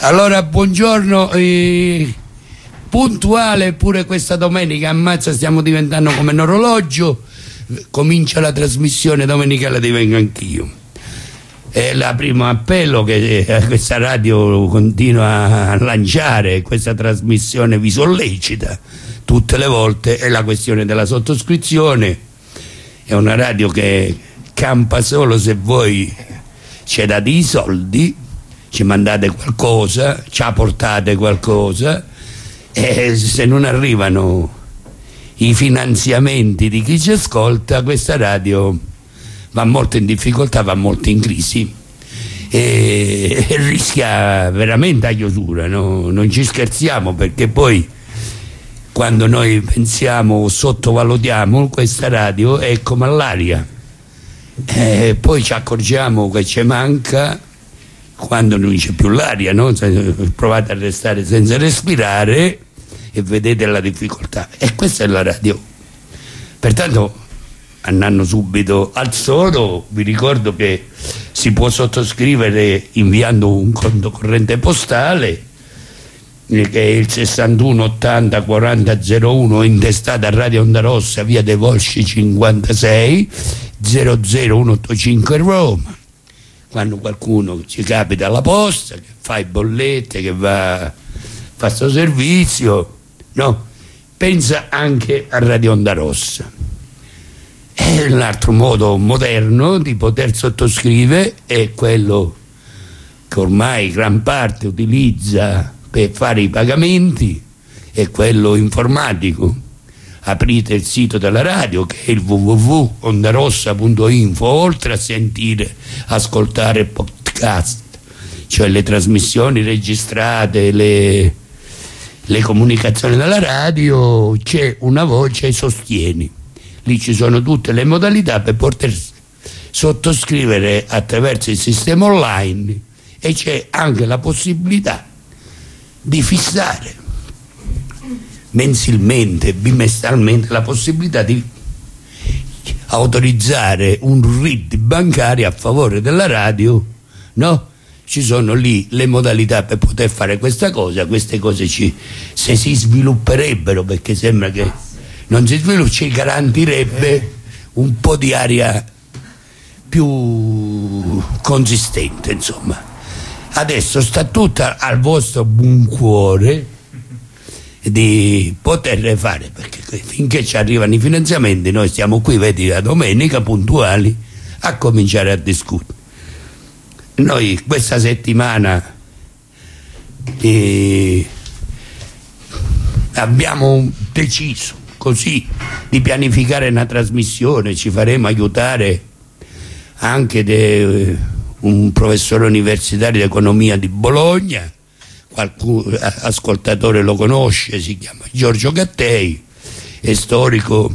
Allora, buongiorno, puntuale pure questa domenica, ammazza, stiamo diventando come un orologio, comincia la trasmissione domenicale di Vengo Anch'io. È il primo appello che questa radio continua a lanciare, questa trasmissione vi sollecita tutte le volte, è la questione della sottoscrizione. È una radio che campa solo se voi ci date i soldi, ci mandate qualcosa, ci apportate qualcosa, e se non arrivano i finanziamenti di chi ci ascolta, questa radio va molto in difficoltà, va molto in crisi e rischia veramente a chiusura, no? Non ci scherziamo, perché poi quando noi pensiamo o sottovalutiamo questa radio è come all'aria, poi ci accorgiamo che ci manca quando non c'è più l'aria, no? Provate a restare senza respirare e vedete la difficoltà, e questa è la radio. Pertanto, andando subito al sodo, vi ricordo che si può sottoscrivere inviando un conto corrente postale, che è il 61 80 40 01, intestato a Radio Onda Rossa, via dei Volsci 56 00185 Roma. Quando qualcuno ci capita alla posta, che fa i bollette, che fa sto servizio, no? Pensa anche a Radio Onda Rossa. E l'altro modo moderno di poter sottoscrivere è quello che ormai gran parte utilizza per fare i pagamenti, è quello informatico. Aprite il sito della radio, che è il www.ondarossa.info, oltre a sentire, ascoltare podcast, cioè le trasmissioni registrate, le comunicazioni della radio, c'è una voce Sostieni. Lì ci sono tutte le modalità per poter sottoscrivere attraverso il sistema online, e c'è anche la possibilità di fissare mensilmente, bimestralmente, la possibilità di autorizzare un RID bancario a favore della radio, no? Ci sono lì le modalità per poter fare questa cosa. Queste cose se si svilupperebbero, perché sembra che non si sviluppa, ci garantirebbe un po' di aria più consistente, insomma. Adesso sta tutta al vostro buon cuore di poter fare, perché finché ci arrivano i finanziamenti noi stiamo qui, vedi, la domenica puntuali a cominciare a discutere. Noi questa settimana abbiamo deciso così di pianificare una trasmissione, ci faremo aiutare anche un professore universitario di economia di Bologna, qualche ascoltatore lo conosce, si chiama Giorgio Gattei, è storico,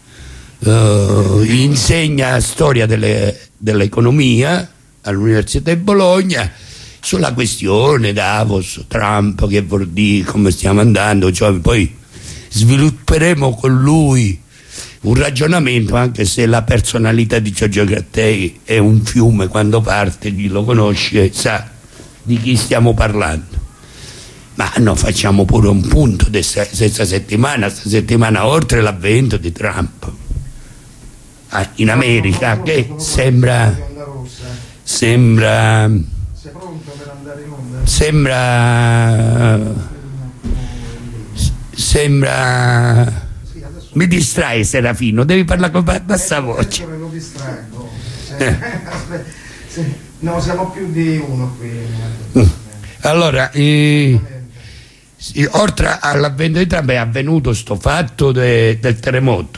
insegna storia dell'economia all'Università di Bologna, sulla questione Davos, Trump, che vuol dire, come stiamo andando, cioè poi svilupperemo con lui un ragionamento, anche se la personalità di Giorgio Gattei è un fiume, quando parte chi lo conosce sa di chi stiamo parlando. Ma no, facciamo pure un punto di questa settimana, oltre l'avvento di Trump in America, che sembra Sei pronto per andare in onda? Mi distrae, Serafino, devi parlare con bassa voce. Lo distraggo. No, siamo più di uno qui. Allora, oltre all'avvento di Trump è avvenuto sto fatto del terremoto,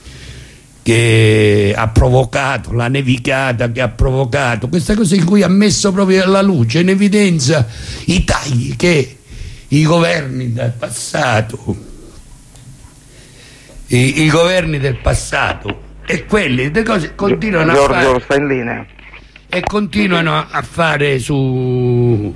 che ha provocato la nevicata, che ha provocato questa cosa in cui ha messo proprio alla luce, in evidenza, i tagli che i governi del passato, i governi del passato e quelli delle cose continuano Giorgio, a fare, sta in linea, e continuano a fare sulle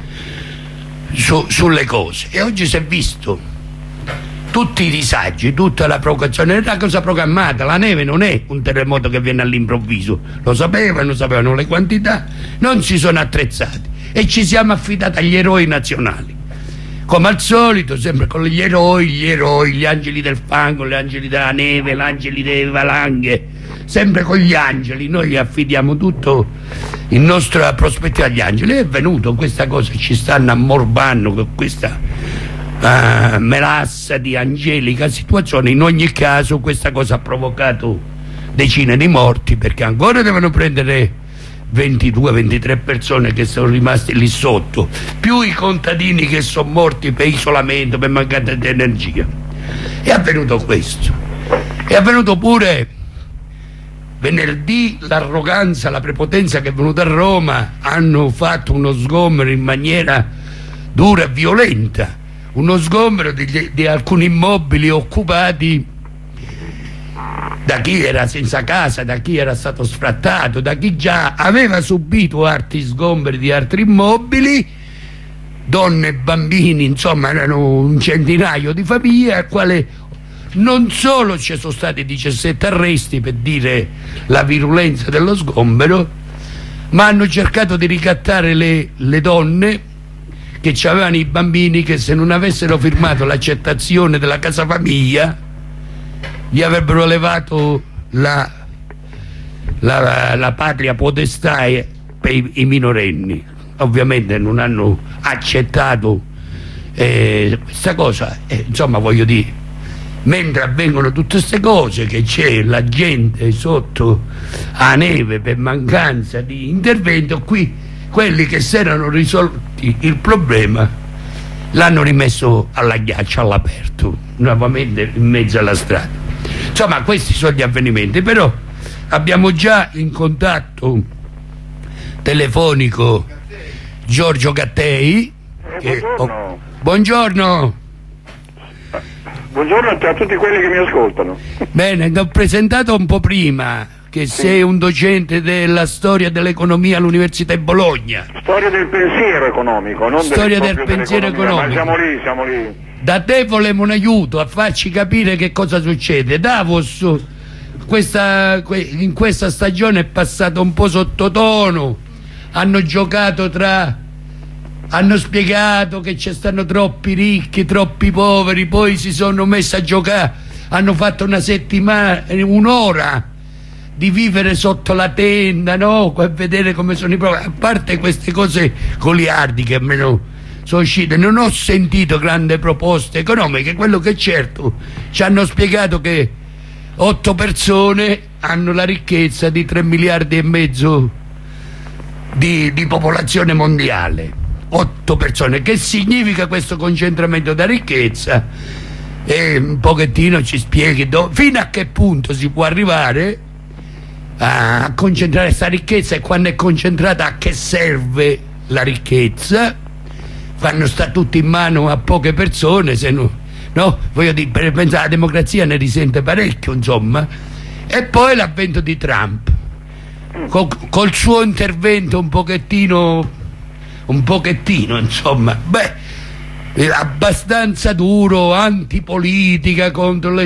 cose. E oggi si è visto tutti i disagi, tutta la provocazione, è una cosa programmata. La neve non è un terremoto che viene all'improvviso, lo sapevano le quantità, non si sono attrezzati. e ci siamo affidati agli eroi nazionali. Come al solito, sempre con gli eroi, gli angeli del fango, gli angeli della neve, gli angeli delle valanghe, sempre con gli angeli. Noi affidiamo tutto in nostra prospettiva agli angeli. È venuto questa cosa, ci stanno ammorbando con questa melassa di angelica situazione. In ogni caso questa cosa ha provocato decine di morti, perché ancora devono prendere 22-23 persone che sono rimaste lì sotto, più i contadini che sono morti per isolamento, per mancanza di energia. È avvenuto questo. È avvenuto pure venerdì l'arroganza, la prepotenza che è venuta a Roma. Hanno fatto uno sgombero in maniera dura e violenta, uno sgombero di alcuni immobili occupati da chi era senza casa, da chi era stato sfrattato, da chi già aveva subito altri sgomberi di altri immobili, donne e bambini, insomma erano un centinaio di famiglie, al quale non solo ci sono stati 17 arresti per dire la virulenza dello sgombero, ma hanno cercato di ricattare le donne che avevano i bambini, che se non avessero firmato l'accettazione della casa famiglia gli avrebbero levato la patria potestà per i minorenni. Ovviamente non hanno accettato questa cosa, insomma, voglio dire, mentre avvengono tutte queste cose, che c'è la gente sotto a neve per mancanza di intervento, qui quelli che si erano risolti il problema l'hanno rimesso alla ghiaccia, all'aperto, nuovamente in mezzo alla strada. Insomma, questi sono gli avvenimenti. Però abbiamo già in contatto telefonico Giorgio Gattei che, buongiorno. Buongiorno. Buongiorno a tutti quelli che mi ascoltano. Bene, ti ho presentato un po' prima che sì. Sei un docente della storia dell'economia all'Università di Bologna. Storia del pensiero economico, non storia del pensiero economico. Ma siamo lì. Da te volevamo un aiuto a farci capire che cosa succede. Davos in questa stagione è passato un po' sottotono, hanno giocato hanno spiegato che ci stanno troppi ricchi, troppi poveri, poi si sono messi a giocare, hanno fatto una settimana, un'ora di vivere sotto la tenda, no? A vedere come sono i poveri. A parte queste cose goliardiche, almeno sono uscite, non ho sentito grandi proposte economiche. Quello che certo ci hanno spiegato che 8 persone hanno la ricchezza di 3 miliardi e mezzo di popolazione mondiale. 8 persone. Che significa questo concentramento da ricchezza? E un pochettino ci spieghi fino a che punto si può arrivare a concentrare questa ricchezza, e quando è concentrata a che serve la ricchezza. Fanno sta tutti in mano a poche persone, se no, voglio dire, per pensare, la democrazia ne risente parecchio, insomma. E poi l'avvento di Trump col suo intervento un pochettino, insomma, abbastanza duro, antipolitica, contro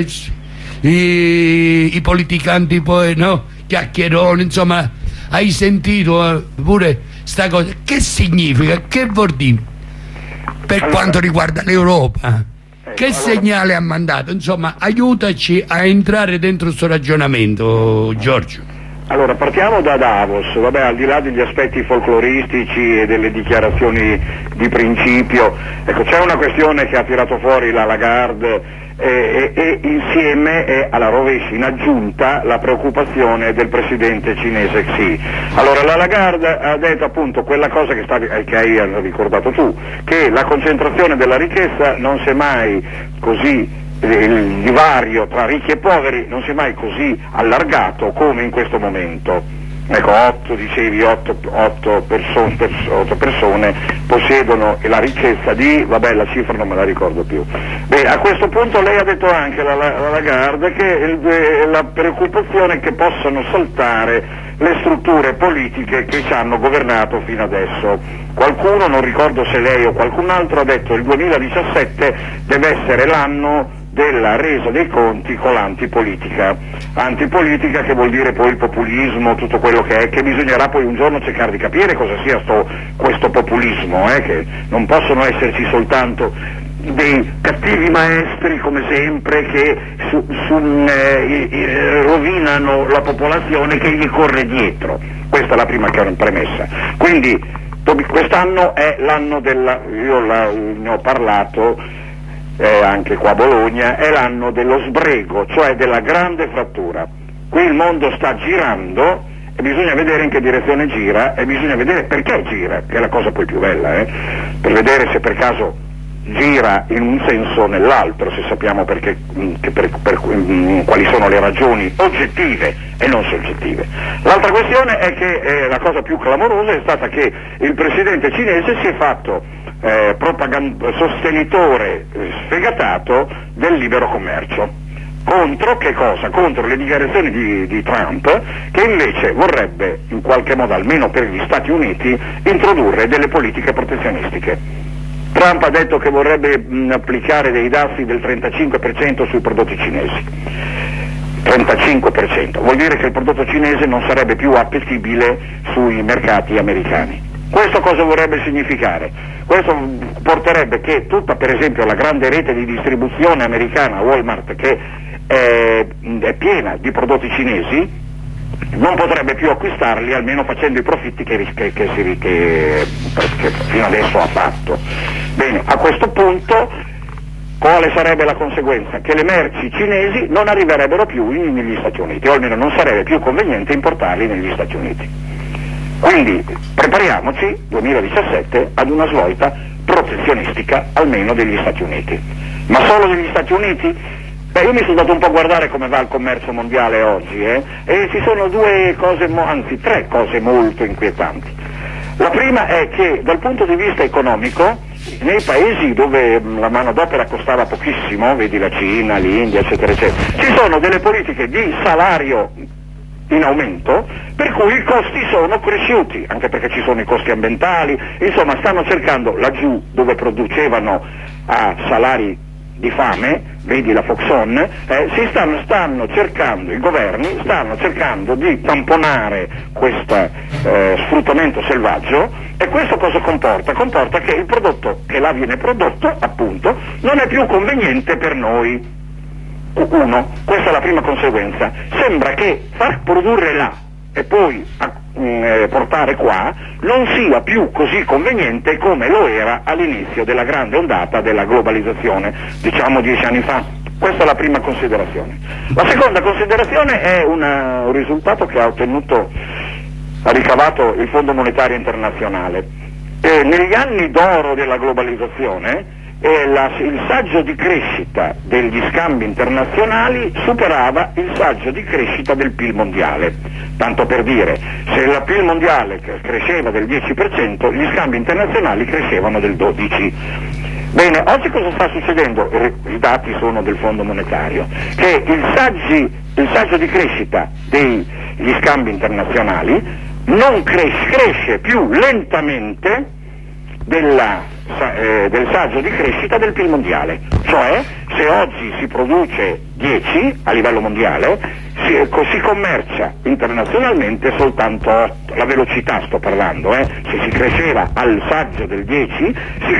i politicanti, poi, no, chiacchieroni, insomma. Hai sentito pure sta cosa? Che significa? Che vuol dire per quanto riguarda l'Europa? Che segnale ha mandato? Insomma, aiutaci a entrare dentro questo ragionamento, Giorgio. Allora, partiamo da Davos. Vabbè, al di là degli aspetti folcloristici e delle dichiarazioni di principio, ecco, c'è una questione che ha tirato fuori la Lagarde e insieme alla rovescia, in aggiunta, la preoccupazione del presidente cinese Xi. Allora, la Lagarde ha detto appunto quella cosa che hai ricordato tu, che la concentrazione della ricchezza non si è mai così, il divario tra ricchi e poveri non si è mai così allargato come in questo momento. Ecco, 8 persone possiedono la ricchezza di, vabbè, la cifra non me la ricordo più. Beh, a questo punto lei ha detto anche, la Lagarde, che la preoccupazione è che possano saltare le strutture politiche che ci hanno governato fino adesso. Qualcuno, non ricordo se lei o qualcun altro, ha detto che il 2017 deve essere l'anno della resa dei conti con l'antipolitica. Antipolitica che vuol dire poi il populismo, tutto quello che è, che bisognerà poi un giorno cercare di capire cosa sia questo populismo, che non possono esserci soltanto dei cattivi maestri come sempre che rovinano la popolazione che gli corre dietro. Questa è la prima premessa. Quindi quest'anno è l'anno io ne ho parlato anche qua a Bologna, è l'anno dello sbrego, cioè della grande frattura. Qui il mondo sta girando e bisogna vedere in che direzione gira e bisogna vedere perché gira, che è la cosa poi più bella, per vedere se per caso gira in un senso o nell'altro, se sappiamo perché, quali sono le ragioni oggettive e non soggettive. L'altra questione è che la cosa più clamorosa è stata che il presidente cinese si è fatto sostenitore sfegatato del libero commercio. Contro che cosa? Contro le dichiarazioni di Trump, che invece vorrebbe, in qualche modo, almeno per gli Stati Uniti, introdurre delle politiche protezionistiche. Trump ha detto che vorrebbe applicare dei dazi del 35% sui prodotti cinesi. 35%, vuol dire che il prodotto cinese non sarebbe più appetibile sui mercati americani. Questo cosa vorrebbe significare? Questo porterebbe che tutta, per esempio, la grande rete di distribuzione americana, Walmart, che è piena di prodotti cinesi, non potrebbe più acquistarli, almeno facendo i profitti che fino adesso ha fatto. Bene, a questo punto quale sarebbe la conseguenza? Che le merci cinesi non arriverebbero più negli Stati Uniti, o almeno non sarebbe più conveniente importarli negli Stati Uniti. Quindi prepariamoci, 2017, ad una svolta protezionistica almeno degli Stati Uniti. Ma solo degli Stati Uniti? Beh, io mi sono dato un po' a guardare come va il commercio mondiale oggi, e ci sono tre cose molto inquietanti. La prima è che dal punto di vista economico, nei paesi dove la manodopera costava pochissimo, vedi la Cina, l'India, eccetera, eccetera, ci sono delle politiche di salario in aumento, per cui i costi sono cresciuti, anche perché ci sono i costi ambientali, insomma stanno cercando laggiù dove producevano a salari di fame, vedi la Foxconn, stanno cercando, i governi stanno cercando di tamponare questo sfruttamento selvaggio, e questo cosa comporta? Comporta che il prodotto che là viene prodotto, appunto, non è più conveniente per noi. Questa è la prima conseguenza. Sembra che far produrre là e poi portare qua non sia più così conveniente come lo era all'inizio della grande ondata della globalizzazione, diciamo 10 anni fa. Questa è la prima considerazione. La seconda considerazione è un risultato che ha ricavato il Fondo Monetario Internazionale. Negli anni d'oro della globalizzazione il saggio di crescita degli scambi internazionali superava il saggio di crescita del PIL mondiale. Tanto per dire, se il PIL mondiale cresceva del 10%, gli scambi internazionali crescevano del 12%. Bene, oggi cosa sta succedendo? I dati sono del Fondo Monetario, che il saggio di crescita degli scambi internazionali non cresce più lentamente del saggio di crescita del PIL mondiale. Cioè, se oggi si produce 10 a livello mondiale, si commercia internazionalmente soltanto 8, la velocità sto parlando, se si cresceva al saggio del 10,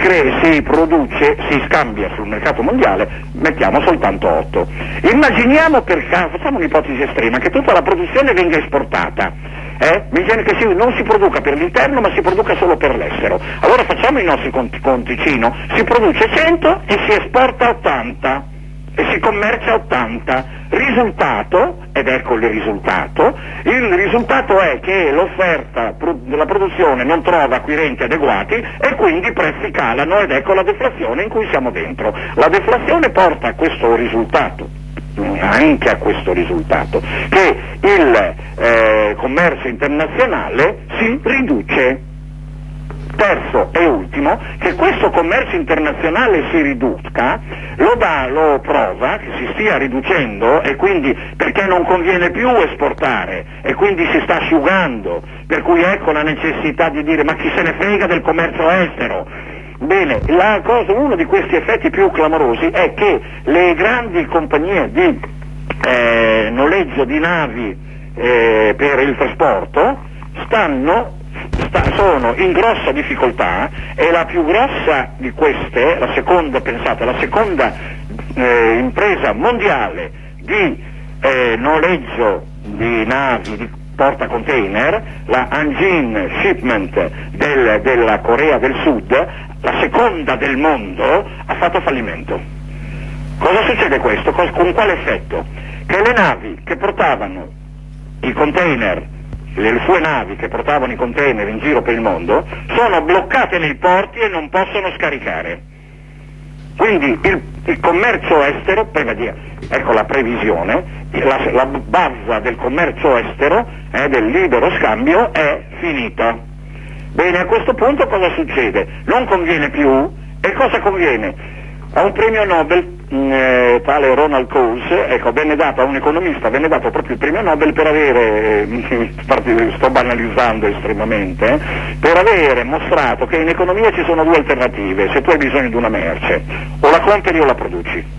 si scambia sul mercato mondiale, mettiamo soltanto 8. Immaginiamo facciamo un'ipotesi estrema, che tutta la produzione venga esportata. Bisogna che non si produca per l'interno, ma si produca solo per l'estero. Allora facciamo i nostri conticino, si produce 100 e si esporta 80 e si commercia 80. Risultato, ed ecco il risultato è che l'offerta della produzione non trova acquirenti adeguati e quindi i prezzi calano, ed ecco la deflazione in cui siamo dentro. La deflazione porta a questo risultato, anche a questo risultato, che il commercio internazionale si riduce. Terzo e ultimo, che questo commercio internazionale si riduca, lo prova, che si stia riducendo, e quindi perché non conviene più esportare, e quindi si sta asciugando, per cui ecco la necessità di dire: ma chi se ne frega del commercio estero, Bene, uno di questi effetti più clamorosi è che le grandi compagnie di noleggio di navi per il trasporto sono in grossa difficoltà, e la più grossa di queste, la seconda impresa mondiale di noleggio di navi di portacontainer, la Hanjin Shipment della Corea del Sud, la seconda del mondo, ha fatto fallimento. Cosa succede questo? Con quale effetto? Che le navi che portavano i container, le sue navi che portavano i container in giro per il mondo, sono bloccate nei porti e non possono scaricare. Quindi il commercio estero, ecco la previsione, la base del commercio estero, del libero scambio, è finita. Bene, a questo punto cosa succede? Non conviene più, e cosa conviene? A un premio Nobel, tale Ronald Coase, ecco, venne dato a un economista, venne dato proprio il premio Nobel per avere, sto banalizzando estremamente, per avere mostrato che in economia ci sono due alternative: se tu hai bisogno di una merce, o la compri o la produci.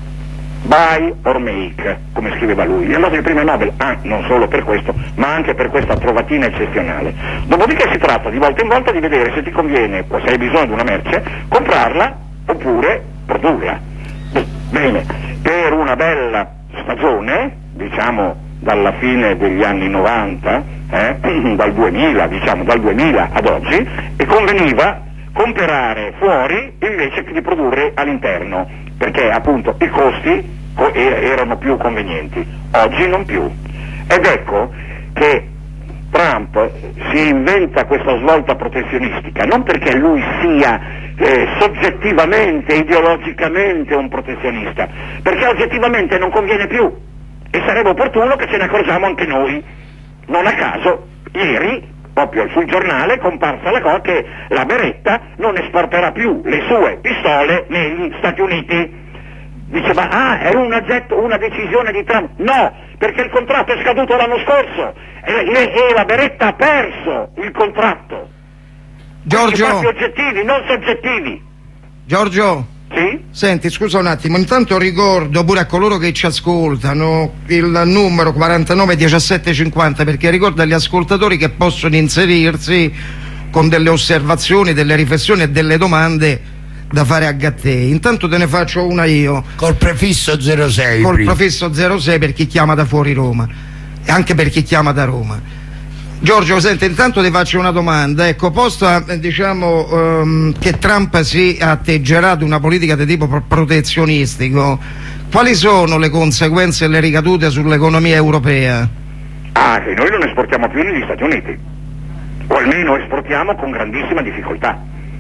Buy or make, come scriveva lui. Gli hanno dato il premio Nobel, non solo per questo, ma anche per questa trovatina eccezionale. Dopodiché si tratta di volta in volta di vedere se ti conviene, o se hai bisogno di una merce, comprarla oppure produrla. Bene, per una bella stagione, diciamo dalla fine degli anni 90, dal 2000 ad oggi, e conveniva comprare fuori invece che di produrre all'interno, perché appunto i costi erano più convenienti. Oggi non più. Ed ecco che Trump si inventa questa svolta protezionistica, non perché lui sia soggettivamente, ideologicamente un protezionista, perché oggettivamente non conviene più, e sarebbe opportuno che ce ne accorgiamo anche noi. Non a caso ieri proprio sul giornale è comparsa la cosa che la Beretta non esporterà più le sue pistole negli Stati Uniti. Diceva, è una decisione di Trump. No, perché il contratto è scaduto l'anno scorso e la Beretta ha perso il contratto. Giorgio, fatti oggettivi, non soggettivi. Giorgio, sì? Senti, scusa un attimo, intanto ricordo pure a coloro che ci ascoltano il numero 49 17 50, perché ricorda agli ascoltatori che possono inserirsi con delle osservazioni, delle riflessioni e delle domande da fare a Gattè. Intanto te ne faccio una io. Col prefisso 06. Col prefisso 06 per chi chiama da fuori Roma, e anche per chi chiama da Roma. Giorgio, senti, intanto ti faccio una domanda, ecco, posto diciamo che Trump si atteggerà ad una politica di tipo protezionistico, quali sono le conseguenze e le ricadute sull'economia europea? Che noi non esportiamo più negli Stati Uniti, o almeno esportiamo con grandissima difficoltà,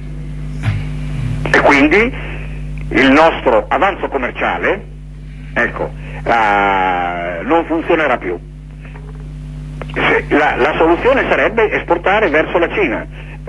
e quindi il nostro avanzo commerciale, ecco, non funzionerà più. La soluzione sarebbe esportare verso la Cina.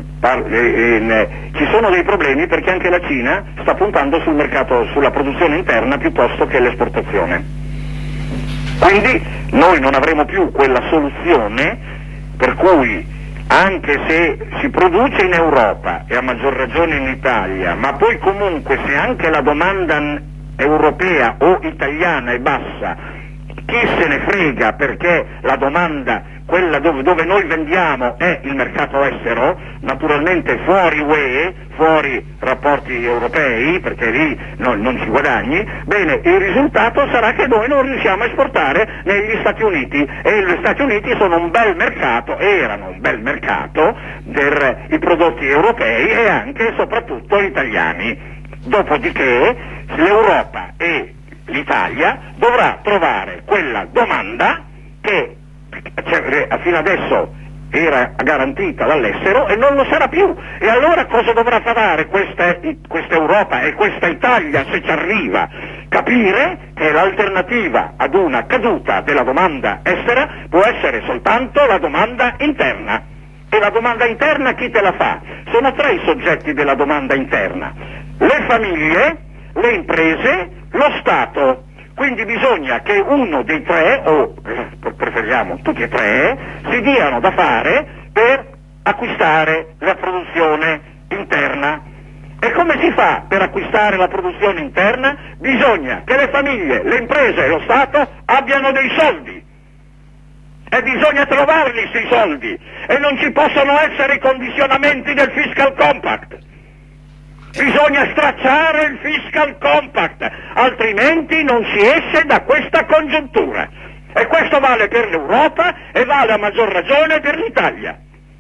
Ci sono dei problemi perché anche la Cina sta puntando sul mercato, sulla produzione interna piuttosto che l'esportazione. Quindi noi non avremo più quella soluzione per cui, anche se si produce in Europa e a maggior ragione in Italia, ma poi comunque se anche la domanda europea o italiana è bassa, chi se ne frega, perché la domanda, quella dove noi vendiamo, è il mercato estero, naturalmente fuori UE, fuori rapporti europei, perché lì non ci guadagni. Bene, il risultato sarà che noi non riusciamo a esportare negli Stati Uniti, e gli Stati Uniti sono un bel mercato, erano un bel mercato per i prodotti europei e anche e soprattutto italiani. Dopodiché l'Europa e l'Italia dovrà trovare quella domanda che fino adesso era garantita dall'estero e non lo sarà più. E allora cosa dovrà fare questa Europa e questa Italia, se ci arriva? Capire che l'alternativa ad una caduta della domanda estera può essere soltanto la domanda interna. E la domanda interna chi te la fa? Sono tre i soggetti della domanda interna: le famiglie, le imprese, lo Stato. Quindi bisogna che uno dei tre, o preferiamo tutti e tre, si diano da fare per acquistare la produzione interna. E come si fa per acquistare la produzione interna? Bisogna che le famiglie, le imprese e lo Stato abbiano dei soldi. E bisogna trovarli questi soldi. E non ci possono essere i condizionamenti del fiscal compact. Bisogna stracciare il fiscal compact, altrimenti non si esce da questa congiuntura. E questo vale per l'Europa e vale a maggior ragione per l'Italia.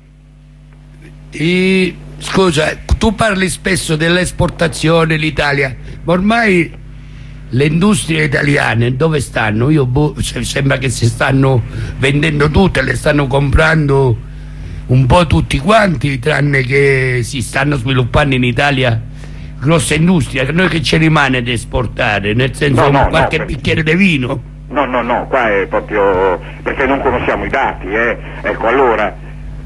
Scusa, tu parli spesso dell'esportazione, l'Italia, ma ormai le industrie italiane dove stanno? Sembra che si stanno vendendo tutte, le stanno comprando un po' tutti quanti, tranne che si stanno sviluppando in Italia grosse industrie. Noi che ci rimane ad esportare? Nel senso, qualche bicchiere di vino? No, qua è proprio perché non conosciamo i dati, Ecco, allora,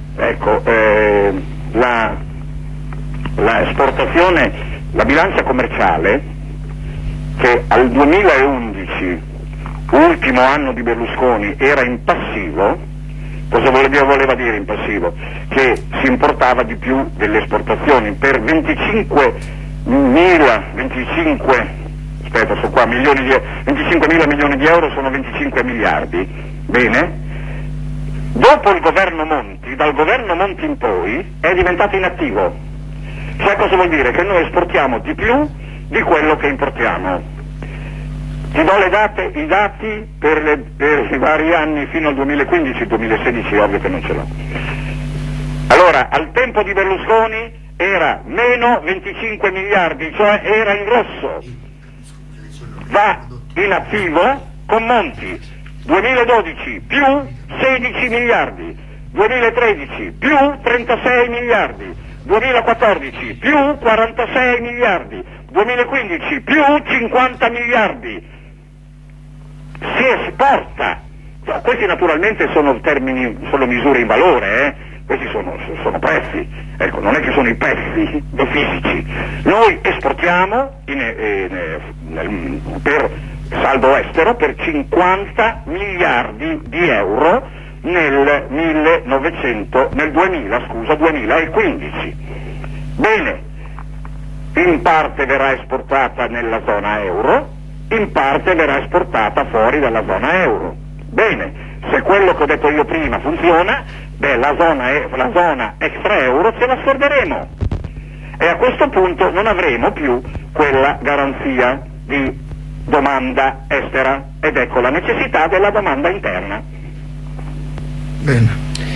la esportazione, la bilancia commerciale, che al 2011, ultimo anno di Berlusconi, era in passivo. Cosa voleva dire in passivo? Che si importava di più delle esportazioni per 25 mila milioni di euro, sono 25 miliardi. Bene? Dopo il governo Monti, dal governo Monti in poi, è diventato inattivo. Cioè, cosa vuol dire? Che noi esportiamo di più di quello che importiamo. Ti do i dati per i vari anni fino al 2015-2016, ovvio che non ce l'ho. Allora, al tempo di Berlusconi era meno 25 miliardi, cioè era in rosso. Va in attivo con Monti. 2012 più 16 miliardi, 2013 più 36 miliardi, 2014 più 46 miliardi, 2015 più 50 miliardi. Si esporta. Questi naturalmente sono termini, sono misure in valore, questi sono prezzi, ecco, non è che sono i prezzi fisici. Noi esportiamo per saldo estero per 50 miliardi di euro nel 2015. Bene, in parte verrà esportata nella zona euro, in parte verrà esportata fuori dalla zona euro. Bene, se quello che ho detto io prima funziona, la zona extra euro ce la assorberemo e a questo punto non avremo più quella garanzia di domanda estera, ed ecco la necessità della domanda interna. Bene.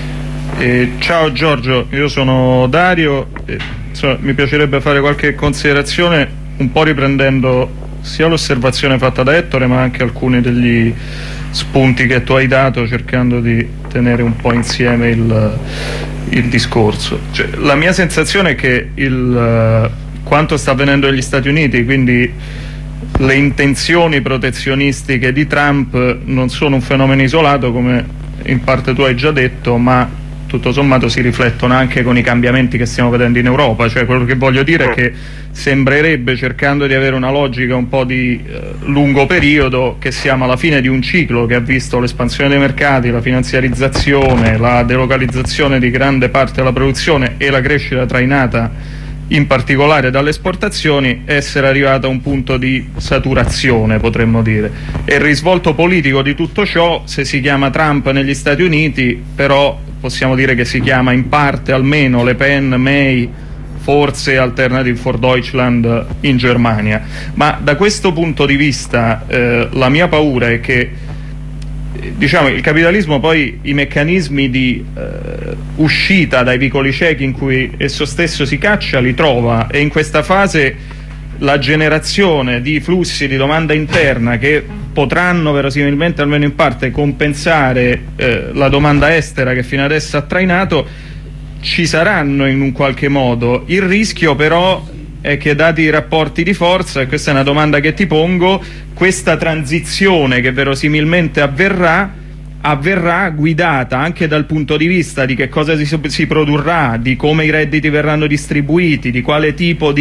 Ciao Giorgio, io sono Dario, mi piacerebbe fare qualche considerazione un po' riprendendo sia l'osservazione fatta da Ettore ma anche alcuni degli spunti che tu hai dato, cercando di tenere un po' insieme il discorso. Cioè, la mia sensazione è che quanto sta avvenendo negli Stati Uniti, quindi le intenzioni protezionistiche di Trump, non sono un fenomeno isolato, come in parte tu hai già detto, ma tutto sommato si riflettono anche con i cambiamenti che stiamo vedendo in Europa. Cioè, quello che voglio dire è che sembrerebbe, cercando di avere una logica un po' di lungo periodo, che siamo alla fine di un ciclo che ha visto l'espansione dei mercati, la finanziarizzazione, la delocalizzazione di grande parte della produzione e la crescita trainata in particolare dalle esportazioni, essere arrivata a un punto di saturazione, potremmo dire. E il risvolto politico di tutto ciò, se si chiama Trump negli Stati Uniti, però possiamo dire che si chiama in parte almeno Le Pen, May, forse Alternative for Deutschland in Germania. Ma da questo punto di vista la mia paura è che, diciamo, il capitalismo poi i meccanismi di uscita dai vicoli ciechi in cui esso stesso si caccia li trova, e in questa fase la generazione di flussi di domanda interna che potranno verosimilmente, almeno in parte, compensare la domanda estera che fino adesso ha trainato, ci saranno in un qualche modo. Il rischio però è che, dati i rapporti di forza, e questa è una domanda che ti pongo, questa transizione che verosimilmente avverrà guidata anche dal punto di vista di che cosa si produrrà, di come i redditi verranno distribuiti, di quale tipo di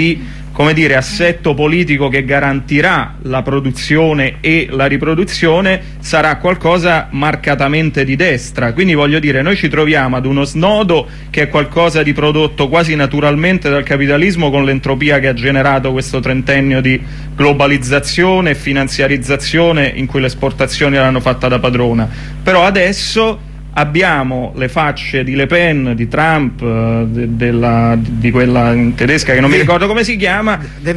come dire, assetto politico che garantirà la produzione e la riproduzione sarà qualcosa marcatamente di destra. Quindi voglio dire, noi ci troviamo ad uno snodo che è qualcosa di prodotto quasi naturalmente dal capitalismo, con l'entropia che ha generato questo trentennio di globalizzazione e finanziarizzazione in cui le esportazioni l'hanno fatta da padrona. Però adesso abbiamo le facce di Le Pen, di Trump, di quella tedesca che non mi ricordo come si chiama,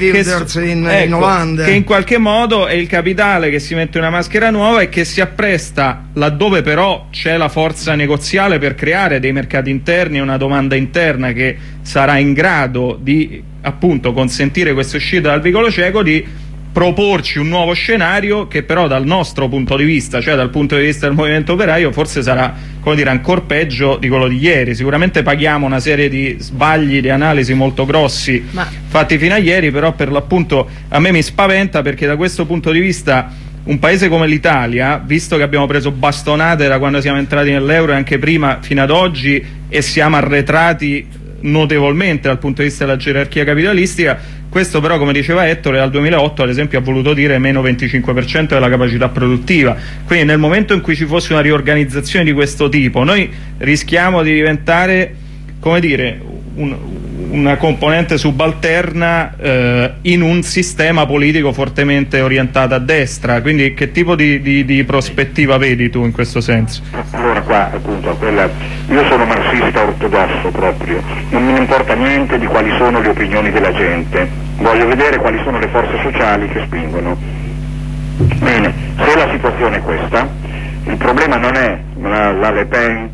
in Olanda, che in qualche modo è il capitale che si mette una maschera nuova e che si appresta, laddove però c'è la forza negoziale per creare dei mercati interni e una domanda interna che sarà in grado di appunto consentire questa uscita dal vicolo cieco, di proporci un nuovo scenario che però dal nostro punto di vista, cioè dal punto di vista del movimento operaio, forse sarà, come dire, ancor peggio di quello di ieri. Sicuramente paghiamo una serie di sbagli di analisi molto grossi fatti fino a ieri, però per l'appunto a me mi spaventa, perché da questo punto di vista un paese come l'Italia, visto che abbiamo preso bastonate da quando siamo entrati nell'euro e anche prima fino ad oggi, e siamo arretrati notevolmente dal punto di vista della gerarchia capitalistica, questo però, come diceva Ettore, dal 2008 ad esempio ha voluto dire meno 25% della capacità produttiva. Quindi nel momento in cui ci fosse una riorganizzazione di questo tipo, noi rischiamo di diventare, come dire, una componente subalterna in un sistema politico fortemente orientato a destra. Quindi che tipo di prospettiva vedi tu in questo senso? Allora qua appunto io sono marxista ortodosso proprio, non mi importa niente di quali sono le opinioni della gente, voglio vedere quali sono le forze sociali che spingono. Bene, se la situazione è questa, il problema non è la Le Pen,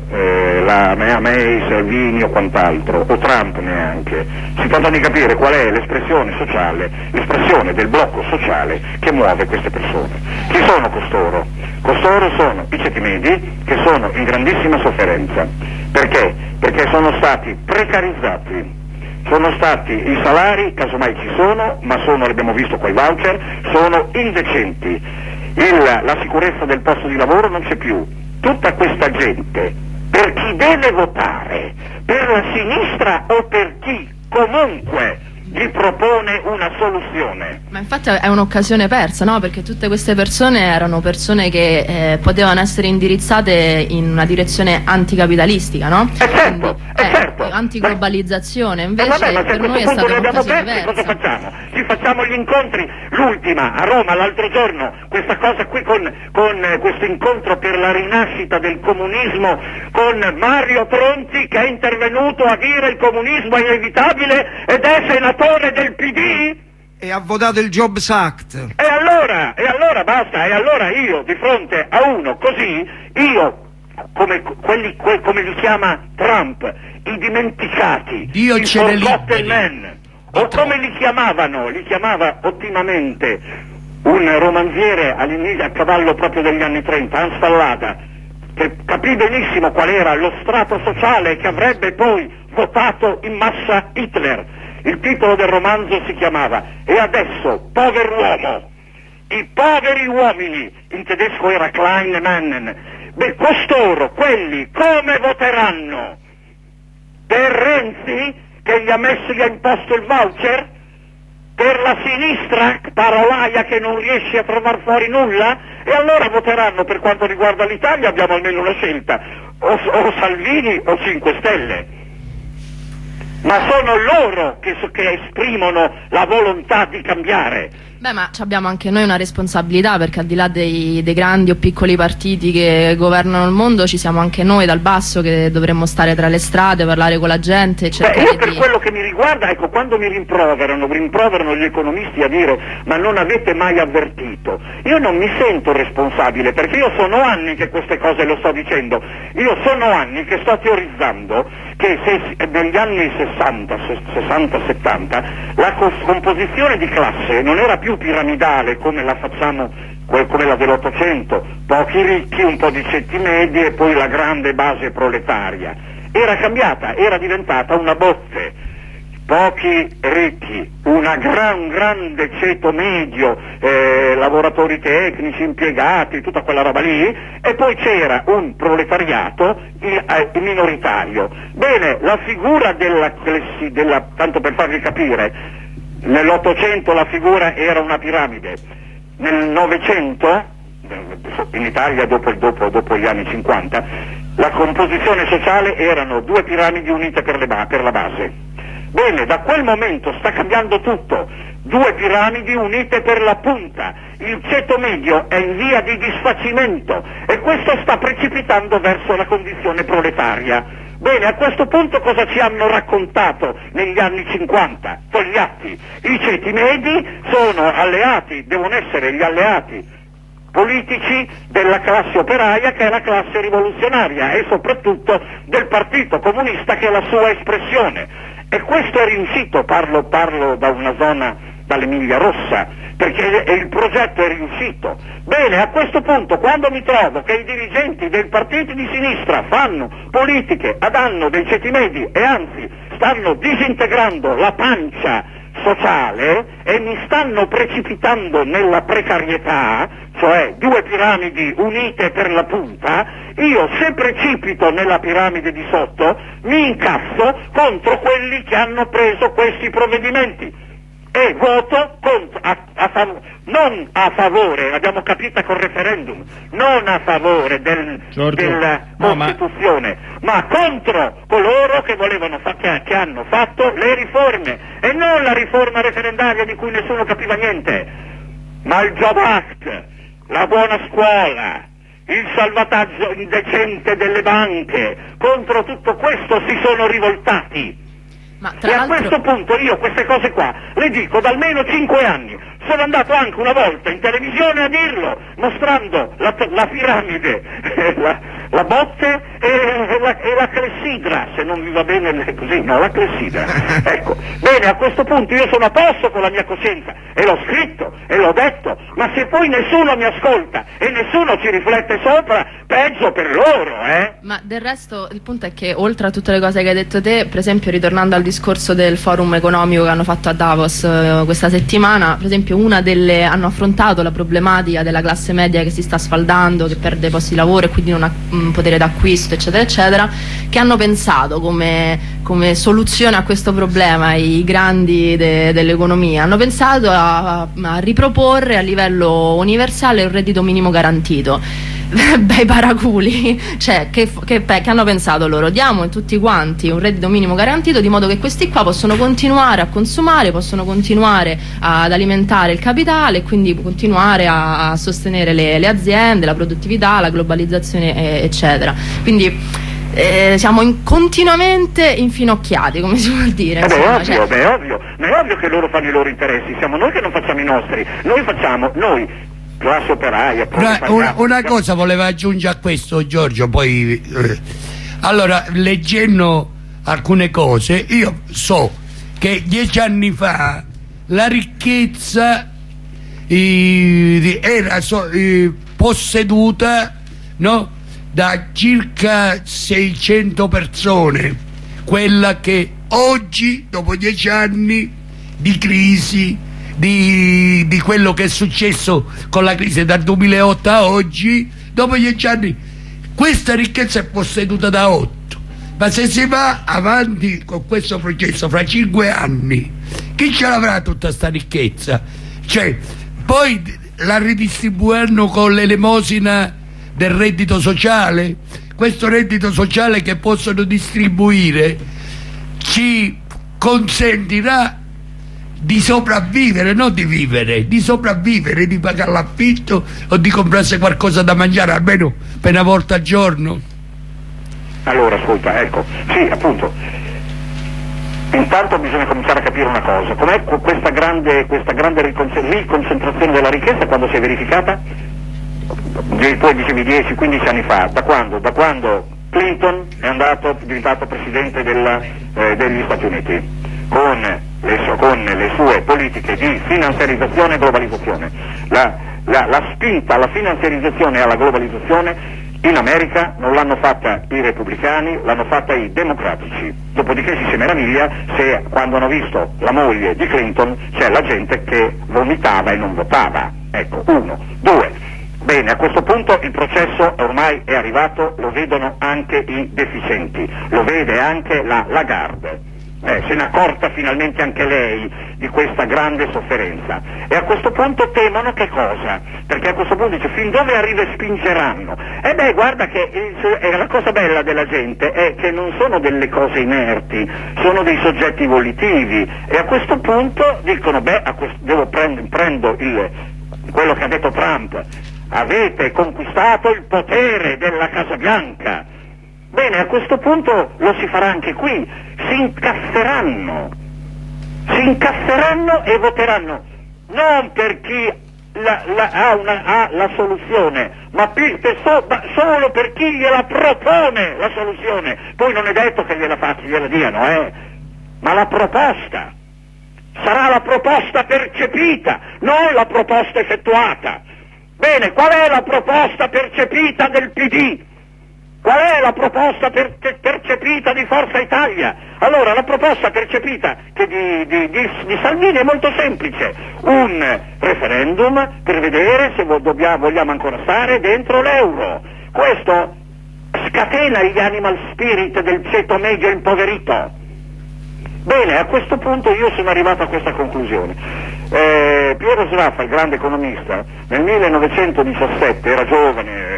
la May, Salvini o quant'altro, o Trump neanche. Si tratta di capire qual è l'espressione sociale, l'espressione del blocco sociale che muove queste persone. Chi sono costoro? Costoro sono i ceti medi, che sono in grandissima sofferenza. Perché? Perché sono stati precarizzati, sono stati i salari, casomai ci sono, ma sono, l'abbiamo visto con i voucher, sono indecenti. La sicurezza del posto di lavoro non c'è più. Tutta questa gente, per chi deve votare, per la sinistra o per chi comunque gli propone una soluzione. Ma infatti è un'occasione persa, no? Perché tutte queste persone erano persone che potevano essere indirizzate in una direzione anticapitalistica, no? Certo. Antiglobalizzazione, invece ma per noi è stata un'occasione persa. Cosa facciamo? Ci facciamo gli incontri, l'ultima a Roma l'altro giorno, questa cosa qui con questo incontro per la rinascita del comunismo, con Mario Tronti che è intervenuto a dire il comunismo è inevitabile ed è senatore del PD? E ha votato il Jobs Act. E allora basta, e allora io di fronte a uno così, come li chiama Trump, i dimenticati, Dio il ce ne forgotten man, o come li chiamava ottimamente un romanziere a cavallo proprio degli anni 30, Hans Fallada, che capì benissimo qual era lo strato sociale che avrebbe poi votato in massa Hitler. Il titolo del romanzo si chiamava "E adesso, pover'uomo". I poveri uomini, in tedesco era Kleine Mannen. Beh, costoro, quelli, come voteranno? Per Renzi, che gli ha imposto il voucher? Per la sinistra, parolaia che non riesce a trovare fuori nulla? E allora voteranno, per quanto riguarda l'Italia abbiamo almeno una scelta, o Salvini o 5 Stelle. Ma sono loro che esprimono la volontà di cambiare. Beh, ma abbiamo anche noi una responsabilità, perché al di là dei grandi o piccoli partiti che governano il mondo, ci siamo anche noi dal basso che dovremmo stare tra le strade, parlare con la gente, cercare io per quello che mi riguarda, ecco, quando mi rimproverano gli economisti a dire "ma non avete mai avvertito", io non mi sento responsabile, perché io sono anni che queste cose lo sto dicendo, io sono anni che sto teorizzando che negli anni 60-70 la composizione di classe non era più piramidale come la facciamo, come la dell'Ottocento, pochi ricchi, un po' di ceti medi e poi la grande base proletaria. Era cambiata, era diventata una botte, pochi ricchi, un grande ceto medio, lavoratori tecnici, impiegati, tutta quella roba lì, e poi c'era un proletariato minoritario. Bene, la figura tanto per farvi capire, Nell'800 la figura era una piramide, nel 900, in Italia dopo gli anni 50, la composizione sociale erano due piramidi unite per la base. Bene, da quel momento sta cambiando tutto, due piramidi unite per la punta, il ceto medio è in via di disfacimento e questo sta precipitando verso la condizione proletaria. Bene, a questo punto cosa ci hanno raccontato negli anni 50? Con gli atti. I ceti medi sono alleati, devono essere gli alleati politici della classe operaia, che è la classe rivoluzionaria, e soprattutto del Partito Comunista, che è la sua espressione. E questo è riuscito, parlo da una zona, dall'Emilia Rossa, perché il progetto è riuscito. Bene, a questo punto, quando mi trovo che i dirigenti dei partiti di sinistra fanno politiche a danno dei ceti medi e anzi stanno disintegrando la pancia sociale e mi stanno precipitando nella precarietà, cioè due piramidi unite per la punta, io se precipito nella piramide di sotto mi incasso contro quelli che hanno preso questi provvedimenti e voto non a favore, l'abbiamo capita col referendum, non a favore della Costituzione, ma contro coloro che volevano che hanno fatto le riforme, e non la riforma referendaria di cui nessuno capiva niente, ma il Job Act, la buona scuola, il salvataggio indecente delle banche. Contro tutto questo si sono rivoltati. E a questo punto io queste cose qua le dico da almeno 5 anni. Sono andato anche una volta in televisione a dirlo, mostrando la piramide, la botte e la clessidra, se non vi va bene così, no, la clessidra. Ecco, bene, a questo punto io sono a posto con la mia coscienza, e l'ho scritto, e l'ho detto, ma se poi nessuno mi ascolta e nessuno ci riflette sopra, peggio per loro, Ma del resto il punto è che, oltre a tutte le cose che hai detto te, per esempio, ritornando al discorso del forum economico che hanno fatto a Davos questa settimana, per esempio hanno affrontato la problematica della classe media che si sta sfaldando, che perde posti di lavoro e quindi non ha potere d'acquisto, eccetera eccetera, che hanno pensato come soluzione a questo problema i grandi dell'economia, hanno pensato a riproporre a livello universale un reddito minimo garantito. Bei paraculi, cioè che hanno pensato loro: diamo a tutti quanti un reddito minimo garantito, di modo che questi qua possono continuare a consumare, possono continuare ad alimentare il capitale e quindi continuare a sostenere le aziende, la produttività, la globalizzazione, eccetera. Quindi siamo continuamente infinocchiati, come si vuol dire. È ovvio che loro fanno i loro interessi, siamo noi che non facciamo i nostri, noi classe operaia. Una cosa voleva aggiungere a questo, Giorgio, poi allora, leggendo alcune cose, io so che 10 anni fa la ricchezza era posseduta, no, da circa 600 persone, quella che oggi, dopo 10 anni di crisi, di quello che è successo con la crisi dal 2008 a oggi, dopo 10 anni questa ricchezza è posseduta da 8. Ma se si va avanti con questo processo, fra 5 anni chi ce l'avrà tutta sta ricchezza? Cioè, poi la ridistribuiranno con l'elemosina del reddito sociale. Questo reddito sociale che possono distribuire ci consentirà di sopravvivere, non di vivere, di sopravvivere, di pagare l'affitto o di comprarsi qualcosa da mangiare almeno per una volta al giorno. Allora, ascolta, ecco, sì, appunto, intanto bisogna cominciare a capire una cosa: com'è questa grande riconcentrazione della ricchezza, quando si è verificata? Poi dicevi 10-15 anni fa, da quando? Da quando Clinton è diventato presidente degli Stati Uniti, con le sue politiche di finanziarizzazione e globalizzazione. La spinta alla finanziarizzazione e alla globalizzazione in America non l'hanno fatta i repubblicani, l'hanno fatta i democratici. Dopodiché si meraviglia se, quando hanno visto la moglie di Clinton, c'è la gente che vomitava e non votava. Ecco, 1. 2. Bene, a questo punto il processo ormai è arrivato, lo vedono anche i deficienti, lo vede anche la Lagarde. se n'è accorta finalmente anche lei di questa grande sofferenza, e a questo punto temono che cosa? Perché a questo punto dice fin dove arriva e spingeranno? E beh, guarda che la cosa bella della gente è che non sono delle cose inerti, sono dei soggetti volitivi, e a questo punto dicono prendo quello che ha detto Trump: avete conquistato il potere della Casa Bianca. Bene, a questo punto lo si farà anche qui, si incasseranno e voteranno non per chi ha la soluzione, ma solo per chi gliela propone la soluzione. Poi non è detto che gliela diano, ma la proposta sarà la proposta percepita, non la proposta effettuata. Bene, qual è la proposta percepita del PD? Qual è la proposta percepita di Forza Italia? Allora, la proposta percepita di Salvini è molto semplice: un referendum per vedere se vogliamo ancora stare dentro l'euro. Questo scatena gli animal spirit del ceto medio impoverito. Bene, a questo punto io sono arrivato a questa conclusione. Piero Sraffa, il grande economista, nel 1917 era giovane,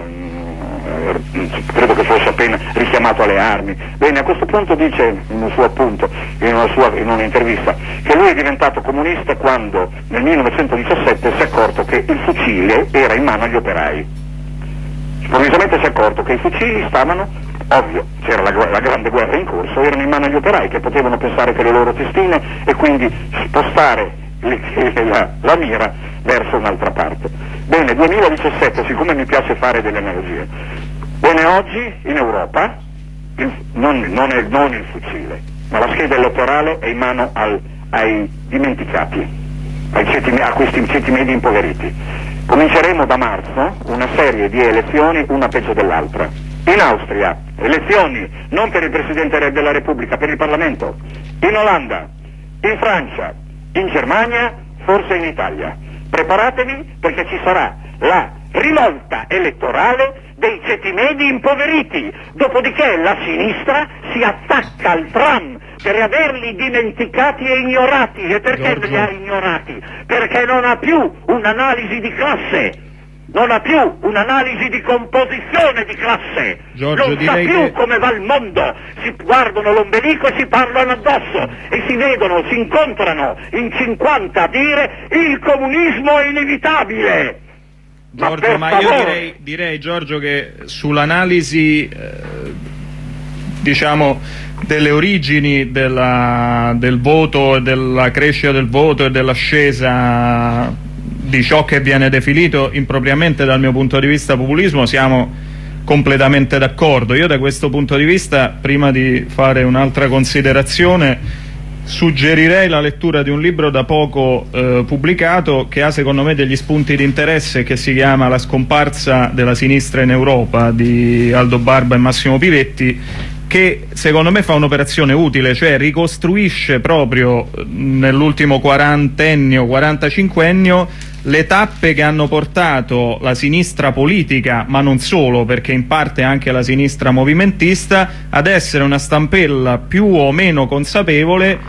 credo che fosse appena richiamato alle armi. Bene, a questo punto dice in un suo appunto, in un'intervista, che lui è diventato comunista quando nel 1917 si è accorto che il fucile era in mano agli operai. Improvvisamente si è accorto che i fucili stavano, ovvio, c'era la grande guerra in corso, erano in mano agli operai che potevano pensare che le loro testine e quindi spostare la mira verso un'altra parte. Bene, 2017, siccome mi piace fare delle analogie, bene, oggi in Europa non il fucile, ma la scheda elettorale è in mano ai dimenticati, a questi ceti medi impoveriti. Cominceremo da marzo una serie di elezioni, una peggio dell'altra. In Austria, elezioni non per il Presidente della Repubblica, per il Parlamento. In Olanda, in Francia, in Germania, forse in Italia. Preparatevi perché ci sarà la rivolta elettorale dei ceti medi impoveriti, dopodiché la sinistra si attacca al tram per averli dimenticati e ignorati. E perché li ha ignorati? Perché non ha più un'analisi di classe, non ha più un'analisi di composizione di classe, Giorgio, non sa più come va il mondo, si guardano l'ombelico e si parlano addosso e si vedono, si incontrano in 50 a dire il comunismo è inevitabile. Giorgio, ma io direi Giorgio che sull'analisi diciamo delle origini del voto, della crescita del voto e dell'ascesa di ciò che viene definito impropriamente dal mio punto di vista populismo siamo completamente d'accordo. Io da questo punto di vista, prima di fare un'altra considerazione, suggerirei la lettura di un libro da poco pubblicato che ha secondo me degli spunti di interesse, che si chiama La scomparsa della sinistra in Europa di Aldo Barba e Massimo Pivetti, che secondo me fa un'operazione utile, cioè ricostruisce proprio nell'ultimo quarantennio, 45ennio, le tappe che hanno portato la sinistra politica, ma non solo, perché in parte anche la sinistra movimentista, ad essere una stampella più o meno consapevole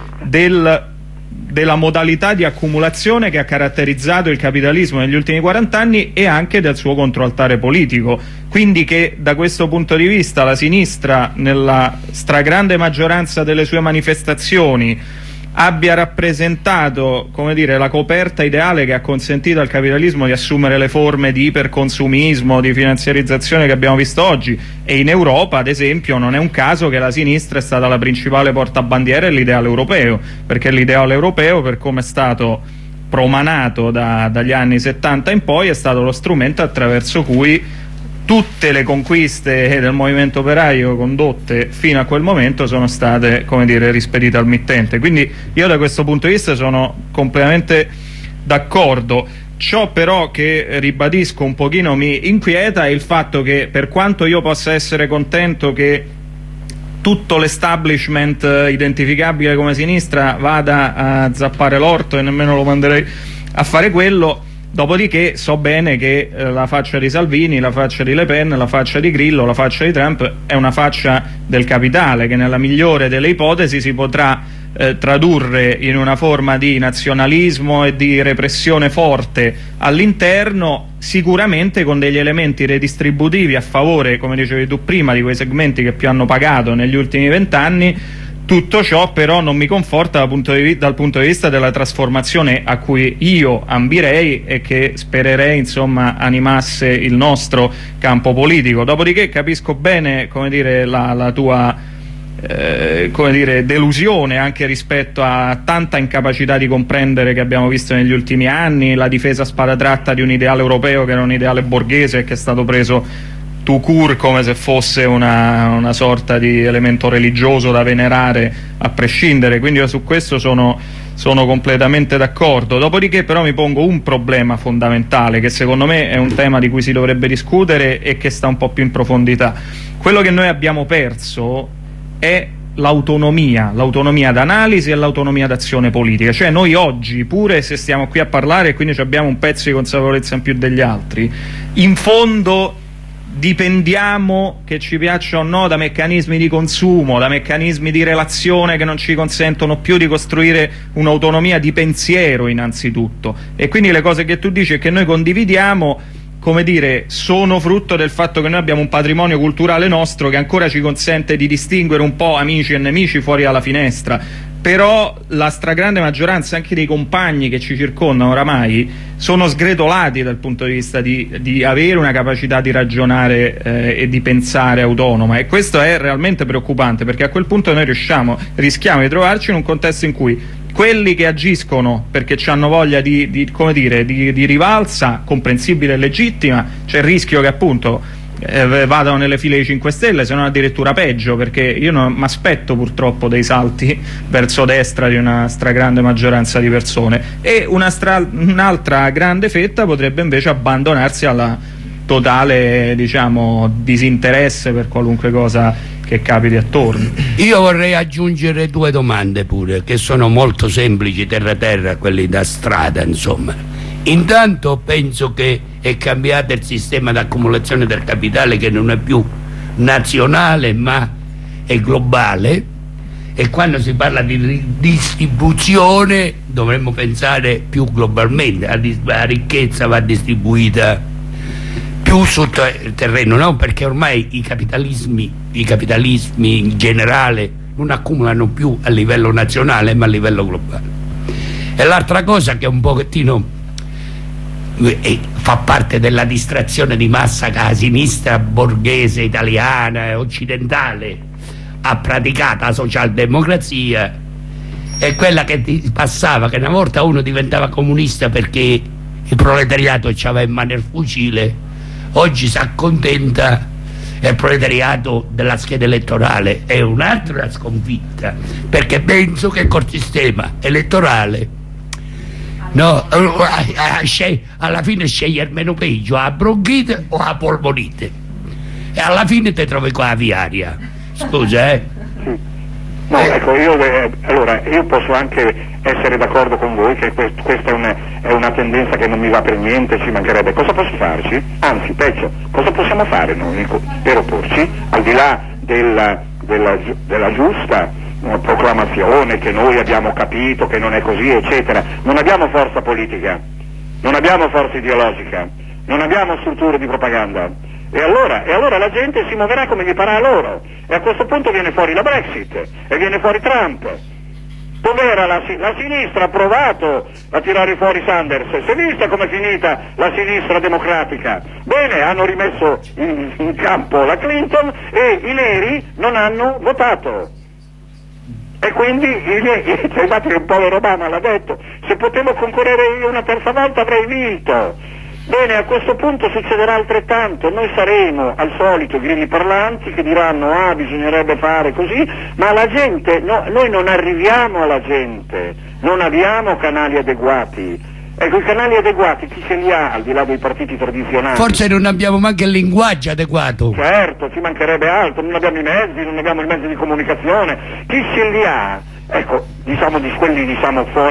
della modalità di accumulazione che ha caratterizzato il capitalismo negli ultimi 40 anni e anche del suo controaltare politico. Quindi che da questo punto di vista la sinistra, nella stragrande maggioranza delle sue manifestazioni, abbia rappresentato, come dire, la coperta ideale che ha consentito al capitalismo di assumere le forme di iperconsumismo, di finanziarizzazione che abbiamo visto oggi. E in Europa, ad esempio, non è un caso che la sinistra è stata la principale portabandiera dell'ideale europeo, perché l'ideale europeo, per come è stato promanato dagli anni 70 in poi, è stato lo strumento attraverso cui tutte le conquiste del movimento operaio condotte fino a quel momento sono state, come dire, rispedite al mittente. Quindi io da questo punto di vista sono completamente d'accordo. Ciò però che ribadisco un pochino mi inquieta è il fatto che, per quanto io possa essere contento che tutto l'establishment identificabile come sinistra vada a zappare l'orto, e nemmeno lo manderei a fare quello, Dopodiché so bene che la faccia di Salvini, la faccia di Le Pen, la faccia di Grillo, la faccia di Trump è una faccia del capitale che nella migliore delle ipotesi si potrà tradurre in una forma di nazionalismo e di repressione forte all'interno, sicuramente con degli elementi redistributivi a favore, come dicevi tu prima, di quei segmenti che più hanno pagato negli ultimi 20 anni. Tutto ciò però non mi conforta dal punto di vista della trasformazione a cui io ambirei e che spererei, insomma, animasse il nostro campo politico. Dopodiché capisco bene, come dire, la tua come dire, delusione anche rispetto a tanta incapacità di comprendere che abbiamo visto negli ultimi anni, la difesa a spada tratta di un ideale europeo che era un ideale borghese e che è stato preso tout court come se fosse una sorta di elemento religioso da venerare a prescindere, quindi io su questo sono completamente d'accordo. Dopodiché però mi pongo un problema fondamentale che secondo me è un tema di cui si dovrebbe discutere e che sta un po' più in profondità. Quello che noi abbiamo perso è l'autonomia d'analisi e l'autonomia d'azione politica, cioè noi oggi, pure se stiamo qui a parlare e quindi abbiamo un pezzo di consapevolezza in più degli altri, in fondo dipendiamo, che ci piaccia o no, da meccanismi di consumo, da meccanismi di relazione che non ci consentono più di costruire un'autonomia di pensiero innanzitutto, e quindi le cose che tu dici e che noi condividiamo, come dire, sono frutto del fatto che noi abbiamo un patrimonio culturale nostro che ancora ci consente di distinguere un po' amici e nemici fuori alla finestra, però la stragrande maggioranza anche dei compagni che ci circondano oramai sono sgretolati dal punto di vista di avere una capacità di ragionare e di pensare autonoma, e questo è realmente preoccupante, perché a quel punto noi rischiamo di trovarci in un contesto in cui quelli che agiscono perché hanno voglia di rivalsa, comprensibile e legittima, c'è il rischio che appunto vadano nelle file dei 5 Stelle, se non addirittura peggio, perché io non mi aspetto purtroppo dei salti verso destra di una stragrande maggioranza di persone, e un'altra grande fetta potrebbe invece abbandonarsi alla totale, diciamo, disinteresse per qualunque cosa che capiti attorno. Io vorrei aggiungere 2 domande pure, che sono molto semplici, terra, quelli da strada, insomma. Intanto penso che è cambiato il sistema di accumulazione del capitale, che non è più nazionale ma è globale, e quando si parla di distribuzione dovremmo pensare più globalmente, la ricchezza va distribuita più sotto il terreno, no? Perché ormai i capitalismi in generale non accumulano più a livello nazionale ma a livello globale. E l'altra cosa che un pochettino fa parte della distrazione di massa che la sinistra borghese italiana e occidentale ha praticato la socialdemocrazia è quella che passava, che una volta uno diventava comunista perché il proletariato aveva in mano il fucile, oggi si accontenta il proletariato della scheda elettorale. È un'altra sconfitta, perché penso che col sistema elettorale alla fine sceglie il meno peggio, la bronchite o la polmonite, e alla fine ti trovi con la viaria. Scusa, No, ecco, io posso anche essere d'accordo con voi che questa è una tendenza che non mi va per niente, ci mancherebbe. Cosa posso farci? Anzi, peggio, cosa possiamo fare noi per opporci, al di là della giusta proclamazione che noi abbiamo capito che non è così, eccetera. Non abbiamo forza politica, non abbiamo forza ideologica, non abbiamo strutture di propaganda. E allora la gente si muoverà come gli parrà a loro, e a questo punto viene fuori la Brexit e viene fuori Trump. Dov'era la sinistra? Ha provato a tirare fuori Sanders, si è vista com'è finita la sinistra democratica. Bene, hanno rimesso in campo la Clinton e i neri non hanno votato, e quindi infatti il povero Obama l'ha detto: se potevo concorrere io una terza volta avrei vinto. Bene, a questo punto succederà altrettanto, noi saremo al solito grilli parlanti che diranno bisognerebbe fare così, ma la gente, noi non arriviamo alla gente, non abbiamo canali adeguati. Ecco, i canali adeguati chi ce li ha al di là dei partiti tradizionali? Forse non abbiamo neanche il linguaggio adeguato. Certo, ci mancherebbe altro, non abbiamo i mezzi, non abbiamo i mezzi di comunicazione. Chi ce li ha? Ecco, diciamo di quelli fuori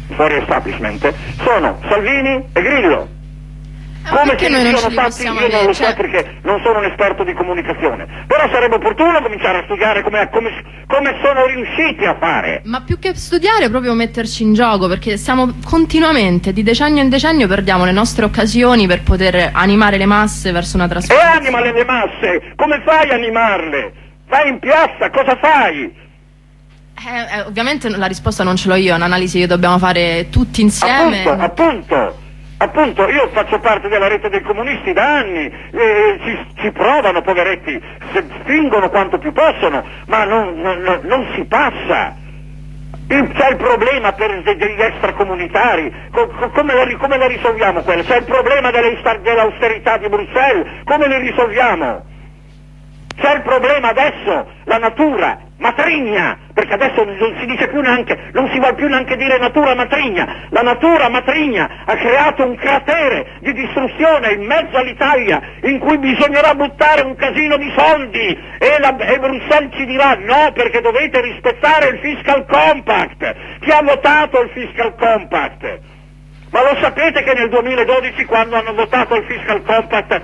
fuori establishment, sono Salvini e Grillo. Come si sono fatti io non lo so, perché non sono un esperto di comunicazione, però sarebbe opportuno cominciare a studiare come sono riusciti a fare. Ma più che studiare, proprio metterci in gioco, perché siamo continuamente, di decennio in decennio, perdiamo le nostre occasioni per poter animare le masse verso una trasformazione. E anima le masse, come fai a animarle? Vai in piazza, cosa fai? Ovviamente la risposta non ce l'ho io, è un'analisi che dobbiamo fare tutti insieme. Appunto, io faccio parte della rete dei comunisti da anni, ci provano, poveretti, spingono quanto più possono, ma non si passa. C'è il problema degli extracomunitari, come la risolviamo quella? C'è il problema dell'austerità di Bruxelles, come li risolviamo? C'è il problema adesso, la natura matrigna, perché adesso non si dice più neanche, non si vuole più neanche dire natura matrigna. La natura matrigna ha creato un cratere di distruzione in mezzo all'Italia, in cui bisognerà buttare un casino di soldi, e Bruxelles ci dirà no, perché dovete rispettare il fiscal compact. Chi ha votato il fiscal compact? Ma lo sapete che nel 2012, quando hanno votato il fiscal compact,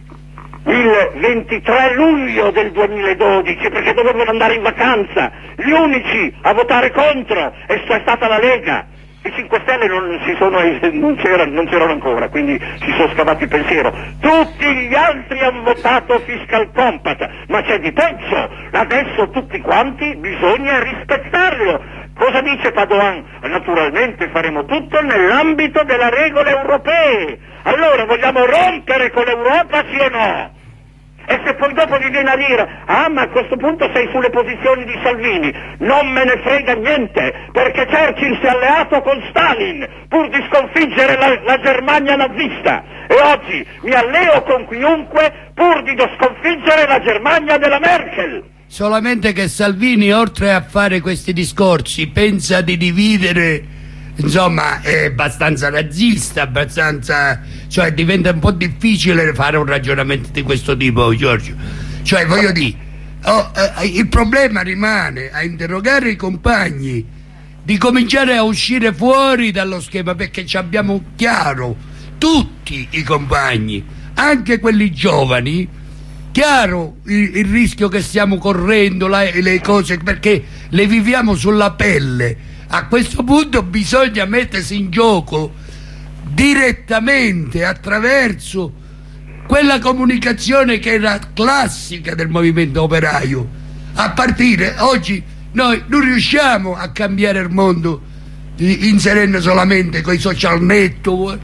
il 23 luglio del 2012, perché dovevano andare in vacanza, gli unici a votare contro è stata la Lega. I 5 Stelle non c'erano ancora, quindi si sono scavati il pensiero. Tutti gli altri hanno votato fiscal compact, ma c'è di peggio, adesso tutti quanti bisogna rispettarlo. Cosa dice Padoan? Naturalmente faremo tutto nell'ambito delle regole europee. Allora vogliamo rompere con l'Europa, sì o no? E se poi dopo mi viene a dire, ma a questo punto sei sulle posizioni di Salvini, non me ne frega niente, perché Churchill si è alleato con Stalin pur di sconfiggere la Germania nazista, e oggi mi alleo con chiunque pur di sconfiggere la Germania della Merkel. Solamente che Salvini, oltre a fare questi discorsi, pensa di dividere, insomma, è abbastanza razzista, cioè diventa un po' difficile fare un ragionamento di questo tipo, Giorgio. Cioè, voglio dire, il problema rimane a interrogare i compagni, di cominciare a uscire fuori dallo schema, perché ci abbiamo chiaro, tutti i compagni, anche quelli giovani, chiaro il rischio che stiamo correndo, le cose, perché le viviamo sulla pelle. A questo punto bisogna mettersi in gioco direttamente attraverso quella comunicazione che era classica del movimento operaio. A partire oggi noi non riusciamo a cambiare il mondo inserendo solamente con i social network,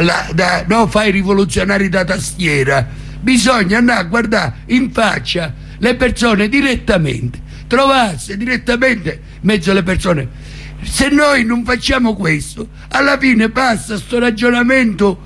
fai rivoluzionari da tastiera. Bisogna andare a guardare in faccia le persone direttamente, trovarsi direttamente in mezzo alle persone. Se noi non facciamo questo, alla fine passa sto ragionamento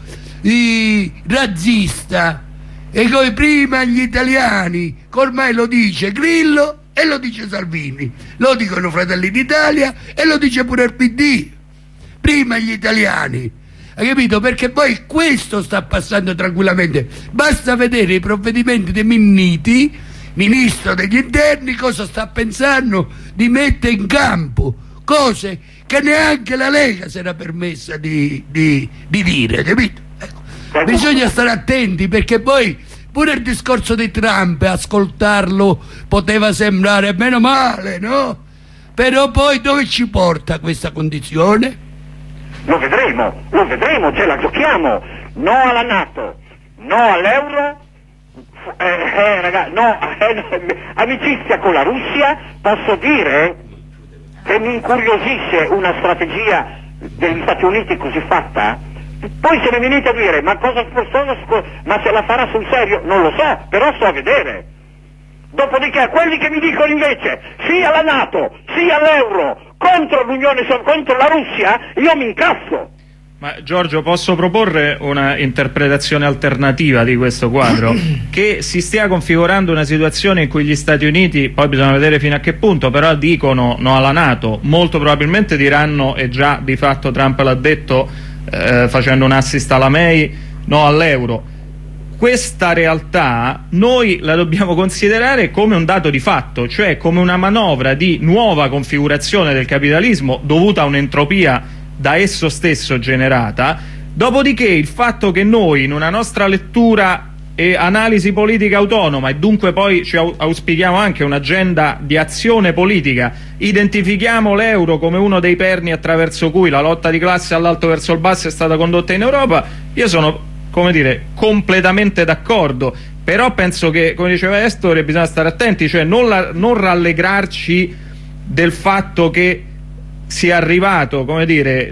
razzista, e come prima gli italiani, che ormai lo dice Grillo e lo dice Salvini, lo dicono Fratelli d'Italia e lo dice pure il PD. Prima gli italiani, hai capito? Perché poi questo sta passando tranquillamente. Basta vedere i provvedimenti di Minniti, ministro degli interni, cosa sta pensando di mettere in campo, cose che neanche la Lega si era permessa di dire, capito? Ecco. Bisogna stare attenti, perché poi pure il discorso di Trump, ascoltarlo poteva sembrare meno male, no? Però poi dove ci porta questa condizione? Lo vedremo, ce la giochiamo. No alla NATO, no all'euro, amicizia con la Russia. Posso dire che mi incuriosisce una strategia degli Stati Uniti così fatta. Poi se mi venite a dire ma se la farà sul serio, non lo so, però sto a vedere. Dopodiché a quelli che mi dicono invece sì alla NATO, sì all'euro, contro l'Unione, contro la Russia, io mi incazzo. Ma Giorgio, posso proporre una interpretazione alternativa di questo quadro? Che si stia configurando una situazione in cui gli Stati Uniti, poi bisogna vedere fino a che punto, però dicono no alla NATO, molto probabilmente diranno, e già di fatto Trump l'ha detto facendo un assist alla May, no all'euro. Questa realtà noi la dobbiamo considerare come un dato di fatto, cioè come una manovra di nuova configurazione del capitalismo dovuta a un'entropia da esso stesso generata. Dopodiché il fatto che noi in una nostra lettura e analisi politica autonoma, e dunque poi ci auspichiamo anche un'agenda di azione politica, identifichiamo l'euro come uno dei perni attraverso cui la lotta di classe dall'alto verso il basso è stata condotta in Europa, io sono, come dire, completamente d'accordo, però penso che, come diceva Estore, bisogna stare attenti, cioè non rallegrarci del fatto che sia arrivato, come dire,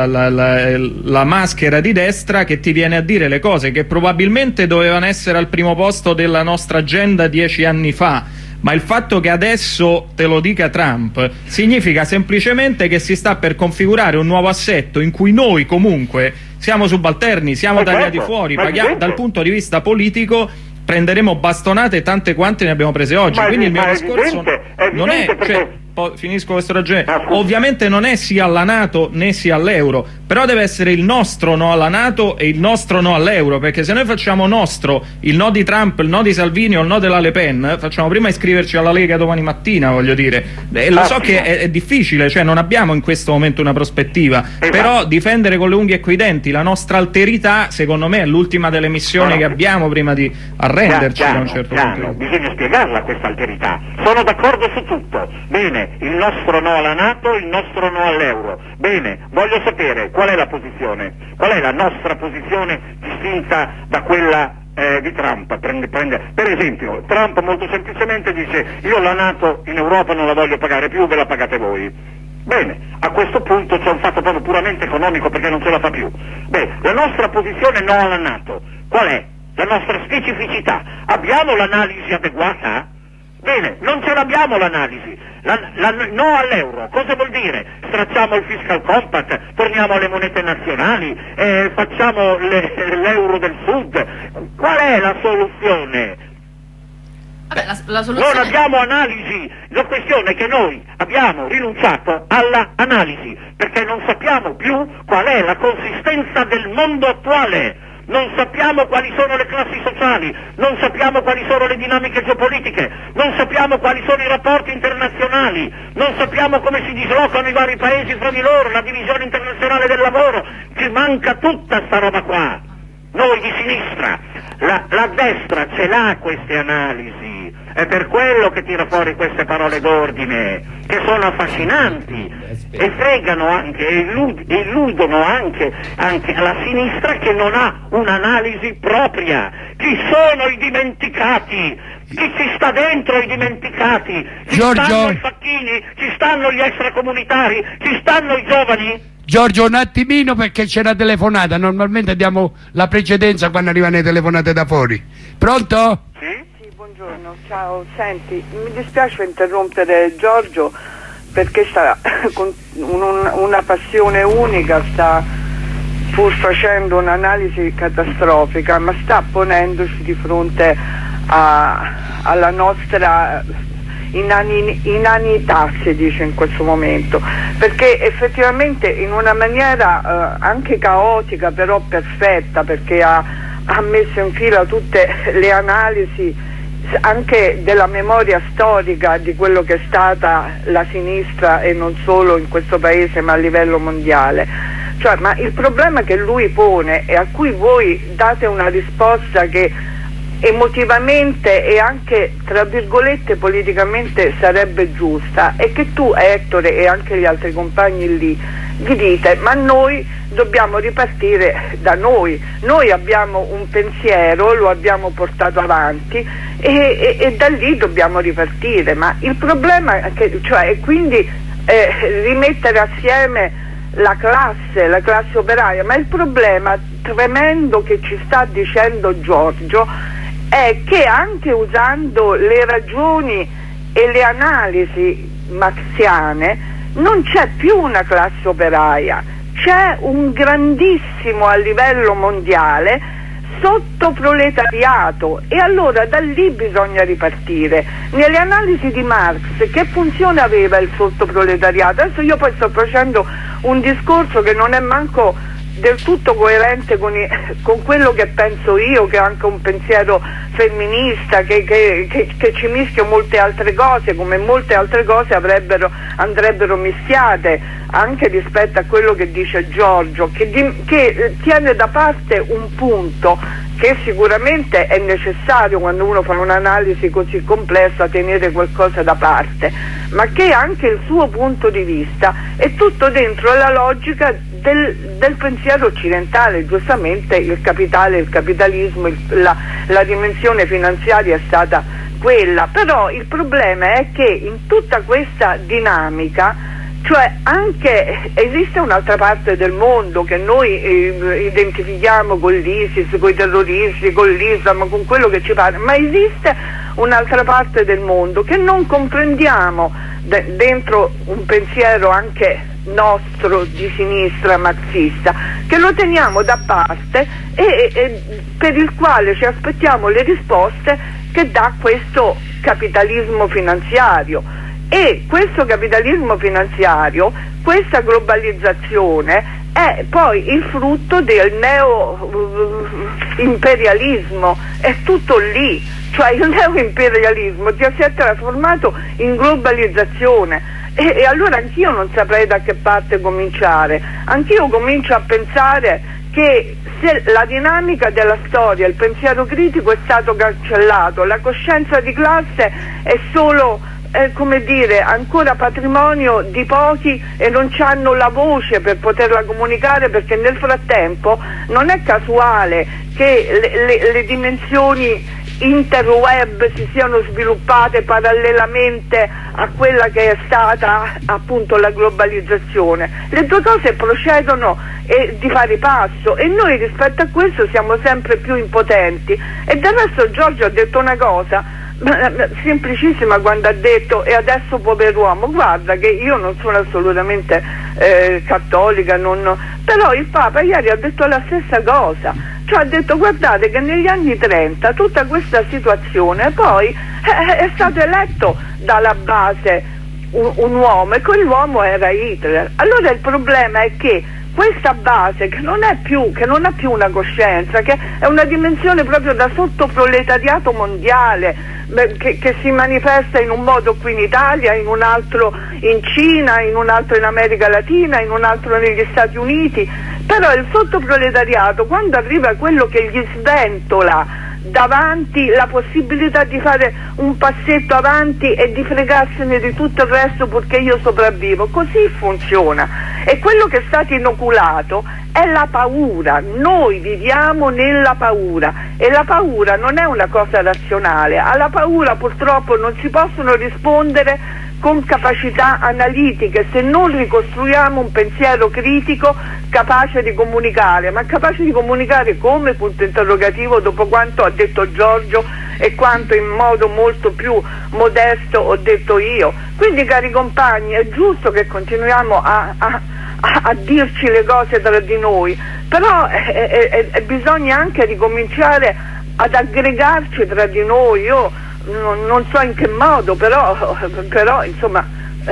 la maschera di destra che ti viene a dire le cose che probabilmente dovevano essere al primo posto della nostra agenda 10 anni fa, ma il fatto che adesso te lo dica Trump significa semplicemente che si sta per configurare un nuovo assetto in cui noi comunque siamo subalterni, siamo tagliati fuori, dal punto di vista politico prenderemo bastonate tante quante ne abbiamo prese oggi. Quindi il mio discorso non è, cioè, finisco questo ragionamento, ovviamente non è sia alla NATO né sia all'euro, però deve essere il nostro no alla NATO e il nostro no all'euro, perché se noi facciamo nostro il no di Trump, il no di Salvini o il no della Le Pen, facciamo prima iscriverci alla Lega domani mattina, voglio dire, lo so che è difficile, cioè non abbiamo in questo momento una prospettiva, però difendere con le unghie e coi denti la nostra alterità, secondo me è l'ultima delle missioni che abbiamo prima di arrenderci da un certo punto. Bisogna spiegarla questa alterità, sono d'accordo su tutto, bene, il nostro no alla NATO, il nostro no all'euro, bene, voglio sapere qual è la posizione, qual è la nostra posizione distinta da quella di Trump. Per esempio, Trump molto semplicemente dice: io la NATO in Europa non la voglio pagare più, ve la pagate voi. Bene, a questo punto c'è un fatto proprio puramente economico, perché non ce la fa più. Beh, la nostra posizione no alla NATO, qual è? La nostra specificità. Abbiamo l'analisi adeguata? Bene, non ce l'abbiamo l'analisi. No all'euro, cosa vuol dire? Stracciamo il fiscal compact, torniamo alle monete nazionali, facciamo l'euro del sud. Qual è la soluzione? Vabbè, la soluzione... Non abbiamo analisi, la questione è che noi abbiamo rinunciato alla analisi, perché non sappiamo più qual è la consistenza del mondo attuale. Non sappiamo quali sono le classi sociali, non sappiamo quali sono le dinamiche geopolitiche, non sappiamo quali sono i rapporti internazionali, non sappiamo come si dislocano i vari paesi fra di loro, la divisione internazionale del lavoro, ci manca tutta sta roba qua. Noi di sinistra, la destra ce l'ha queste analisi, è per quello che tira fuori queste parole d'ordine, che sono affascinanti e fregano anche, e illudono anche alla sinistra che non ha un'analisi propria. Chi sono i dimenticati? Chi ci sta dentro i dimenticati? Ci stanno i facchini? Ci stanno gli extracomunitari? Ci stanno i giovani? Giorgio, un attimino, perché c'è una telefonata, normalmente diamo la precedenza quando arrivano le telefonate da fuori. Pronto? Sì, buongiorno, ciao, senti, mi dispiace interrompere Giorgio perché sta con una passione unica, sta pur facendo un'analisi catastrofica, ma sta ponendoci di fronte alla nostra inanità, si dice in questo momento, perché effettivamente in una maniera anche caotica però perfetta, perché ha messo in fila tutte le analisi anche della memoria storica di quello che è stata la sinistra, e non solo in questo paese ma a livello mondiale. Cioè, ma il problema che lui pone e a cui voi date una risposta che emotivamente e anche tra virgolette politicamente sarebbe giusta, è che tu, Ettore, e anche gli altri compagni lì vi dite: ma noi dobbiamo ripartire da noi abbiamo un pensiero, lo abbiamo portato avanti e da lì dobbiamo ripartire. Ma il problema è che, cioè, quindi rimettere assieme la classe operaia, ma il problema tremendo che ci sta dicendo Giorgio è che anche usando le ragioni e le analisi marxiane non c'è più una classe operaia, c'è un grandissimo a livello mondiale sottoproletariato, e allora da lì bisogna ripartire. Nelle analisi di Marx che funzione aveva il sottoproletariato? Adesso io poi sto facendo un discorso che non è manco del tutto coerente con quello che penso io, che ho anche un pensiero femminista, che ci mischio molte altre cose, come molte altre cose andrebbero mischiate, anche rispetto a quello che dice Giorgio, che tiene da parte un punto che sicuramente è necessario quando uno fa un'analisi così complessa, tenere qualcosa da parte, ma che anche il suo punto di vista è tutto dentro la logica del pensiero occidentale. Giustamente il capitale, il capitalismo, la dimensione finanziaria è stata quella, però il problema è che in tutta questa dinamica, cioè anche esiste un'altra parte del mondo che noi identifichiamo con l'ISIS, con i terroristi, con l'Islam, con quello che ci pare, ma esiste un'altra parte del mondo che non comprendiamo dentro un pensiero anche nostro di sinistra marxista, che lo teniamo da parte e per il quale ci aspettiamo le risposte che dà questo capitalismo finanziario. E questo capitalismo finanziario, questa globalizzazione è poi il frutto del neo-imperialismo, è tutto lì, cioè il neo-imperialismo si è trasformato in globalizzazione. E allora anch'io non saprei da che parte cominciare. Anch'io comincio a pensare che se la dinamica della storia, il pensiero critico è stato cancellato, la coscienza di classe è solo come dire, ancora patrimonio di pochi e non hanno la voce per poterla comunicare, perché nel frattempo non è casuale che le dimensioni interweb si siano sviluppate parallelamente a quella che è stata appunto la globalizzazione. Le due cose procedono di pari passo e noi rispetto a questo siamo sempre più impotenti. E del resto Giorgio ha detto una cosa semplicissima quando ha detto "e adesso pover'uomo". Guarda che io non sono assolutamente cattolica, però il Papa ieri ha detto la stessa cosa, cioè ha detto guardate che negli anni 30 tutta questa situazione poi è stato eletto dalla base un uomo e quell'uomo era Hitler. Allora il problema è che questa base che non ha più una coscienza, che è una dimensione proprio da sottoproletariato mondiale, che si manifesta in un modo qui in Italia, in un altro in Cina, in un altro in America Latina, in un altro negli Stati Uniti. Però il sottoproletariato, quando arriva quello che gli sventola davanti la possibilità di fare un passetto avanti e di fregarsene di tutto il resto purché io sopravvivo, così funziona. E quello che è stato inoculato è la paura. Noi viviamo nella paura e la paura non è una cosa razionale. Alla paura purtroppo non si possono rispondere con capacità analitiche se non ricostruiamo un pensiero critico capace di comunicare. Ma capace di comunicare come? Punto interrogativo, dopo quanto ha detto Giorgio e quanto in modo molto più modesto ho detto io. Quindi cari compagni, è giusto che continuiamo a dirci le cose tra di noi, però bisogna anche ricominciare ad aggregarci tra di noi. Io non so in che modo, però insomma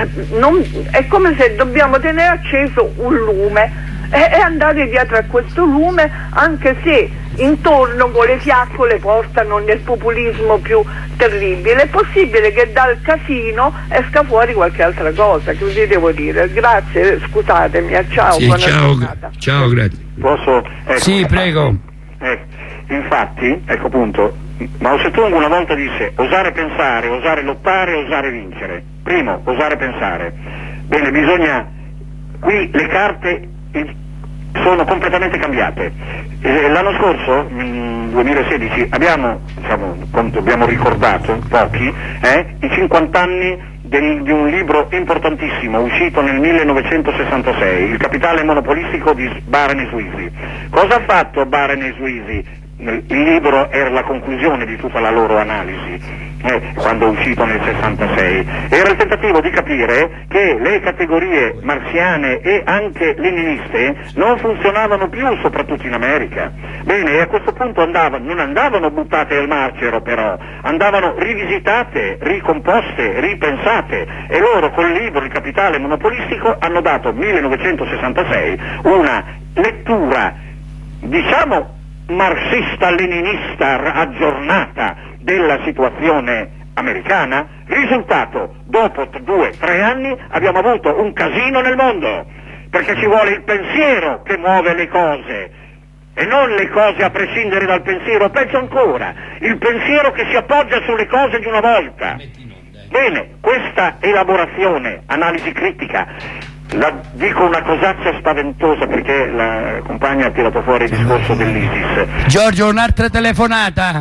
è come se dobbiamo tenere acceso un lume e andare dietro a questo lume, anche se intorno con le fiaccole portano nel populismo più terribile. È possibile che dal casino esca fuori qualche altra cosa, così devo dire. Grazie, scusatemi, ciao. Sì, ciao, grazie. Posso? Ecco, sì, prego. Infatti, ecco appunto, Mao Zedong una volta disse: osare pensare, osare lottare, osare vincere. Primo, osare pensare. Bene, bisogna, qui le carte sono completamente cambiate. L'anno scorso, 2016, abbiamo ricordato, pochi, i 50 anni di un libro importantissimo uscito nel 1966, Il capitale monopolistico di Barron e Sweezy. Cosa ha fatto Barron e Sweezy? Il libro era la conclusione di tutta la loro analisi, quando è uscito nel 66. Era il tentativo di capire che le categorie marxiane e anche leniniste non funzionavano più, soprattutto in America. Bene, e a questo punto non andavano buttate al macero, però andavano rivisitate, ricomposte, ripensate, e loro col libro Il capitale monopolistico hanno dato 1966 una lettura, diciamo, marxista-leninista aggiornata della situazione americana. Risultato: dopo 2 o 3 anni abbiamo avuto un casino nel mondo, perché ci vuole il pensiero che muove le cose e non le cose a prescindere dal pensiero, peggio ancora, il pensiero che si appoggia sulle cose di una volta. Bene, questa elaborazione, analisi critica, dico una cosaccia spaventosa perché la compagna ha tirato fuori il discorso dell'ISIS. Giorgio, un'altra telefonata.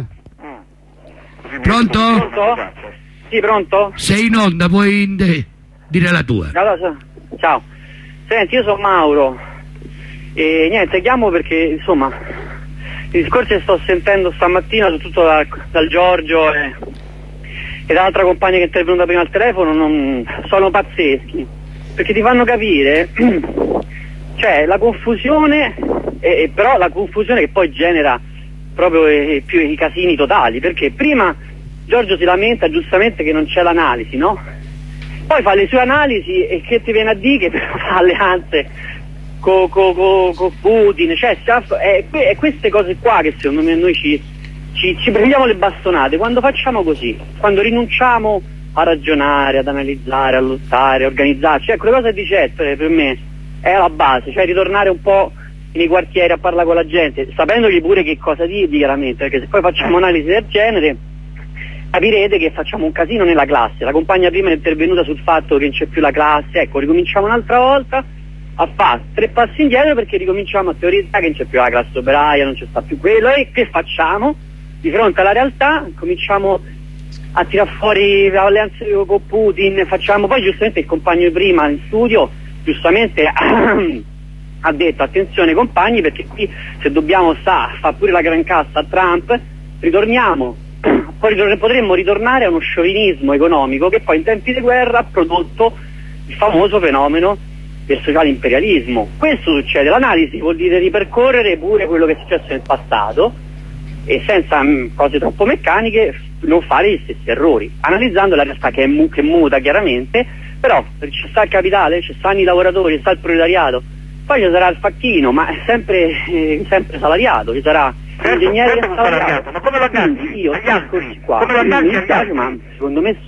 Pronto? Sì, pronto? Sei in onda, puoi dire la tua. Allora, ciao. Senti, io sono Mauro e niente, chiamo perché insomma i discorsi che sto sentendo stamattina, soprattutto dal Giorgio e dall'altra compagna che è intervenuta prima al telefono, non sono pazzeschi, perché ti fanno capire cioè la confusione, però la confusione che poi genera proprio più i casini totali, perché prima Giorgio si lamenta giustamente che non c'è l'analisi, no? Poi fa le sue analisi e che ti viene a dire che fa alleanze con Putin, cioè è queste cose qua che secondo me noi ci prendiamo le bastonate quando facciamo così, quando rinunciamo a ragionare, ad analizzare, a lottare, a organizzarci. Ecco, le cose di Ettore per me è la base, cioè ritornare un po' nei quartieri a parlare con la gente, sapendogli pure che cosa dirgli chiaramente, perché se poi facciamo analisi del genere capirete che facciamo un casino nella classe. La compagna prima è intervenuta sul fatto che non c'è più la classe, ecco, ricominciamo un'altra volta a fare 3 passi indietro perché ricominciamo a teorizzare che non c'è più la classe operaia, non c'è sta più quello, e che facciamo? Di fronte alla realtà cominciamo a tirar fuori alleanze con Putin, facciamo, poi giustamente il compagno prima in studio giustamente ha detto attenzione compagni, perché qui se dobbiamo fa pure la gran cassa a Trump, ritorniamo, poi potremmo ritornare a uno sciovinismo economico che poi in tempi di guerra ha prodotto il famoso fenomeno del sociale imperialismo. Questo succede, l'analisi vuol dire ripercorrere pure quello che è successo nel passato e senza cose troppo meccaniche non fare gli stessi errori, analizzando la realtà che muta chiaramente, però ci sta il capitale, ci stanno i lavoratori, ci sta il proletariato, poi ci sarà il facchino, ma è sempre salariato, ci sarà l'ingegnere salariato. Ma come lo agganci? Io qua, mi piace, ma secondo me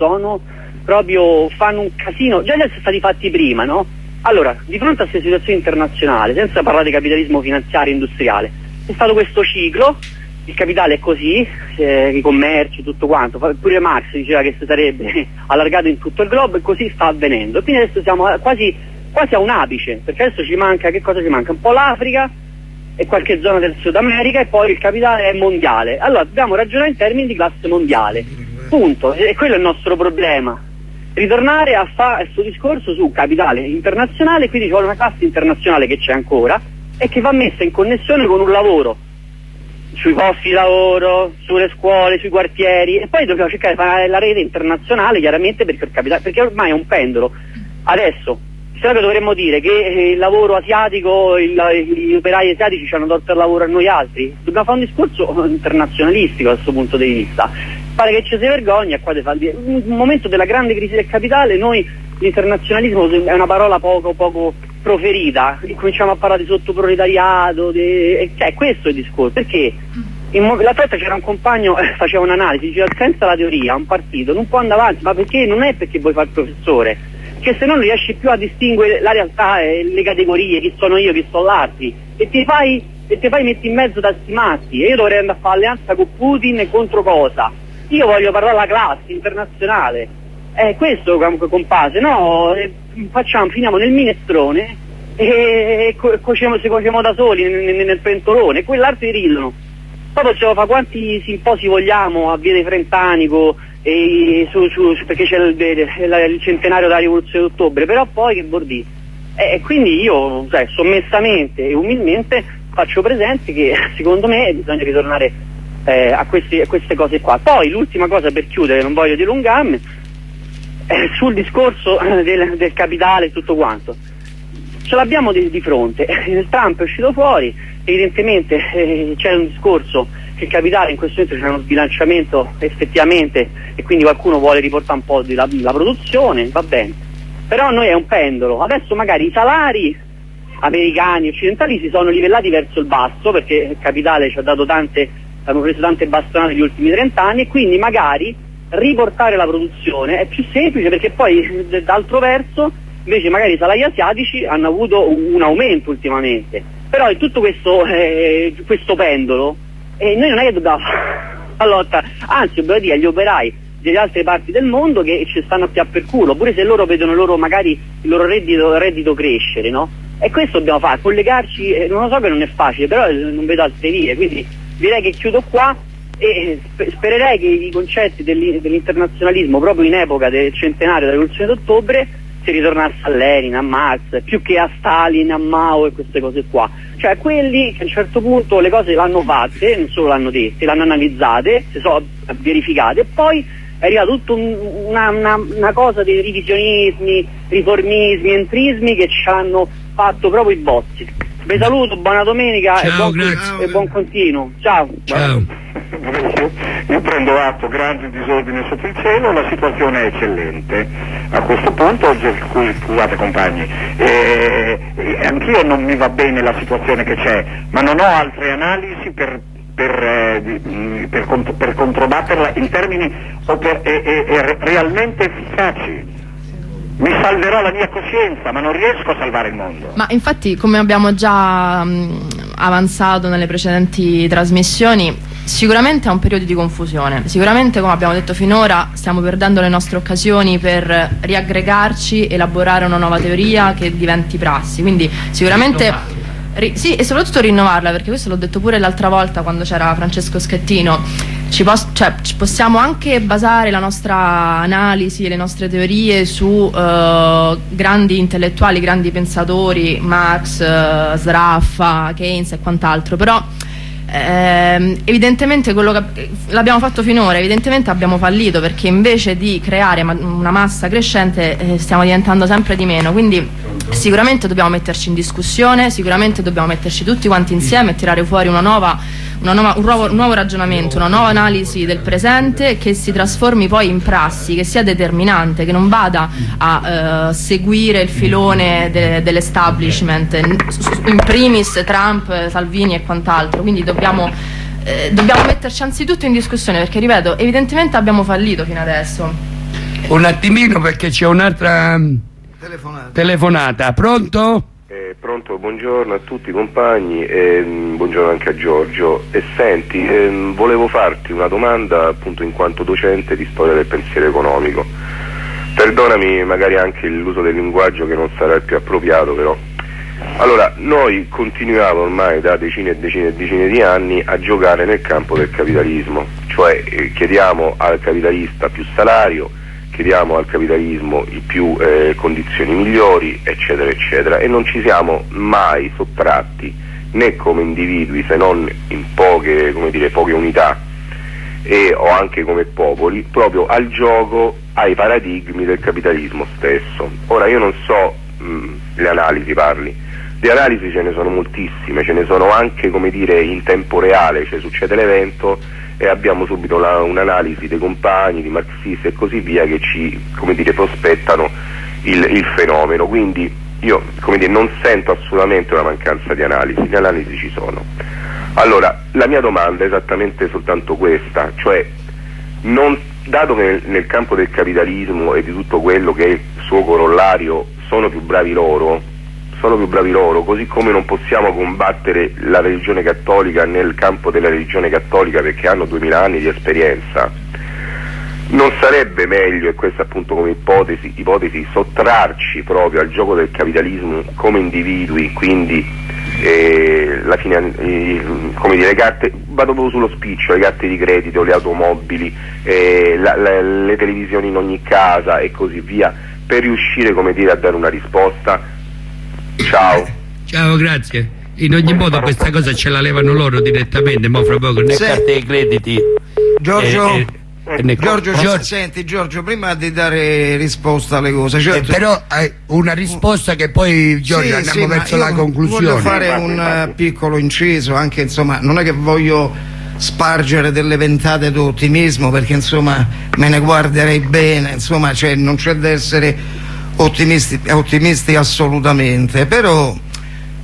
fanno un casino, già sono stati fatti prima, no? Allora, di fronte a queste situazioni internazionali, senza parlare di capitalismo finanziario e industriale, è stato questo ciclo, il capitale è così, i commerci, tutto quanto, pure Marx diceva che si sarebbe allargato in tutto il globo e così sta avvenendo. Quindi adesso siamo quasi a un apice, perché adesso ci manca, che cosa ci manca? Un po' l'Africa e qualche zona del Sud America e poi il capitale è mondiale. Allora dobbiamo ragionare in termini di classe mondiale, punto, e quello è il nostro problema. Ritornare a fare questo discorso su capitale internazionale, quindi ci vuole una classe internazionale che c'è ancora e che va messa in connessione con un lavoro sui posti di lavoro, sulle scuole, sui quartieri, e poi dobbiamo cercare di fare la rete internazionale chiaramente perché il capitale, perché ormai è un pendolo. Adesso sempre dovremmo dire che il lavoro asiatico, gli operai asiatici ci hanno tolto il lavoro a noi altri. Dobbiamo fare un discorso internazionalistico da questo punto di vista. Pare che ci si vergogna qua in un momento della grande crisi del capitale. Noi l'internazionalismo è una parola poco proferita, cominciamo a parlare di sottoproletariato, cioè questo è il discorso, perché l'altra volta c'era un compagno faceva un'analisi, diceva senza la teoria un partito non può andare avanti, ma perché? Non è perché vuoi fare il professore, che se non riesci più a distinguere la realtà e le categorie, chi sono io, chi sono l'altri, e ti fai metti in mezzo da sti matti, e io dovrei andare a fare alleanza con Putin e contro cosa? Io voglio parlare alla classe internazionale, questo compase, no? Finiamo nel minestrone e si cuociamo da soli nel pentolone, e quell'altro ridono. Poi possiamo fare quanti simposi vogliamo a Via dei Frentanico perché c'è il centenario della rivoluzione d'ottobre, però poi che bordi. Quindi io sommessamente e umilmente faccio presente che secondo me bisogna ritornare a queste cose qua. Poi l'ultima cosa per chiudere, non voglio dilungarmi, sul discorso del capitale e tutto quanto, ce l'abbiamo di fronte. Trump è uscito fuori, evidentemente c'è un discorso che il capitale in questo momento c'è uno sbilanciamento effettivamente e quindi qualcuno vuole riportare un po' la produzione, va bene, però noi è un pendolo. Adesso magari i salari americani, occidentali si sono livellati verso il basso, perché il capitale ci ha dato hanno preso tante bastonate negli ultimi 30 anni, e quindi magari riportare la produzione è più semplice, perché poi d'altro verso invece magari i salari asiatici hanno avuto un aumento ultimamente. Però in tutto questo pendolo noi non è che dobbiamo fare la lotta, anzi dobbiamo dire agli operai delle altre parti del mondo che ci stanno più per culo, pure se loro vedono magari il loro reddito crescere, no? E questo dobbiamo fare, collegarci, non lo so che non è facile, però non vedo altre vie, quindi direi che chiudo qua e spererei che i concetti dell'internazionalismo proprio in epoca del centenario della rivoluzione d'ottobre si ritornasse a Lenin, a Marx, più che a Stalin, a Mao e queste cose qua, cioè quelli che a un certo punto le cose l'hanno fatte, non solo l'hanno dette, l'hanno analizzate, si sono verificate, e poi è arrivata tutta una cosa di revisionismi, riformismi, entrismi che ci hanno fatto proprio i bozzi. Vi saluto, buona domenica. Ciao, e buon continuo. Ciao. Io prendo atto, grande disordine sotto il cielo, la situazione è eccellente. A questo punto, scusate compagni, anch'io non mi va bene la situazione che c'è, ma non ho altre analisi per controbatterla in termini realmente efficaci. Mi salverò la mia coscienza, ma non riesco a salvare il mondo. Ma infatti, come abbiamo già avanzato nelle precedenti trasmissioni, sicuramente è un periodo di confusione. Sicuramente, come abbiamo detto finora, stiamo perdendo le nostre occasioni per riaggregarci, elaborare una nuova teoria che diventi prassi. Quindi sicuramente sì, e soprattutto rinnovarla, perché questo l'ho detto pure l'altra volta quando c'era Francesco Schettino. Possiamo anche basare la nostra analisi e le nostre teorie su grandi intellettuali, grandi pensatori, Marx, Sraffa, Keynes e quant'altro, però evidentemente quello che l'abbiamo fatto finora, evidentemente abbiamo fallito, perché invece di creare una massa crescente stiamo diventando sempre di meno. Quindi sicuramente dobbiamo metterci in discussione, sicuramente dobbiamo metterci tutti quanti insieme e tirare fuori un nuovo ragionamento, una nuova analisi del presente che si trasformi poi in prassi, che sia determinante, che non vada a seguire il filone dell'establishment, in primis Trump, Salvini e quant'altro. Quindi dobbiamo metterci anzitutto in discussione, perché ripeto, evidentemente abbiamo fallito fino adesso. Un attimino, perché c'è un'altra telefonata. Pronto? Pronto, buongiorno a tutti i compagni e buongiorno anche a Giorgio. E senti, volevo farti una domanda appunto in quanto docente di storia del pensiero economico. Perdonami magari anche l'uso del linguaggio che non sarà il più appropriato, però. Allora, noi continuiamo ormai da decine e decine e decine di anni a giocare nel campo del capitalismo, cioè chiediamo al capitalista più salario, chiediamo al capitalismo più condizioni migliori, eccetera eccetera, e non ci siamo mai sottratti né come individui, se non in poche unità, o anche come popoli, proprio al gioco, ai paradigmi del capitalismo stesso. Ora io non so le analisi parli, di analisi ce ne sono moltissime, ce ne sono anche, come dire, in tempo reale, cioè succede l'evento e abbiamo subito un'analisi dei compagni, di marxisti e così via, che ci, come dire, prospettano il fenomeno. Quindi io, come dire, non sento assolutamente una mancanza di analisi, le analisi ci sono. Allora, la mia domanda è esattamente soltanto questa, cioè, dato che nel campo del capitalismo e di tutto quello che è il suo corollario sono più bravi loro, così come non possiamo combattere la religione cattolica nel campo della religione cattolica perché hanno 2000 anni di esperienza, non sarebbe meglio, e questa appunto come ipotesi, sottrarci proprio al gioco del capitalismo come individui, quindi come dire, le carte, vado proprio sullo spiccio, le carte di credito, le automobili, le televisioni in ogni casa e così via, per riuscire, come dire, a dare una risposta. Ciao, grazie. In ogni modo questa cosa ce la levano loro direttamente, ma fra poco né carte di crediti. Giorgio, senti Giorgio, prima di dare risposta alle cose, certo, però una risposta che poi Giorgio andiamo verso la conclusione. Voglio fare un piccolo inciso, anche insomma, non è che voglio spargere delle ventate d'ottimismo, perché insomma me ne guarderei bene, insomma, cioè, non c'è da essere ottimisti assolutamente, però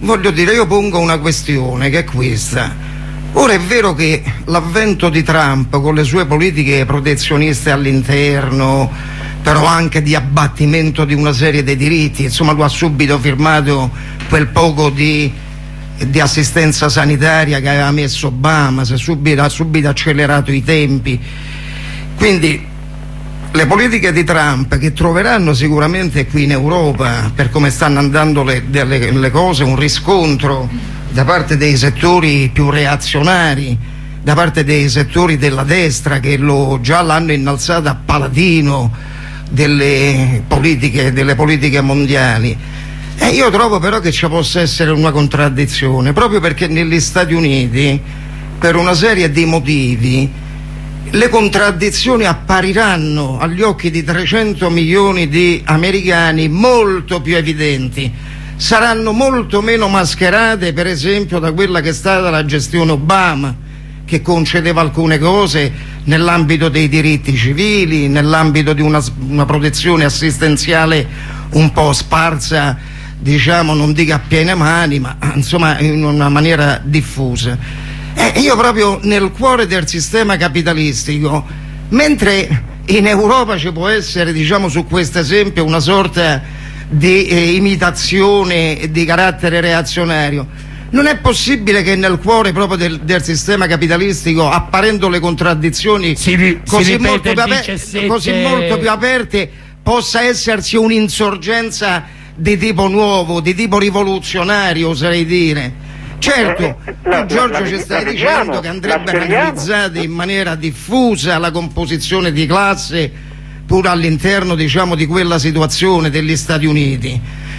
voglio dire, io pongo una questione che è questa. Ora è vero che l'avvento di Trump con le sue politiche protezioniste all'interno, però anche di abbattimento di una serie di diritti, insomma lui ha subito firmato quel poco di assistenza sanitaria che aveva messo Obama, ha subito accelerato i tempi, quindi le politiche di Trump, che troveranno sicuramente qui in Europa, per come stanno andando le cose, un riscontro da parte dei settori più reazionari, da parte dei settori della destra che già l'hanno innalzata a paladino delle politiche mondiali. Io trovo però che ci possa essere una contraddizione, proprio perché negli Stati Uniti, per una serie di motivi, le contraddizioni appariranno agli occhi di 300 milioni di americani molto più evidenti, saranno molto meno mascherate, per esempio, da quella che è stata la gestione Obama, che concedeva alcune cose nell'ambito dei diritti civili, nell'ambito di una protezione assistenziale un po' sparsa, diciamo, non dico a piene mani, ma insomma in una maniera diffusa. Io proprio nel cuore del sistema capitalistico, mentre in Europa ci può essere, diciamo, su questo esempio una sorta di imitazione di carattere reazionario, non è possibile che nel cuore proprio del sistema capitalistico, apparendo le contraddizioni così molto più aperte, possa esserci un'insorgenza di tipo nuovo, di tipo rivoluzionario, oserei dire. Certo, tu Giorgio ci stai dicendo che andrebbe analizzata in maniera diffusa la composizione di classe pur all'interno, diciamo, di quella situazione degli Stati Uniti.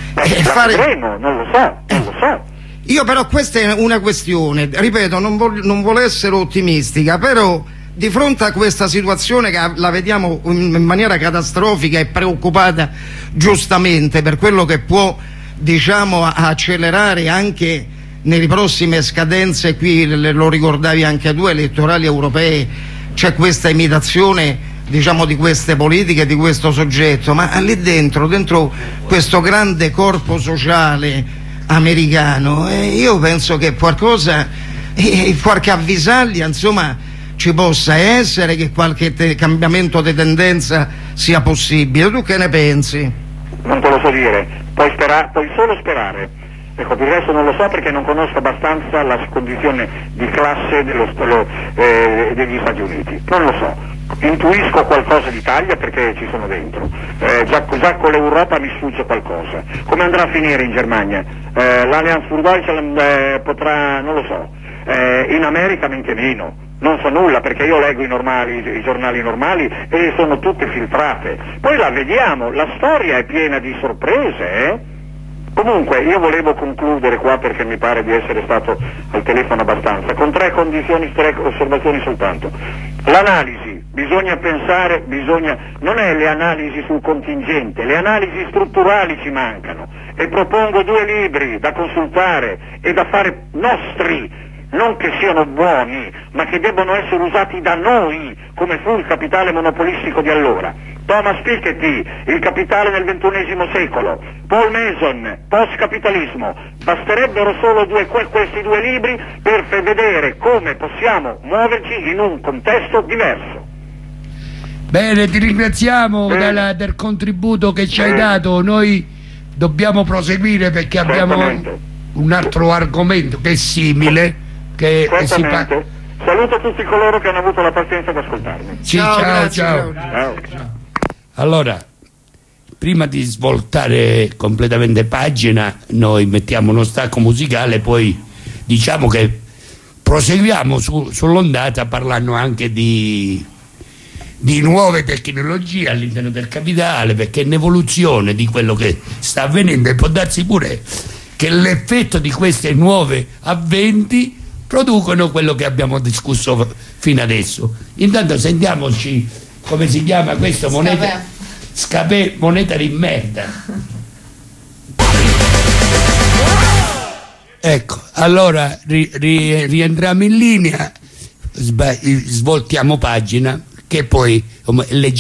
Non lo so. Io però questa è una questione, ripeto, non vuole essere ottimistica, però di fronte a questa situazione che la vediamo in maniera catastrofica e preoccupata giustamente per quello che può, diciamo, accelerare anche nelle prossime scadenze, qui lo ricordavi anche tu, elettorali europee, c'è questa imitazione, diciamo, di queste politiche, di questo soggetto, ma lì dentro questo grande corpo sociale americano, io penso che qualcosa, qualche avvisaglia, insomma, ci possa essere, che qualche cambiamento di tendenza sia possibile. Tu che ne pensi? Non te lo so dire, puoi solo sperare. Ecco, per il resto non lo so, perché non conosco abbastanza la condizione di classe degli Stati Uniti. Non lo so. Intuisco qualcosa d'Italia perché ci sono dentro. Già con l'Europa mi sfugge qualcosa. Come andrà a finire in Germania? L'Allianz für Deutschland potrà, non lo so. In America men che meno. Non so nulla, perché io leggo i giornali normali e sono tutte filtrate. Poi la vediamo, la storia è piena di sorprese, Comunque io volevo concludere qua, perché mi pare di essere stato al telefono abbastanza, con tre osservazioni soltanto. L'analisi, bisogna pensare, non è le analisi sul contingente, le analisi strutturali ci mancano, e propongo 2 libri da consultare e da fare nostri, non che siano buoni, ma che debbono essere usati da noi, come fu il capitale monopolistico di allora. Thomas Piketty, Il capitale nel XXI secolo, Paul Mason, Post-capitalismo. Basterebbero solo questi 2 libri per vedere come possiamo muoverci in un contesto diverso. Bene, ti ringraziamo del contributo che ci hai dato. Noi dobbiamo proseguire perché abbiamo un altro argomento che è simile. Saluto tutti coloro che hanno avuto la pazienza di ascoltarmi. Sì, ciao. Allora, prima di svoltare completamente pagina, noi mettiamo uno stacco musicale, poi diciamo che proseguiamo sull'ondata parlando anche di nuove tecnologie all'interno del capitale, perché è un'evoluzione di quello che sta avvenendo, e può darsi pure che l'effetto di queste nuove avventi producono quello che abbiamo discusso fino adesso. Intanto sentiamoci, come si chiama questo? Moneta di merda. Ecco, allora rientriamo in linea, svoltiamo pagina, che poi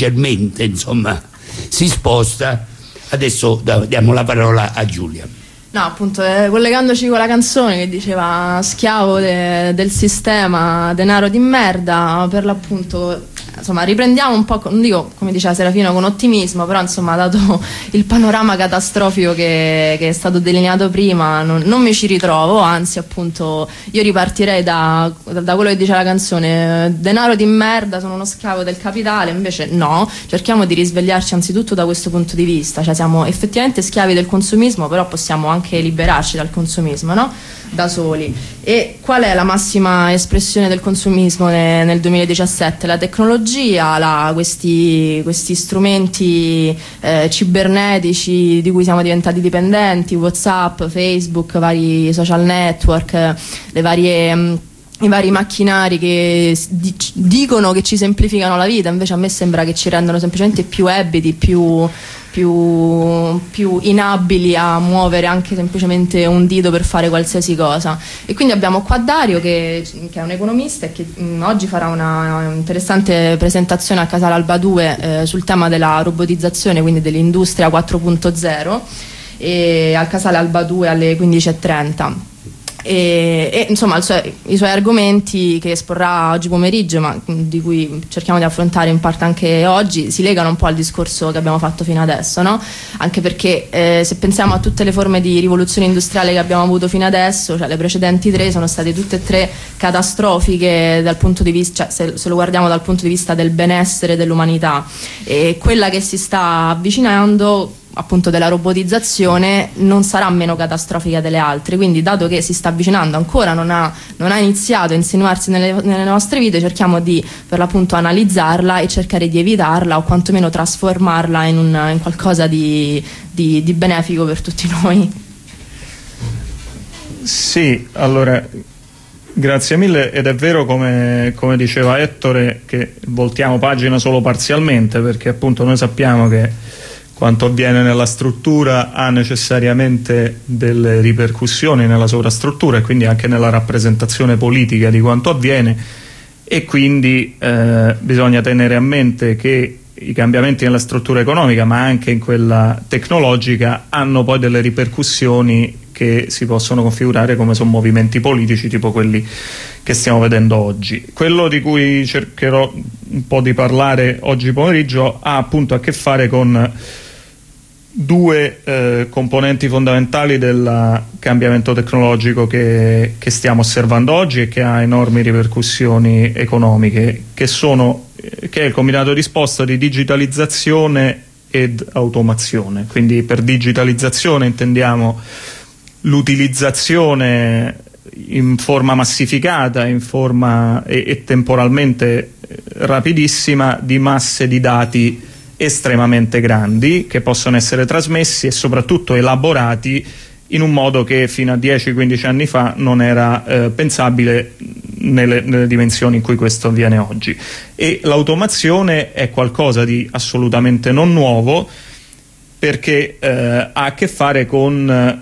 leggermente, insomma, si sposta. Adesso diamo la parola a Giulia. No, appunto, collegandoci con la canzone che diceva schiavo del sistema, denaro di merda, per l'appunto, insomma, riprendiamo un po', non dico come diceva Serafino con ottimismo, però insomma, dato il panorama catastrofico che è stato delineato prima, non mi ci ritrovo, anzi appunto io ripartirei da quello che dice la canzone, denaro di merda, sono uno schiavo del capitale. Invece no, cerchiamo di risvegliarci anzitutto da questo punto di vista, cioè siamo effettivamente schiavi del consumismo, però possiamo anche liberarci dal consumismo, no? Da soli. E qual è la massima espressione del consumismo nel 2017? La tecnologia, questi strumenti cibernetici di cui siamo diventati dipendenti, WhatsApp, Facebook, vari social network, i vari macchinari che dicono che ci semplificano la vita, invece a me sembra che ci rendono semplicemente più ebeti, più inabili a muovere anche semplicemente un dito per fare qualsiasi cosa. E quindi abbiamo qua Dario che è un economista e che oggi farà una interessante presentazione a Casale Alba 2 sul tema della robotizzazione, quindi dell'industria 4.0, e al Casale Alba 2 alle 15:30. E insomma i suoi argomenti che esporrà oggi pomeriggio, ma di cui cerchiamo di affrontare in parte anche oggi, si legano un po' al discorso che abbiamo fatto fino adesso, no? Anche perché se pensiamo a tutte le forme di rivoluzione industriale che abbiamo avuto fino adesso, cioè le precedenti tre sono state tutte e tre catastrofiche dal punto di vista, cioè se lo guardiamo dal punto di vista del benessere dell'umanità, e quella che si sta avvicinando, appunto, della robotizzazione non sarà meno catastrofica delle altre. Quindi, dato che si sta avvicinando, ancora non ha iniziato a insinuarsi nelle nostre vite, cerchiamo di, per l'appunto, analizzarla e cercare di evitarla o quantomeno trasformarla in qualcosa di benefico per tutti noi. Sì, allora grazie mille, ed è vero come diceva Ettore che voltiamo pagina solo parzialmente, perché appunto noi sappiamo che quanto avviene nella struttura ha necessariamente delle ripercussioni nella sovrastruttura e quindi anche nella rappresentazione politica di quanto avviene, e quindi bisogna tenere a mente che i cambiamenti nella struttura economica, ma anche in quella tecnologica, hanno poi delle ripercussioni che si possono configurare come sono movimenti politici tipo quelli che stiamo vedendo oggi. Quello di cui cercherò un po' di parlare oggi pomeriggio ha appunto a che fare con due componenti fondamentali del cambiamento tecnologico che stiamo osservando oggi e che ha enormi ripercussioni economiche, che è il combinato disposto di digitalizzazione ed automazione. Quindi per digitalizzazione intendiamo l'utilizzazione in forma massificata, in forma e temporalmente rapidissima di masse di dati estremamente grandi, che possono essere trasmessi e soprattutto elaborati in un modo che fino a 10-15 anni fa non era pensabile nelle dimensioni in cui questo avviene oggi. E l'automazione è qualcosa di assolutamente non nuovo, perché ha a che fare con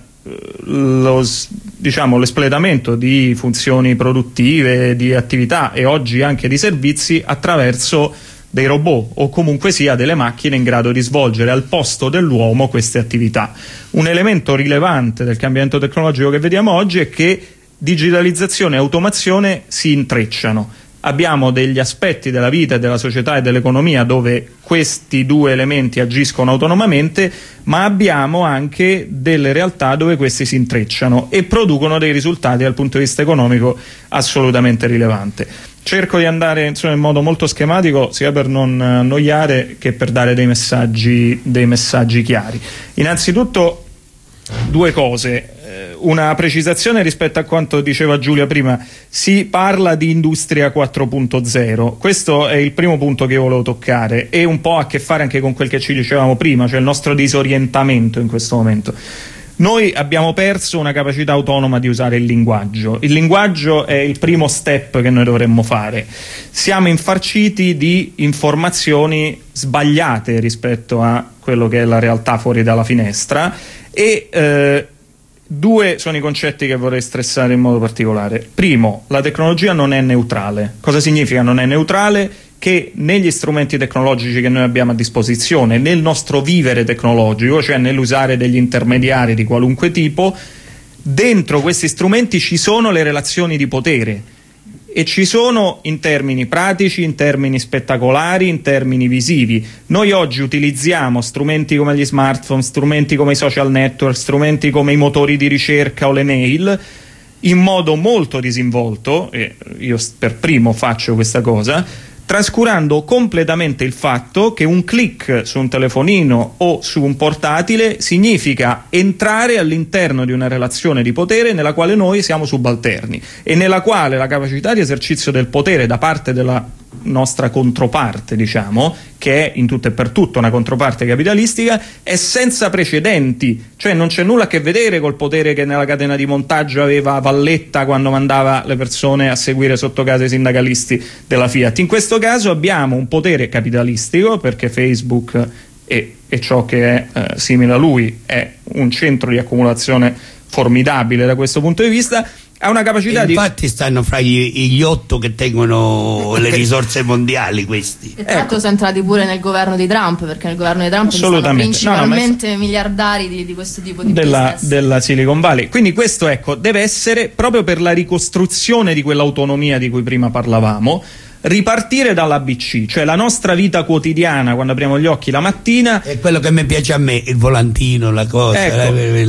l'espletamento di funzioni produttive, di attività e oggi anche di servizi attraverso dei robot o comunque sia delle macchine in grado di svolgere al posto dell'uomo queste attività. Un elemento rilevante del cambiamento tecnologico che vediamo oggi è che digitalizzazione e automazione si intrecciano. Abbiamo degli aspetti della vita e della società e dell'economia dove questi due elementi agiscono autonomamente, ma abbiamo anche delle realtà dove questi si intrecciano e producono dei risultati dal punto di vista economico assolutamente rilevante. Cerco di andare in modo molto schematico, sia per non annoiare che per dare dei messaggi chiari. Innanzitutto due cose. Una precisazione rispetto a quanto diceva Giulia prima: si parla di industria 4.0, questo è il primo punto che io volevo toccare, e un po' ha a che fare anche con quel che ci dicevamo prima, cioè il nostro disorientamento in questo momento. Noi abbiamo perso una capacità autonoma di usare il linguaggio. Il linguaggio è il primo step che noi dovremmo fare. Siamo infarciti di informazioni sbagliate rispetto a quello che è la realtà fuori dalla finestra, e due sono i concetti che vorrei stressare in modo particolare. Primo, la tecnologia non è neutrale. Cosa significa non è neutrale? che negli strumenti tecnologici che noi abbiamo a disposizione, nel nostro vivere tecnologico, cioè nell'usare degli intermediari di qualunque tipo, dentro questi strumenti ci sono le relazioni di potere, e ci sono in termini pratici, in termini spettacolari, in termini visivi. Noi oggi utilizziamo strumenti come gli smartphone, strumenti come i social network, strumenti come i motori di ricerca o le mail in modo molto disinvolto, e io per primo faccio questa cosa, trascurando completamente il fatto che un click su un telefonino o su un portatile significa entrare all'interno di una relazione di potere nella quale noi siamo subalterni e nella quale la capacità di esercizio del potere da parte della nostra controparte, diciamo, che è in tutto e per tutto una controparte capitalistica, è senza precedenti, cioè non c'è nulla a che vedere col potere che nella catena di montaggio aveva Valletta quando mandava le persone a seguire sotto casa i sindacalisti della Fiat. In questo caso abbiamo un potere capitalistico, perché Facebook e ciò che è simile a lui è un centro di accumulazione formidabile da questo punto di vista, ha una capacità infatti stanno fra gli 8 che tengono le risorse mondiali questi. E tra l'altro sono entrati pure nel governo di Trump, perché nel governo di Trump ci sono principalmente miliardari di questo tipo di business. Della Silicon Valley. Quindi questo, ecco, deve essere proprio per la ricostruzione di quell'autonomia di cui prima parlavamo, ripartire dall'ABC, cioè la nostra vita quotidiana quando apriamo gli occhi la mattina. È quello che mi piace a me, il volantino, la cosa,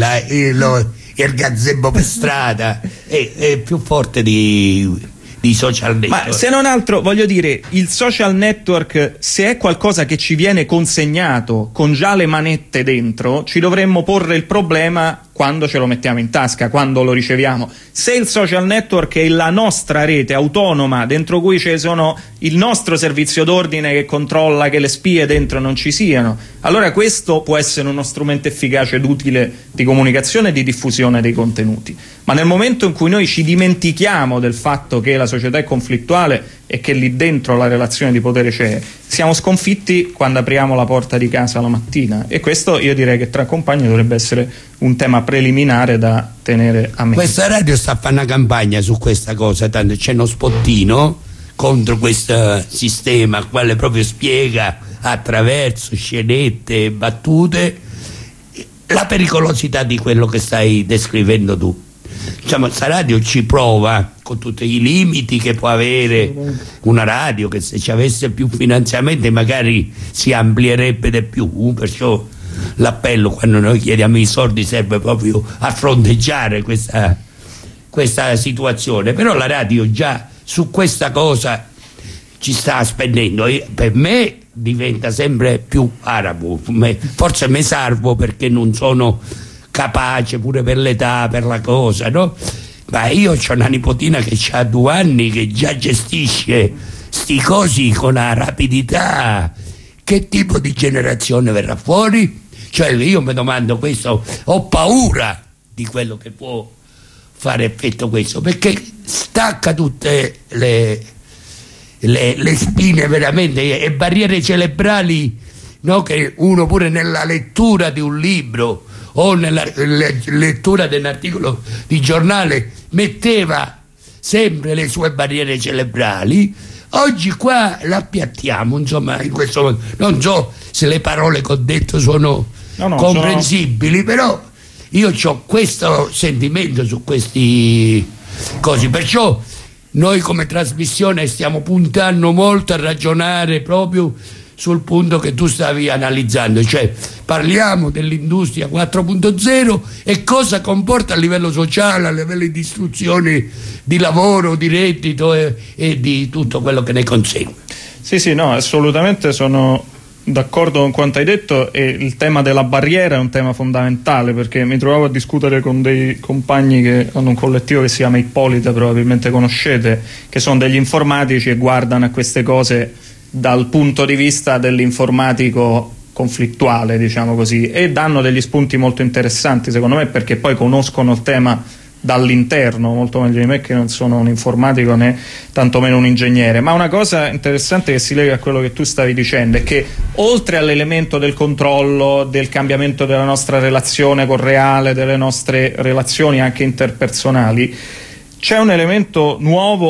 ecco. Il gazebo per strada è più forte di social network. Ma se non altro, voglio dire, il social network, se è qualcosa che ci viene consegnato con già le manette dentro, ci dovremmo porre il problema quando ce lo mettiamo in tasca, quando lo riceviamo. Se il social network è la nostra rete autonoma dentro cui ci sono il nostro servizio d'ordine che controlla che le spie dentro non ci siano, allora questo può essere uno strumento efficace ed utile di comunicazione e di diffusione dei contenuti. Ma nel momento in cui noi ci dimentichiamo del fatto che la società è conflittuale e che lì dentro la relazione di potere c'è, siamo sconfitti quando apriamo la porta di casa la mattina, e questo io direi che tra compagni dovrebbe essere un tema preliminare da tenere a mente. Questa radio sta a fare una campagna su questa cosa, tanto c'è uno spottino contro questo sistema, quale proprio spiega attraverso scenette e battute la pericolosità di quello che stai descrivendo tu. Diciamo, questa radio ci prova con tutti i limiti che può avere una radio, che se ci avesse più finanziamenti magari si amplierebbe di più, perciò l'appello quando noi chiediamo i soldi serve proprio a fronteggiare questa situazione. Però la radio già su questa cosa ci sta spendendo, e per me diventa sempre più arabo, forse me salvo perché non sono capace pure per l'età, per la cosa, no? Ma io ho una nipotina che ha 2 anni che già gestisce sti cosi con una rapidità. Che tipo di generazione verrà fuori? Cioè io mi domando questo, ho paura di quello che può fare effetto questo, perché stacca tutte le spine veramente e barriere cerebrali, no? Che uno pure nella lettura di un libro o nella lettura di un articolo di giornale metteva sempre le sue barriere cerebrali. Oggi qua l'appiattiamo, insomma, in questo modo. Non so se le parole che ho detto sono comprensibili, però io ho questo sentimento su questi cose, perciò noi come trasmissione stiamo puntando molto a ragionare proprio sul punto che tu stavi analizzando, cioè parliamo dell'industria 4.0 e cosa comporta a livello sociale, a livello di istruzione, di lavoro, di reddito e di tutto quello che ne consegue. Sì, no, assolutamente sono d'accordo con quanto hai detto, e il tema della barriera è un tema fondamentale, perché mi trovavo a discutere con dei compagni che hanno un collettivo che si chiama Ippolita, probabilmente conoscete, che sono degli informatici e guardano a queste cose dal punto di vista dell'informatico conflittuale, diciamo così, e danno degli spunti molto interessanti secondo me, perché poi conoscono il tema dall'interno molto meglio di me, che non sono un informatico né tantomeno un ingegnere. Ma una cosa interessante che si lega a quello che tu stavi dicendo è che oltre all'elemento del controllo, del cambiamento della nostra relazione col reale, delle nostre relazioni anche interpersonali, c'è un elemento nuovo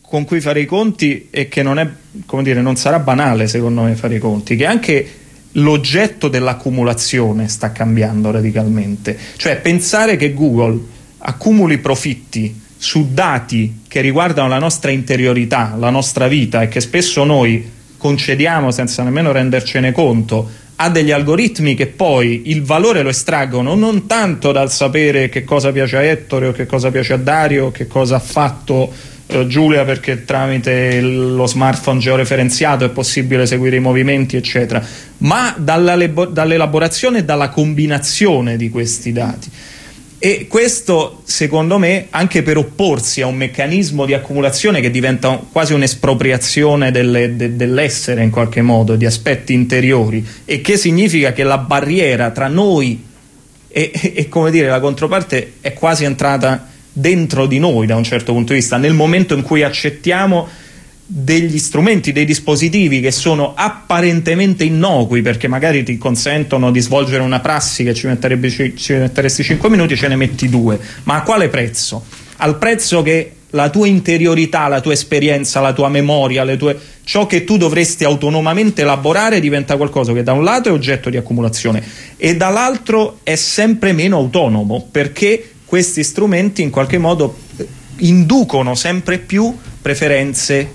con cui fare i conti e che non è, come dire, non sarà banale secondo me fare i conti, che anche l'oggetto dell'accumulazione sta cambiando radicalmente. Cioè pensare che Google accumuli profitti su dati che riguardano la nostra interiorità, la nostra vita, e che spesso noi concediamo senza nemmeno rendercene conto a degli algoritmi che poi il valore lo estraggono non tanto dal sapere che cosa piace a Ettore o che cosa piace a Dario o che cosa ha fatto Giulia, perché tramite lo smartphone georeferenziato è possibile seguire i movimenti eccetera, ma dall'elaborazione e dalla combinazione di questi dati. E questo secondo me anche per opporsi a un meccanismo di accumulazione che diventa quasi un'espropriazione dell'essere in qualche modo, di aspetti interiori, e che significa che la barriera tra noi e come dire la controparte è quasi entrata dentro di noi da un certo punto di vista, nel momento in cui accettiamo degli strumenti, dei dispositivi che sono apparentemente innocui perché magari ti consentono di svolgere una prassi che ci metteresti 5 minuti, ce ne metti 2, ma a quale prezzo? Al prezzo che la tua interiorità, la tua esperienza, la tua memoria, ciò che tu dovresti autonomamente elaborare diventa qualcosa che da un lato è oggetto di accumulazione e dall'altro è sempre meno autonomo, perché questi strumenti in qualche modo inducono sempre più preferenze,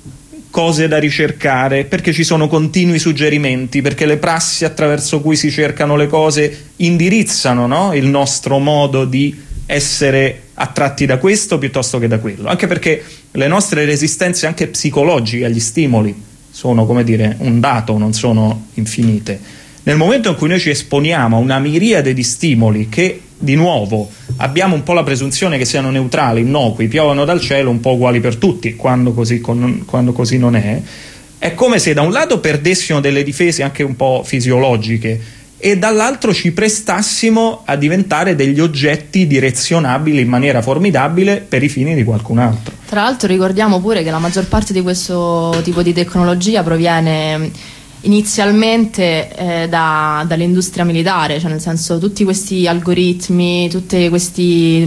cose da ricercare, perché ci sono continui suggerimenti, perché le prassi attraverso cui si cercano le cose indirizzano, no? Il nostro modo di essere attratti da questo piuttosto che da quello, anche perché le nostre resistenze anche psicologiche agli stimoli sono, come dire, un dato, non sono infinite. Nel momento in cui noi ci esponiamo a una miriade di stimoli che, di nuovo, abbiamo un po' la presunzione che siano neutrali, innocui, piovano dal cielo, un po' uguali per tutti, quando così non è come se da un lato perdessimo delle difese anche un po' fisiologiche e dall'altro ci prestassimo a diventare degli oggetti direzionabili in maniera formidabile per i fini di qualcun altro. Tra l'altro ricordiamo pure che la maggior parte di questo tipo di tecnologia proviene inizialmente dall'industria militare, cioè nel senso tutti questi algoritmi, tutte queste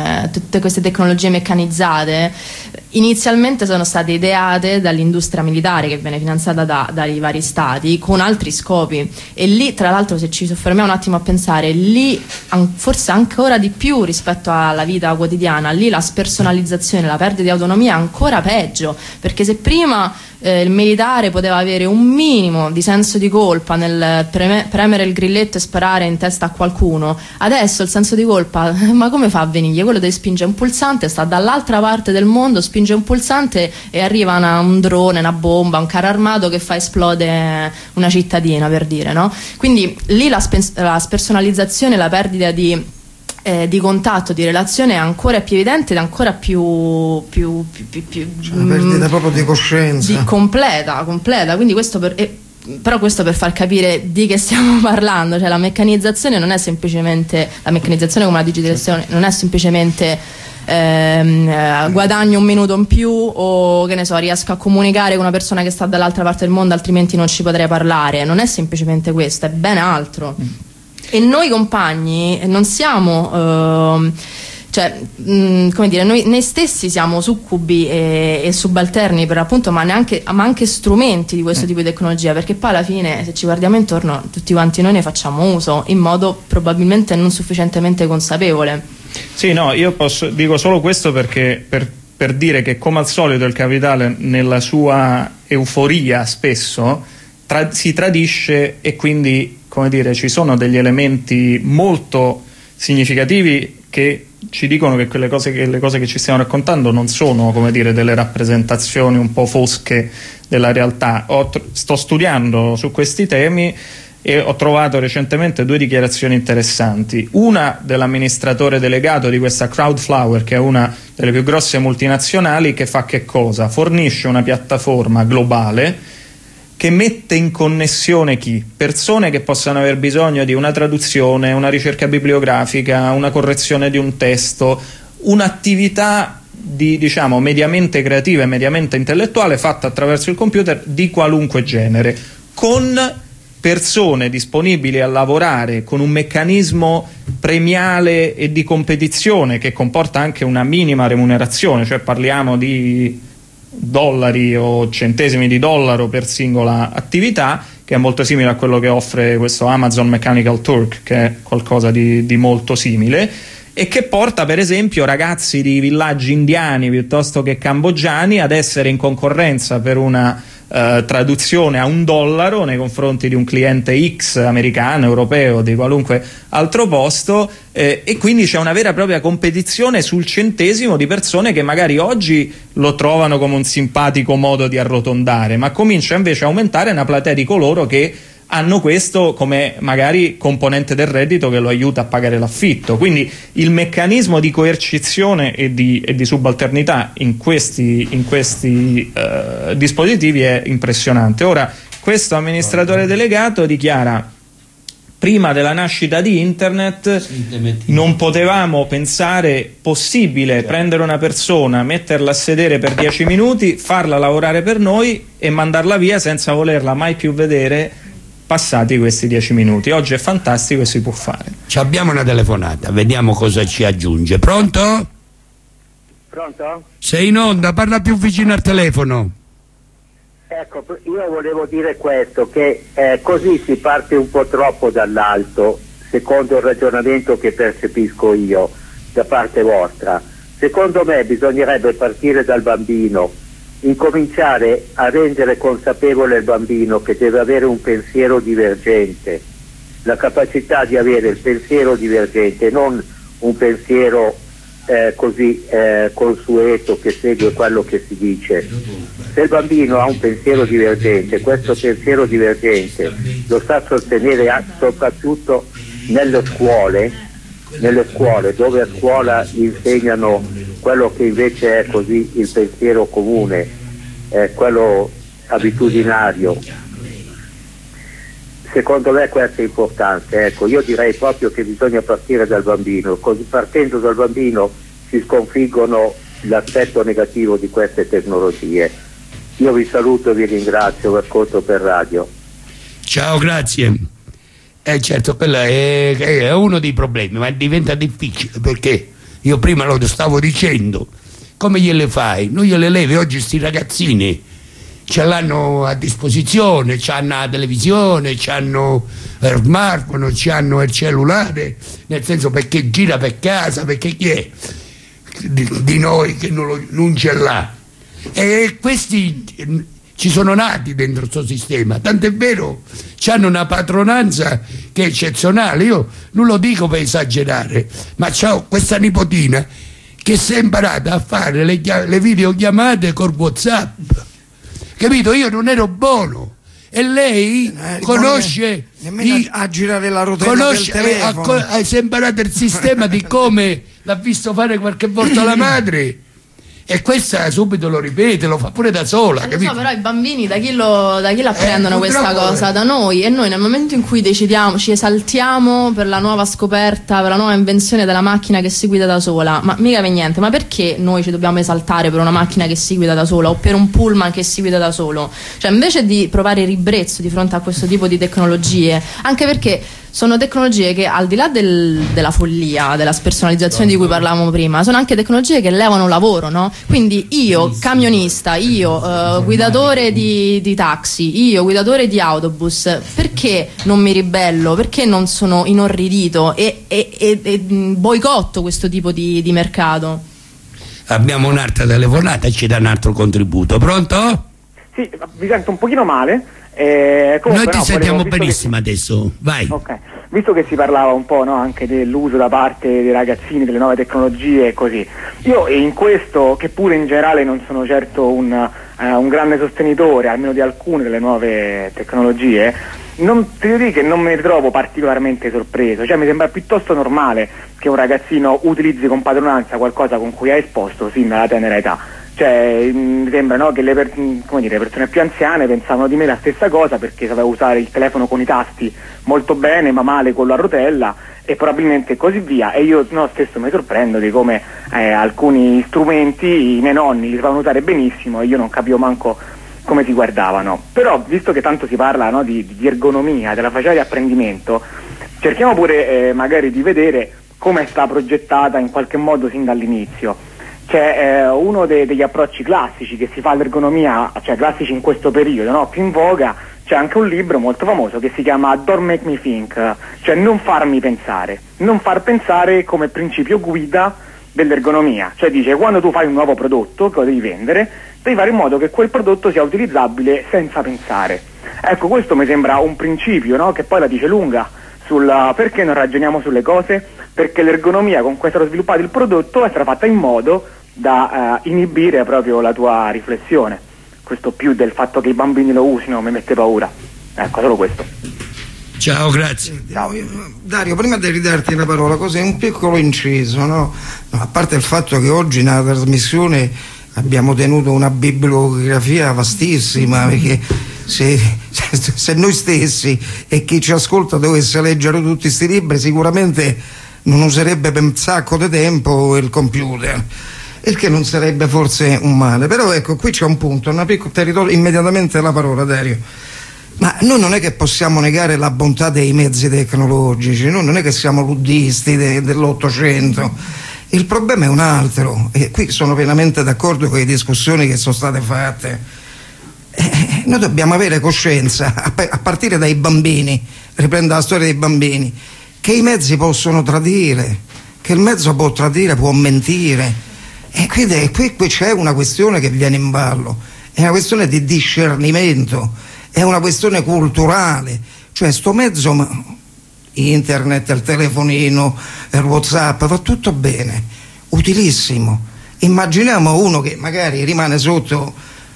tecnologie meccanizzate inizialmente sono state ideate dall'industria militare che viene finanziata dai vari stati con altri scopi, e lì tra l'altro, se ci soffermiamo un attimo a pensare, lì forse ancora di più rispetto alla vita quotidiana, lì la spersonalizzazione, la perdita di autonomia è ancora peggio, perché se prima il militare poteva avere un minimo di senso di colpa nel premere il grilletto e sparare in testa a qualcuno, adesso il senso di colpa, ma come fa a venire? Quello deve spingere un pulsante, sta dall'altra parte del mondo, spinge un pulsante e arriva un drone, una bomba, un carro armato che fa esplodere una cittadina, per dire, no? Quindi lì la spersonalizzazione, la perdita di contatto, di relazione è ancora più evidente ed ancora più una perdita proprio di coscienza completa, quindi questo però questo per far capire di che stiamo parlando, cioè la meccanizzazione non è semplicemente, la meccanizzazione come la digitalizzazione non è semplicemente guadagno un minuto in più o che ne so, riesco a comunicare con una persona che sta dall'altra parte del mondo altrimenti non ci potrei parlare, non è semplicemente questo, è ben altro. E noi compagni non siamo come dire, noi stessi siamo succubi e subalterni per appunto, ma anche strumenti di questo tipo di tecnologia, perché poi alla fine, se ci guardiamo intorno, tutti quanti noi ne facciamo uso in modo probabilmente non sufficientemente consapevole. Sì, no, io dico solo questo perché per dire che come al solito il capitale nella sua euforia spesso si tradisce, e quindi, come dire, ci sono degli elementi molto significativi che ci dicono che le cose che ci stiamo raccontando non sono, come dire, delle rappresentazioni un po' fosche della realtà. Sto studiando su questi temi e ho trovato recentemente 2 dichiarazioni interessanti. Una dell'amministratore delegato di questa Crowdflower, che è una delle più grosse multinazionali, che fa che cosa? Fornisce una piattaforma globale che mette in connessione persone che possano aver bisogno di una traduzione, una ricerca bibliografica, una correzione di un testo, un'attività diciamo mediamente creativa e mediamente intellettuale fatta attraverso il computer di qualunque genere, con persone disponibili a lavorare con un meccanismo premiale e di competizione che comporta anche una minima remunerazione, cioè parliamo di dollari o centesimi di dollaro per singola attività, che è molto simile a quello che offre questo Amazon Mechanical Turk, che è qualcosa di molto simile, e che porta per esempio ragazzi di villaggi indiani piuttosto che cambogiani ad essere in concorrenza per una traduzione a $1 nei confronti di un cliente X americano, europeo, di qualunque altro posto, e quindi c'è una vera e propria competizione sul centesimo di persone che magari oggi lo trovano come un simpatico modo di arrotondare, ma comincia invece a aumentare una platea di coloro che hanno questo come magari componente del reddito che lo aiuta a pagare l'affitto. Quindi il meccanismo di coercizione e di subalternità in questi dispositivi è impressionante. Ora, questo amministratore delegato dichiara: prima della nascita di internet non potevamo pensare possibile prendere una persona, metterla a sedere per 10 minuti, farla lavorare per noi e mandarla via senza volerla mai più vedere passati questi 10 minuti. Oggi è fantastico e si può fare. Ci abbiamo una telefonata, vediamo cosa ci aggiunge. Pronto? Pronto? Sei in onda, parla più vicino al telefono. Ecco, io volevo dire questo, che così si parte un po' troppo dall'alto, secondo il ragionamento che percepisco io da parte vostra. Secondo me bisognerebbe partire dal bambino, incominciare a rendere consapevole il bambino che deve avere un pensiero divergente, la capacità di avere il pensiero divergente, non un pensiero così consueto che segue quello che si dice. Se il bambino ha un pensiero divergente, questo pensiero divergente lo sa sostenere soprattutto nelle scuole dove a scuola insegnano quello che invece è così il pensiero comune, quello abitudinario. Secondo me questo è importante. Ecco, io direi proprio che bisogna partire dal bambino, così partendo dal bambino si sconfiggono l'aspetto negativo di queste tecnologie. Io vi saluto e vi ringrazio, vi ascolto per radio. Ciao, grazie. Certo, quello è uno dei problemi, ma diventa difficile, perché io prima lo stavo dicendo, come gliele fai? Non gliele levi. Oggi sti ragazzini ce l'hanno a disposizione, c'hanno la televisione, c'hanno il smartphone, c'hanno il cellulare, nel senso, perché gira per casa, perché chi è di noi che non ce l'ha? E questi ci sono nati dentro questo sistema, tant'è vero, c'hanno una padronanza che è eccezionale. Io non lo dico per esagerare, ma c'ho questa nipotina che si è imparata a fare le videochiamate col WhatsApp, capito? Io non ero buono e lei conosce a girare la rotella del telefono, si è imparato il sistema di come l'ha visto fare qualche volta la madre, e questa subito lo ripete, lo fa pure da sola, capito? So, però i bambini da chi l'apprendono questa cosa? Da noi. E noi nel momento in cui decidiamo, ci esaltiamo per la nuova scoperta, per la nuova invenzione della macchina che si guida da sola, ma mica per niente. Ma perché noi ci dobbiamo esaltare per una macchina che si guida da sola o per un pullman che si guida da solo? Cioè, invece di provare ribrezzo di fronte a questo tipo di tecnologie, anche perché sono tecnologie che, al di là della follia, della spersonalizzazione di cui parlavamo prima, sono anche tecnologie che levano lavoro, no? Quindi io camionista, io guidatore di taxi, io guidatore di autobus, perché non mi ribello? Perché non sono inorridito e boicotto questo tipo di mercato? Abbiamo un'altra telefonata e ci dà un altro contributo. Pronto? Sì, vi sento un pochino male. Noi ti sentiamo benissimo adesso, vai. Ok, visto che si parlava un po', no, anche dell'uso da parte dei ragazzini delle nuove tecnologie e così, io in questo, che pure in generale non sono certo un grande sostenitore, almeno di alcune delle nuove tecnologie, non ti dico che non mi ritrovo particolarmente sorpreso, cioè mi sembra piuttosto normale che un ragazzino utilizzi con padronanza qualcosa con cui è esposto sin dalla tenera età. Cioè, mi sembra, no, che le persone più anziane pensavano di me la stessa cosa, perché sapevo usare il telefono con i tasti molto bene, ma male quello a rotella, e probabilmente così via. E io stesso mi sorprendo di come alcuni strumenti i miei nonni li sapevano usare benissimo e io non capivo manco come si guardavano. Però, visto che tanto si parla, no, di ergonomia, della facilità di apprendimento, cerchiamo pure magari di vedere come è stata progettata in qualche modo sin dall'inizio. c'è uno degli approcci classici che si fa all'ergonomia, cioè classici in questo periodo, no? Più in voga. C'è anche un libro molto famoso che si chiama Don't Make Me Think, cioè non farmi pensare, non far pensare come principio guida dell'ergonomia, cioè dice quando tu fai un nuovo prodotto che lo devi vendere, devi fare in modo che quel prodotto sia utilizzabile senza pensare. Ecco, questo mi sembra un principio, no? Che poi la dice lunga sul perché non ragioniamo sulle cose, perché l'ergonomia con cui è stato sviluppato il prodotto è stata fatta in modo da inibire proprio la tua riflessione. Questo più del fatto che i bambini lo usino mi mette paura. Ecco, solo questo. Ciao, grazie. Ciao. Dario, prima di ridarti la parola, così un piccolo inciso, no? A parte il fatto che oggi nella trasmissione abbiamo tenuto una bibliografia vastissima, perché se noi stessi e chi ci ascolta dovesse leggere tutti questi libri, sicuramente non userebbe per un sacco di tempo il computer, il che non sarebbe forse un male. Però ecco, qui c'è un punto, una piccola territorio, immediatamente la parola, Dario. Ma noi non è che possiamo negare la bontà dei mezzi tecnologici, noi non è che siamo luddisti dell'Ottocento. Il problema è un altro, e qui sono pienamente d'accordo con le discussioni che sono state fatte. Noi dobbiamo avere coscienza, a partire dai bambini, riprendo la storia dei bambini, che i mezzi possono tradire, che il mezzo può tradire, può mentire. E qui c'è una questione che viene in ballo, è una questione di discernimento, è una questione culturale, cioè sto mezzo, internet, il telefonino, il WhatsApp, va tutto bene, utilissimo. Immaginiamo uno che magari rimane sotto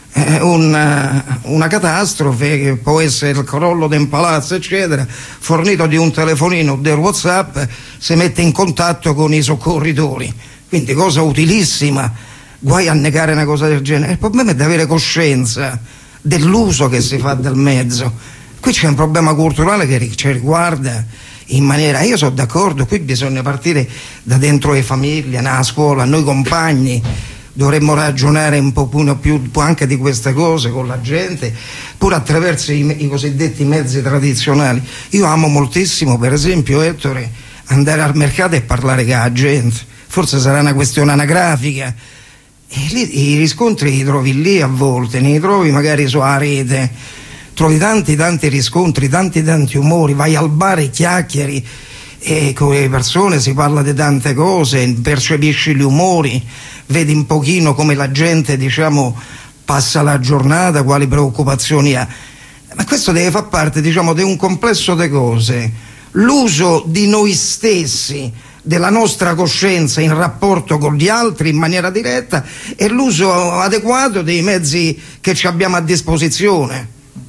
una catastrofe, che può essere il crollo di un palazzo eccetera, fornito di un telefonino o del WhatsApp, si mette in contatto con i soccorritori. Quindi cosa utilissima, guai a negare una cosa del genere. Il problema è di avere coscienza dell'uso che si fa del mezzo. Qui c'è un problema culturale che ci riguarda in maniera, io sono d'accordo, qui bisogna partire da dentro le famiglie, nella scuola, noi compagni dovremmo ragionare un po' più anche di queste cose con la gente, pure attraverso i cosiddetti mezzi tradizionali. Io amo moltissimo, per esempio, Ettore, andare al mercato e parlare con la gente. Forse sarà una questione anagrafica, e lì i riscontri li trovi lì a volte, ne trovi magari sulla rete, trovi tanti riscontri, tanti umori, vai al bar e chiacchieri e con le persone si parla di tante cose, percepisci gli umori, vedi un pochino come la gente, diciamo, passa la giornata, quali preoccupazioni ha. Ma questo deve far parte, diciamo, di un complesso di cose, l'uso di noi stessi, della nostra coscienza in rapporto con gli altri in maniera diretta, e l'uso adeguato dei mezzi che ci abbiamo a disposizione.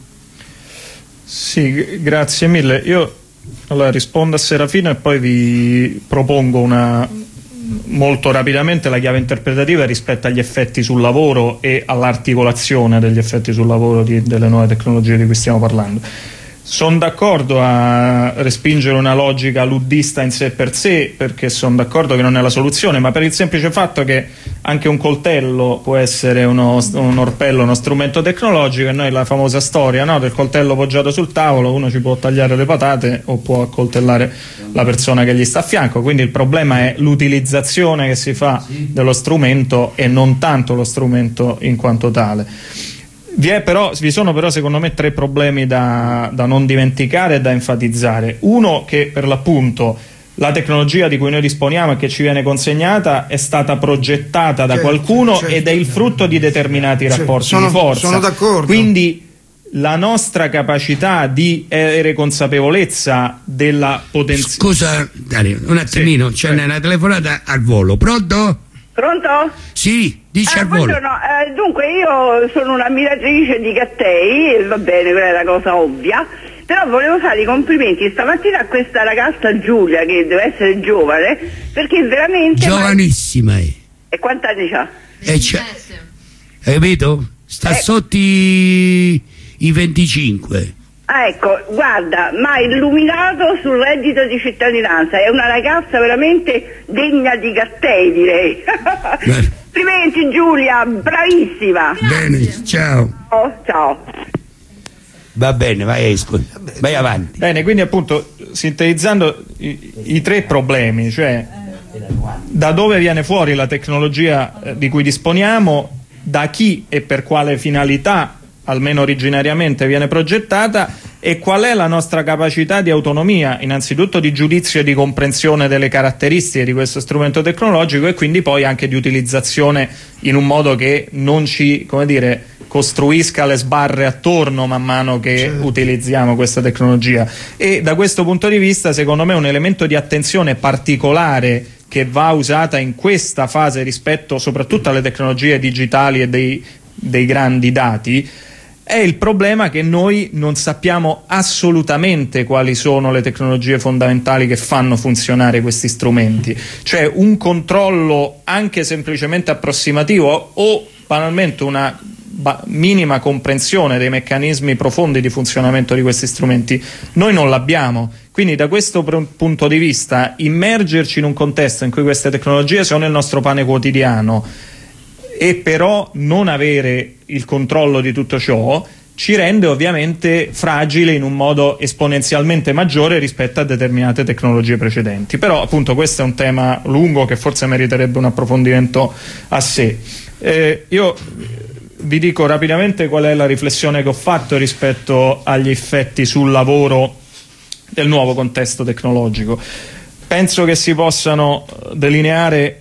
Sì, grazie mille. Io allora rispondo a Serafino e poi vi propongo molto rapidamente la chiave interpretativa rispetto agli effetti sul lavoro e all'articolazione degli effetti sul lavoro delle nuove tecnologie di cui stiamo parlando. Sono d'accordo a respingere una logica luddista in sé per sé, perché sono d'accordo che non è la soluzione, ma per il semplice fatto che anche un coltello può essere un orpello, uno strumento tecnologico, e noi la famosa storia, no, del coltello poggiato sul tavolo, uno ci può tagliare le patate o può accoltellare la persona che gli sta a fianco. Quindi il problema è l'utilizzazione che si fa dello strumento e non tanto lo strumento in quanto tale. Vi sono però secondo me tre problemi da non dimenticare e da enfatizzare. Uno, che per l'appunto la tecnologia di cui noi disponiamo e che ci viene consegnata è stata progettata da qualcuno ed è il frutto di determinati rapporti di forza. Sono d'accordo. Quindi la nostra capacità di avere consapevolezza della potenza. Scusa Dario, un attimino, c'è una telefonata al volo. Pronto? Pronto? Sì, dice al volo. Buongiorno, dunque io sono un'ammiratrice di Gattei, va bene, quella è la cosa ovvia, però volevo fare i complimenti stamattina a questa ragazza Giulia, che deve essere giovane, perché è veramente... Giovanissima è. E quanti anni c'ha? Hai capito? Sta sotto i 25. Ah, ecco, guarda, ma illuminato sul reddito di cittadinanza, è una ragazza veramente degna di Gattei, direi. Complimenti Giulia, bravissima. Bene, ciao. Ciao. Va bene, vai avanti. Bene, quindi appunto sintetizzando i tre problemi, cioè da dove viene fuori la tecnologia di cui disponiamo, da chi e per quale finalità, almeno originariamente, viene progettata, e qual è la nostra capacità di autonomia, innanzitutto di giudizio e di comprensione delle caratteristiche di questo strumento tecnologico, e quindi poi anche di utilizzazione in un modo che non ci, come dire, costruisca le sbarre attorno man mano che utilizziamo questa tecnologia. E da questo punto di vista, secondo me, un elemento di attenzione particolare che va usata in questa fase rispetto soprattutto alle tecnologie digitali e dei grandi dati è il problema che noi non sappiamo assolutamente quali sono le tecnologie fondamentali che fanno funzionare questi strumenti. Cioè un controllo anche semplicemente approssimativo o banalmente una minima comprensione dei meccanismi profondi di funzionamento di questi strumenti noi non l'abbiamo. Quindi da questo punto di vista immergerci in un contesto in cui queste tecnologie sono il nostro pane quotidiano e però non avere il controllo di tutto ciò ci rende ovviamente fragile in un modo esponenzialmente maggiore rispetto a determinate tecnologie precedenti. Però appunto questo è un tema lungo che forse meriterebbe un approfondimento a sé. Io vi dico rapidamente qual è la riflessione che ho fatto rispetto agli effetti sul lavoro del nuovo contesto tecnologico. Penso che si possano delineare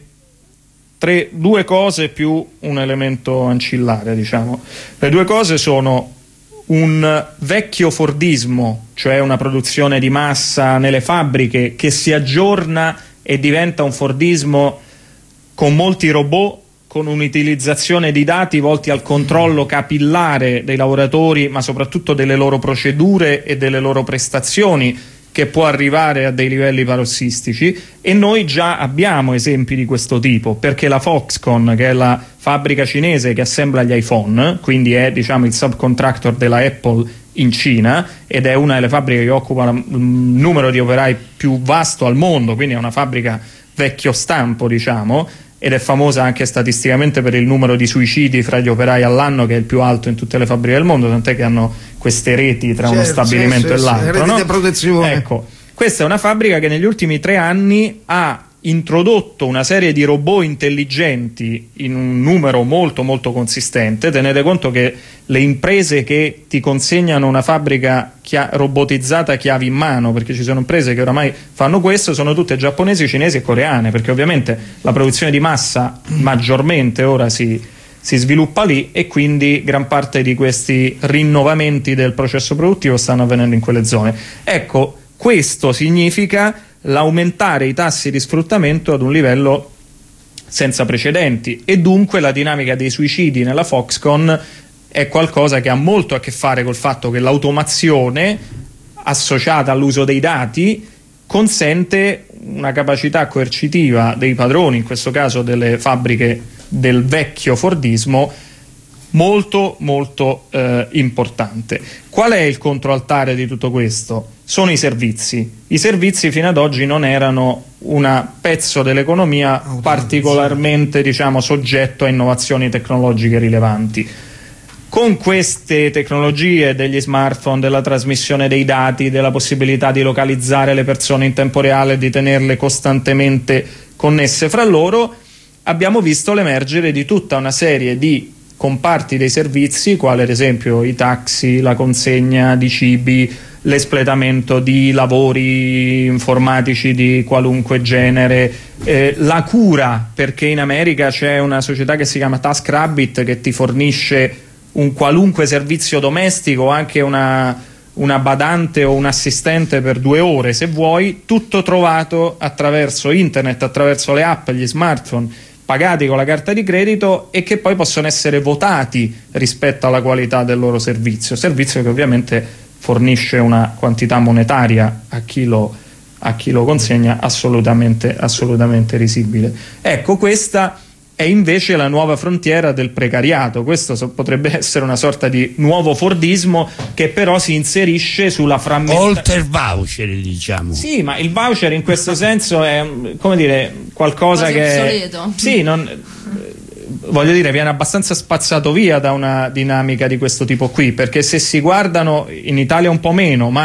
due cose più un elemento ancillare, diciamo. Le due cose sono un vecchio Fordismo, cioè una produzione di massa nelle fabbriche che si aggiorna e diventa un Fordismo con molti robot, con un'utilizzazione di dati volti al controllo capillare dei lavoratori, ma soprattutto delle loro procedure e delle loro prestazioni, che può arrivare a dei livelli parossistici, e noi già abbiamo esempi di questo tipo, perché la Foxconn, che è la fabbrica cinese che assembla gli iPhone, quindi è, diciamo, il subcontractor della Apple in Cina, ed è una delle fabbriche che occupa il numero di operai più vasto al mondo, quindi è una fabbrica vecchio stampo, diciamo, ed è famosa anche statisticamente per il numero di suicidi fra gli operai all'anno, che è il più alto in tutte le fabbriche del mondo, tant'è che hanno queste reti tra uno stabilimento e l'altro, reti no? di protezione. Ecco, questa è una fabbrica che negli ultimi 3 anni ha introdotto una serie di robot intelligenti in un numero molto molto consistente. Tenete conto che le imprese che ti consegnano una fabbrica robotizzata chiavi in mano, perché ci sono imprese che oramai fanno questo, sono tutte giapponesi, cinesi e coreane, perché ovviamente la produzione di massa maggiormente ora si sviluppa lì, e quindi gran parte di questi rinnovamenti del processo produttivo stanno avvenendo in quelle zone. Ecco, questo significa l'aumentare i tassi di sfruttamento ad un livello senza precedenti, e dunque la dinamica dei suicidi nella Foxconn è qualcosa che ha molto a che fare col fatto che l'automazione associata all'uso dei dati consente una capacità coercitiva dei padroni, in questo caso delle fabbriche del vecchio Fordismo, molto molto importante. Qual è il controaltare di tutto questo? Sono i servizi. I servizi fino ad oggi non erano un pezzo dell'economia particolarmente, diciamo, soggetto a innovazioni tecnologiche rilevanti. Con queste tecnologie degli smartphone, della trasmissione dei dati, della possibilità di localizzare le persone in tempo reale e di tenerle costantemente connesse fra loro, abbiamo visto l'emergere di tutta una serie di comparti dei servizi, quali ad esempio i taxi, la consegna di cibi, l'espletamento di lavori informatici di qualunque genere, la cura, perché in America c'è una società che si chiama TaskRabbit che ti fornisce un qualunque servizio domestico, anche una badante o un assistente per 2 ore se vuoi, tutto trovato attraverso internet, attraverso le app, gli smartphone, pagati con la carta di credito, e che poi possono essere votati rispetto alla qualità del loro servizio che ovviamente fornisce una quantità monetaria a chi lo consegna assolutamente risibile. Ecco, questa è invece la nuova frontiera del precariato. Questo potrebbe essere una sorta di nuovo Fordismo che però si inserisce sulla frammentazione. Oltre il voucher, diciamo. Sì, ma il voucher in questo senso è, come dire, qualcosa che obsoleto. Sì, voglio dire, viene abbastanza spazzato via da una dinamica di questo tipo qui, perché se si guardano, in Italia un po' meno, ma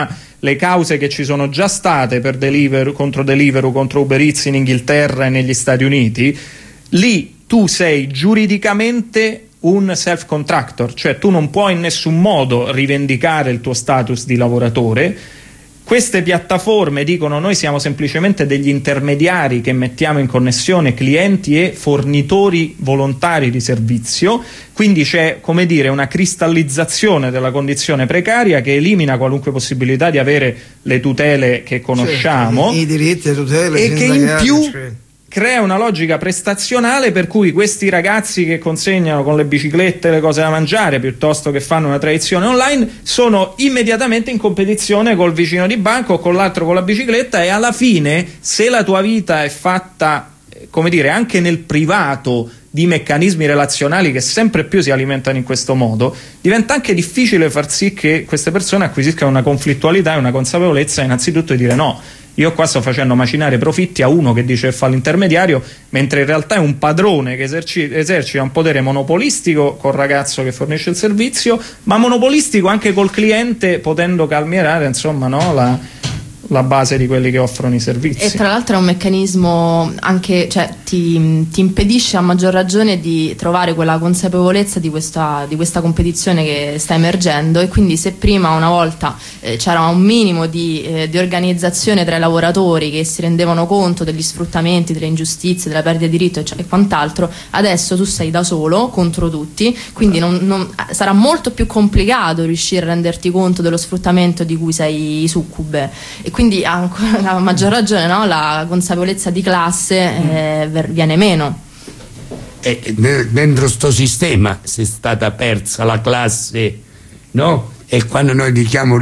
le cause che ci sono già state per contro Deliveroo, contro Uber Eats in Inghilterra e negli Stati Uniti, lì tu sei giuridicamente un self-contractor, cioè tu non puoi in nessun modo rivendicare il tuo status di lavoratore. Queste piattaforme dicono: noi siamo semplicemente degli intermediari che mettiamo in connessione clienti e fornitori volontari di servizio, quindi c'è, come dire, una cristallizzazione della condizione precaria che elimina qualunque possibilità di avere le tutele che conosciamo, i diritti e tutele, e che in più crea una logica prestazionale per cui questi ragazzi che consegnano con le biciclette le cose da mangiare piuttosto che fanno una tradizione online sono immediatamente in competizione col vicino di banco o con l'altro con la bicicletta, e alla fine, se la tua vita è fatta, come dire, anche nel privato di meccanismi relazionali che sempre più si alimentano in questo modo, diventa anche difficile far sì che queste persone acquisiscano una conflittualità e una consapevolezza innanzitutto di dire: no, io qua sto facendo macinare profitti a uno che dice che fa l'intermediario, mentre in realtà è un padrone che esercita un potere monopolistico col ragazzo che fornisce il servizio, ma monopolistico anche col cliente, potendo calmierare, insomma, no, la base di quelli che offrono i servizi. E tra l'altro è un meccanismo anche, cioè ti impedisce a maggior ragione di trovare quella consapevolezza di questa competizione che sta emergendo, e quindi se prima una volta c'era un minimo di organizzazione tra i lavoratori che si rendevano conto degli sfruttamenti, delle ingiustizie, della perdita di diritto e quant'altro, adesso tu sei da solo contro tutti, quindi sarà molto più complicato riuscire a renderti conto dello sfruttamento di cui sei succube, e quindi a maggior ragione, no, la consapevolezza di classe viene meno. Dentro sto sistema se è stata persa la classe, no? E quando noi diciamo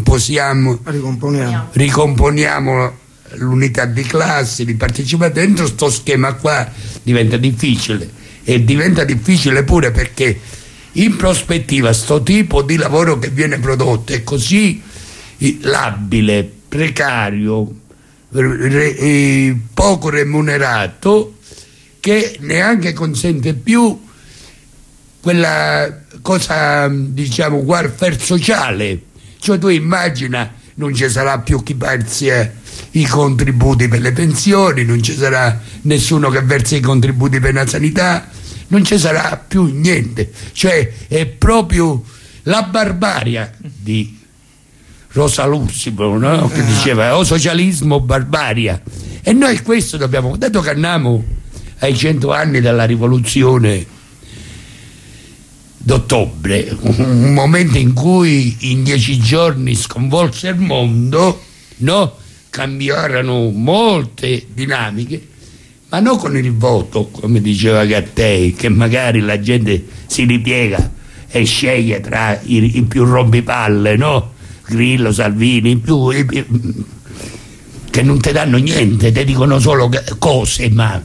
ricomponiamo l'unità di classe, di partecipazione, dentro sto schema qua diventa difficile, e diventa difficile pure perché in prospettiva sto tipo di lavoro che viene prodotto è così labile, precario, poco remunerato, che neanche consente più quella cosa, diciamo, welfare sociale. Cioè tu immagina, non ci sarà più chi versa i contributi per le pensioni, non ci sarà nessuno che versa i contributi per la sanità, non ci sarà più niente. Cioè è proprio la barbarie di Rosa Luxemburg, no? Che diceva: o socialismo o barbaria. E noi questo dobbiamo, dato che andiamo ai 100 anni dalla rivoluzione d'ottobre, un momento in cui in 10 giorni sconvolse il mondo, no? Cambiarono molte dinamiche, ma non con il voto, come diceva Gattei, che magari la gente si ripiega e sceglie tra i più rompipalle, no? Grillo, Salvini, che non ti danno niente, ti dicono solo cose, ma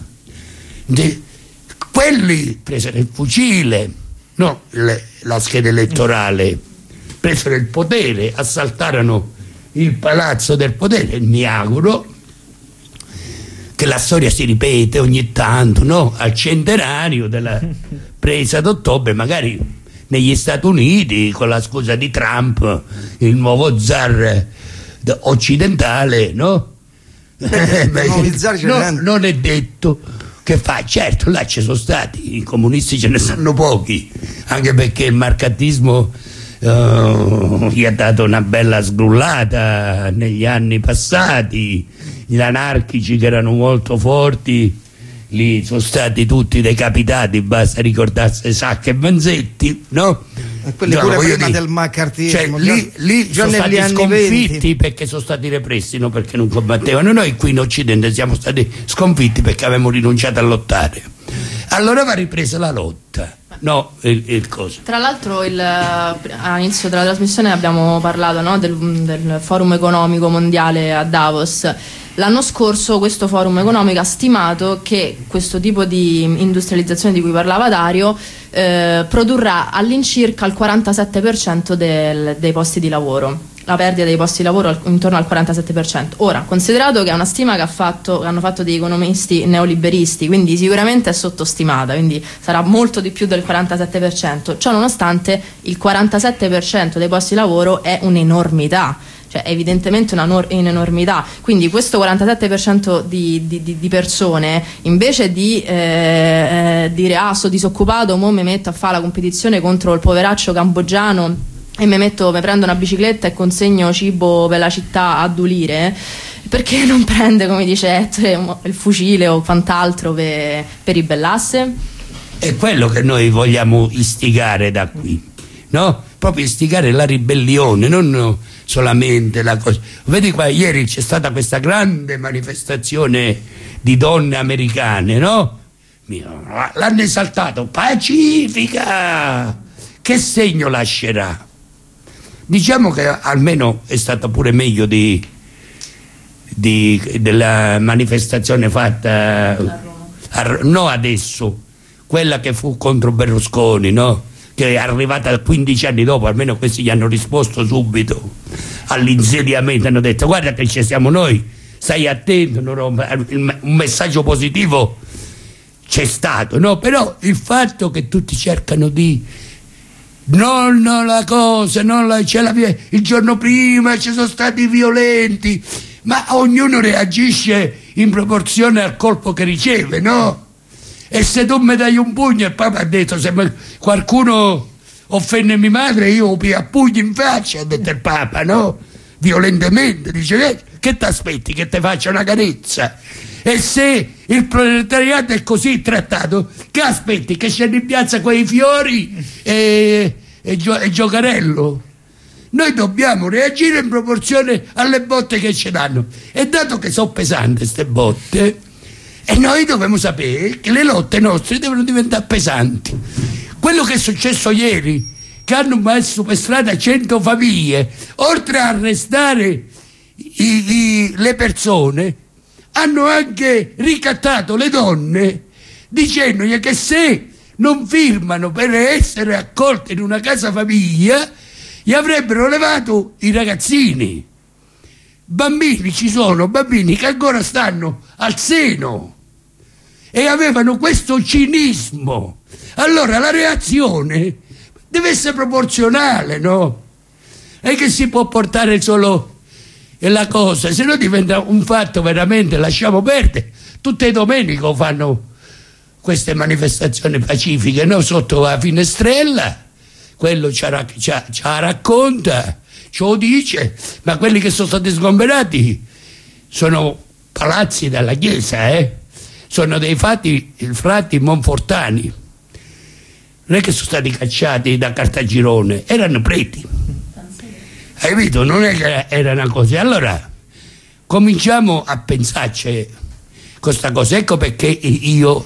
quelli presero il fucile, no, la scheda elettorale, presero il potere, assaltarono il palazzo del potere, e mi auguro che la storia si ripete ogni tanto, no? Al centenario della presa d'ottobre, magari negli Stati Uniti, con la scusa di Trump, il nuovo zar occidentale, no? Non è detto che fa. Certo, là ci sono stati, i comunisti ce ne sanno pochi, anche perché il marcatismo gli ha dato una bella sgrullata negli anni passati. Gli anarchici, che erano molto forti, lì sono stati tutti decapitati, basta ricordarsi Sacca e Vanzetti, no? E quelli pure prima del maccartismo, cioè, lì sono stati sconfitti perché sono stati repressi, non perché non combattevano. Noi qui in Occidente siamo stati sconfitti perché avevamo rinunciato a lottare. Allora va ripresa la lotta, no? Il coso. Tra l'altro all'inizio della trasmissione abbiamo parlato, no, del forum economico mondiale a Davos. L'anno scorso questo forum economico ha stimato che questo tipo di industrializzazione di cui parlava Dario produrrà all'incirca il 47% dei posti di lavoro, la perdita dei posti di lavoro intorno al 47%. Ora, considerato che è una stima che hanno fatto degli economisti neoliberisti, quindi sicuramente è sottostimata, quindi sarà molto di più del 47%, ciò nonostante il 47% dei posti di lavoro è un'enormità. cioè è evidentemente un'enormità. Quindi questo 47% di persone, invece di dire sto disoccupato, mo mi metto a fare la competizione contro il poveraccio cambogiano e mi prendo una bicicletta e consegno cibo per la città a 2 lire, perché non prende, come dice Ettore, il fucile o quant'altro per ribellasse? È quello che noi vogliamo istigare da qui, no? Proprio istigare la ribellione, non solamente la cosa. Vedi qua, ieri c'è stata questa grande manifestazione di donne americane, no? L'hanno esaltato, pacifica! Che segno lascerà? Diciamo che almeno è stata pure meglio della manifestazione fatta no adesso, quella che fu contro Berlusconi, no? Che è arrivata 15 anni dopo, almeno questi gli hanno risposto subito all'insediamento, hanno detto guarda che ci siamo noi, stai attento, un messaggio positivo c'è stato, no? Però il fatto che tutti cercano di il giorno prima ci sono stati violenti, ma ognuno reagisce in proporzione al colpo che riceve, no? E se tu mi dai un pugno, il Papa ha detto se qualcuno offende mia madre io lo a pugni in faccia, ha detto il Papa, no? Violentemente, dice che ti aspetti che ti faccia una carezza? E se il proletariato è così trattato, che aspetti? Che scendi in piazza quei fiori e giocarello? Noi dobbiamo reagire in proporzione alle botte che ci danno, e dato che sono pesanti queste botte, e noi dobbiamo sapere che le lotte nostre devono diventare pesanti. Quello che è successo ieri, che hanno messo per strada 100 famiglie, oltre a arrestare le persone, hanno anche ricattato le donne dicendogli che se non firmano per essere accolte in una casa famiglia gli avrebbero levato i ragazzini. Bambini, ci sono bambini che ancora stanno al seno e avevano questo cinismo. Allora la reazione deve essere proporzionale, no? E che si può portare solo la cosa, se no diventa un fatto veramente, lasciamo perdere. Tutte le domeniche fanno queste manifestazioni pacifiche, no? Sotto la finestrella, quello ci racconta, ce lo dice, ma quelli che sono stati sgomberati sono palazzi della chiesa, sono dei frati monfortani, non è che sono stati cacciati da Cartagirone, erano preti, hai capito? Non è che era una cosa. Allora cominciamo a pensarci questa cosa. Ecco perché io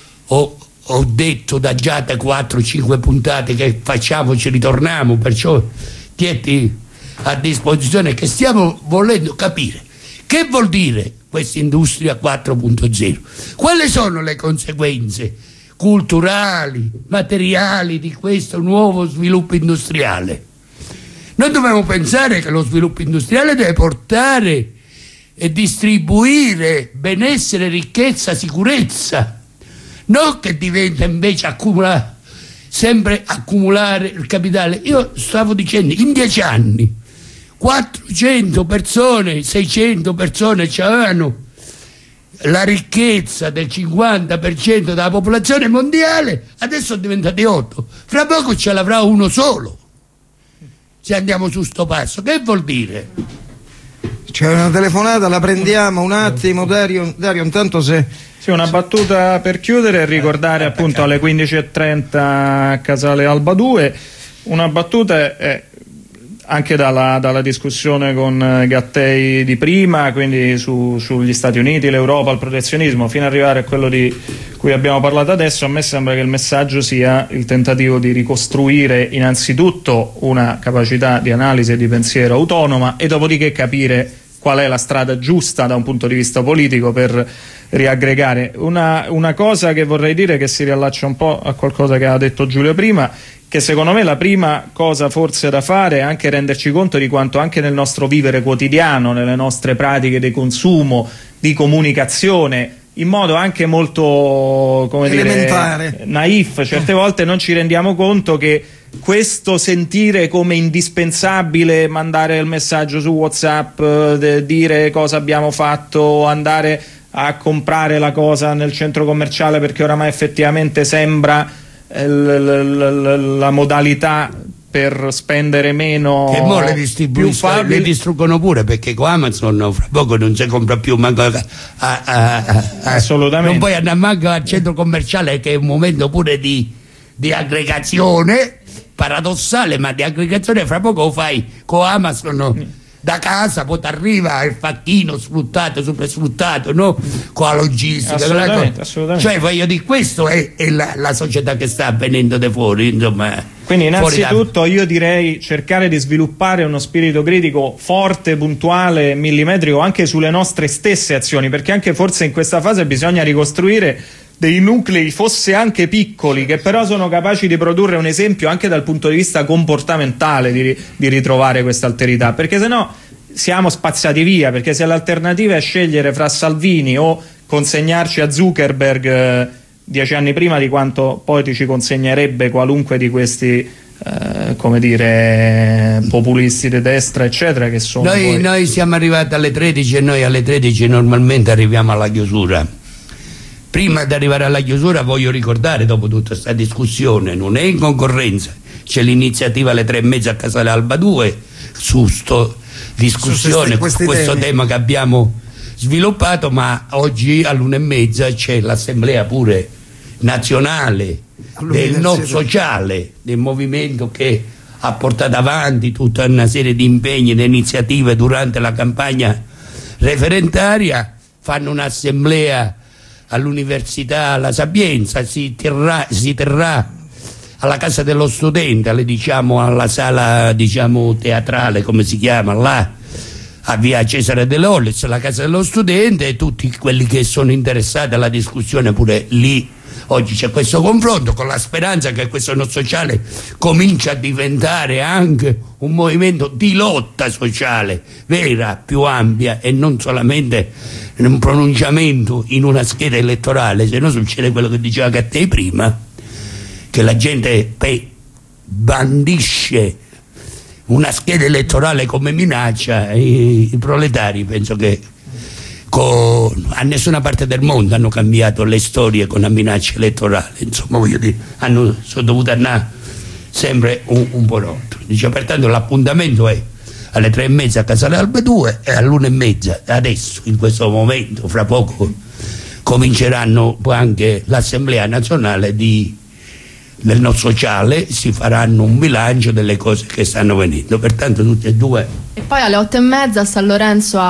ho detto da già da 4-5 puntate che facciamoci, ritorniamo, perciò tieni a disposizione, che stiamo volendo capire che vuol dire questa industria 4.0, quali sono le conseguenze culturali, materiali di questo nuovo sviluppo industriale. Noi dobbiamo pensare che lo sviluppo industriale deve portare e distribuire benessere, ricchezza, sicurezza, non che diventa invece sempre accumulare il capitale. Io stavo dicendo, in 10 anni 400 persone, 600 persone avevano la ricchezza del 50% della popolazione mondiale, adesso sono diventati 8, fra poco ce l'avrà uno solo. Se andiamo su sto passo, che vuol dire? C'è una telefonata, la prendiamo un attimo, Dario intanto se... Sì, una battuta per chiudere e ricordare appunto alle 15:30 Casale Alba 2, una battuta anche dalla discussione con Gattei di prima, quindi sugli Stati Uniti, l'Europa, il protezionismo, fino ad arrivare a quello di cui abbiamo parlato adesso. A me sembra che il messaggio sia il tentativo di ricostruire innanzitutto una capacità di analisi e di pensiero autonoma e dopodiché capire qual è la strada giusta da un punto di vista politico per riaggregare. Una cosa che vorrei dire, che si riallaccia un po' a qualcosa che ha detto Giulio prima, che secondo me la prima cosa forse da fare è anche renderci conto di quanto anche nel nostro vivere quotidiano, nelle nostre pratiche di consumo, di comunicazione, in modo anche molto, come dire, naif, certe volte non ci rendiamo conto che questo sentire come indispensabile, mandare il messaggio su WhatsApp, dire cosa abbiamo fatto, andare a comprare la cosa nel centro commerciale perché oramai effettivamente sembra la modalità per spendere meno, che mo le distruggono pure, perché con Amazon fra poco non si compra più manco assolutamente, non puoi andare manco al centro commerciale, che è un momento pure di aggregazione paradossale, ma di aggregazione fra poco lo fai con Amazon da casa, poi ti arriva il facchino sfruttato, super sfruttato, no? Con la logistica, assolutamente. Cioè voglio dire, questo è la società che sta avvenendo da fuori, insomma. Quindi innanzitutto io direi cercare di sviluppare uno spirito critico forte, puntuale, millimetrico anche sulle nostre stesse azioni, perché anche forse in questa fase bisogna ricostruire dei nuclei, fosse anche piccoli, che però sono capaci di produrre un esempio anche dal punto di vista comportamentale di ritrovare questa alterità, perché sennò siamo spazzati via, perché se l'alternativa è scegliere fra Salvini o consegnarci a Zuckerberg 10 anni prima di quanto poi ti ci consegnerebbe qualunque di questi come dire, populisti di destra eccetera, che sono noi siamo arrivati alle 13 e noi alle 13 normalmente arriviamo alla chiusura. Prima di arrivare alla chiusura voglio ricordare, dopo tutta questa discussione, non è in concorrenza, c'è l'iniziativa alle 3:30 a Casale Alba 2 su discussione, questo tema che abbiamo sviluppato, ma oggi all'1:30 c'è l'assemblea pure nazionale del non sociale, del movimento che ha portato avanti tutta una serie di impegni e iniziative durante la campagna referendaria. Fanno un'assemblea all'Università La Sapienza, si terrà alla Casa dello Studente, alla sala teatrale, come si chiama, là a via Cesare De Lollis, la Casa dello Studente, e tutti quelli che sono interessati alla discussione pure lì. Oggi c'è questo confronto, con la speranza che questo non sociale cominci a diventare anche un movimento di lotta sociale vera, più ampia, e non solamente un pronunciamento in una scheda elettorale, se no succede quello che diceva Cattei prima, che la gente bandisce una scheda elettorale come minaccia. I proletari penso che a nessuna parte del mondo hanno cambiato le storie con la minaccia elettorale, insomma, voglio dire, sono dovuti andare sempre un po' rotto. Pertanto l'appuntamento è alle 3:30 a Casale Alba 2 e all'1:30 adesso, in questo momento, fra poco cominceranno poi anche l'assemblea nazionale del no sociale, si faranno un bilancio delle cose che stanno venendo, pertanto tutte e due. E poi alle 8:30 a San Lorenzo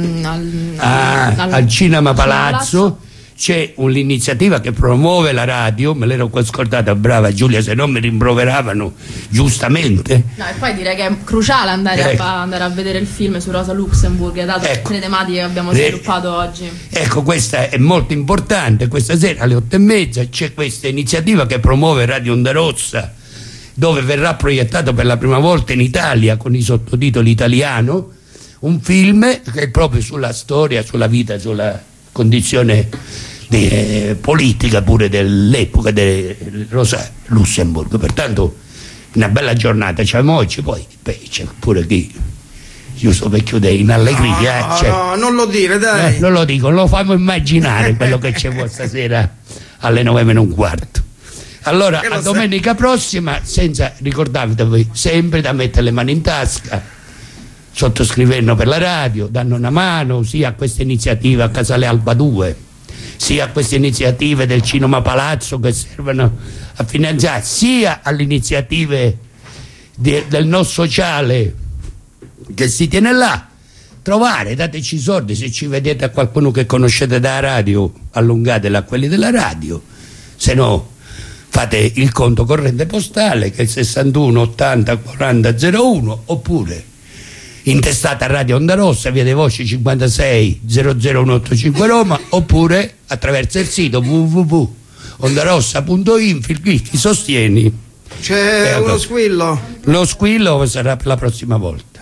al Cinema Palazzo c'è un'iniziativa che promuove la radio, me l'ero qua scordata, brava Giulia, se non mi rimproveravano giustamente. No, e poi direi che è cruciale andare a vedere il film su Rosa Luxemburg, dato tutte le tematiche che abbiamo sviluppato oggi. Ecco, questa è molto importante. Questa sera alle 8:30 c'è questa iniziativa che promuove Radio Onda Rossa, dove verrà proiettato per la prima volta in Italia con i sottotitoli italiano un film che è proprio sulla storia, sulla vita, sulla condizione politica pure dell'epoca di Rosa Luxemburg. Pertanto una bella giornata c'è oggi, poi c'è pure chi giusto per chiudere in allegria. No, non lo dire, dai. Non lo dico, lo fammo immaginare quello che c'è stasera alle 9:15. Allora, a domenica prossima, senza ricordatevi sempre da mettere le mani in tasca, sottoscrivendo per la radio, danno una mano sia a questa iniziativa a Casale Alba 2, sia a queste iniziative del Cinema Palazzo che servono a finanziare, sia alle iniziative del no sociale che si tiene là. Trovare, dateci i soldi, se ci vedete a qualcuno che conoscete da radio, allungatela a quelli della radio, se no fate il conto corrente postale che è il 61 80 40 01, oppure intestata a Radio Onda Rossa, via dei Voci 56 00185 Roma, oppure attraverso il sito www.ondarossa.info. Chi sostieni? C'è uno squillo. Lo squillo sarà per la prossima volta.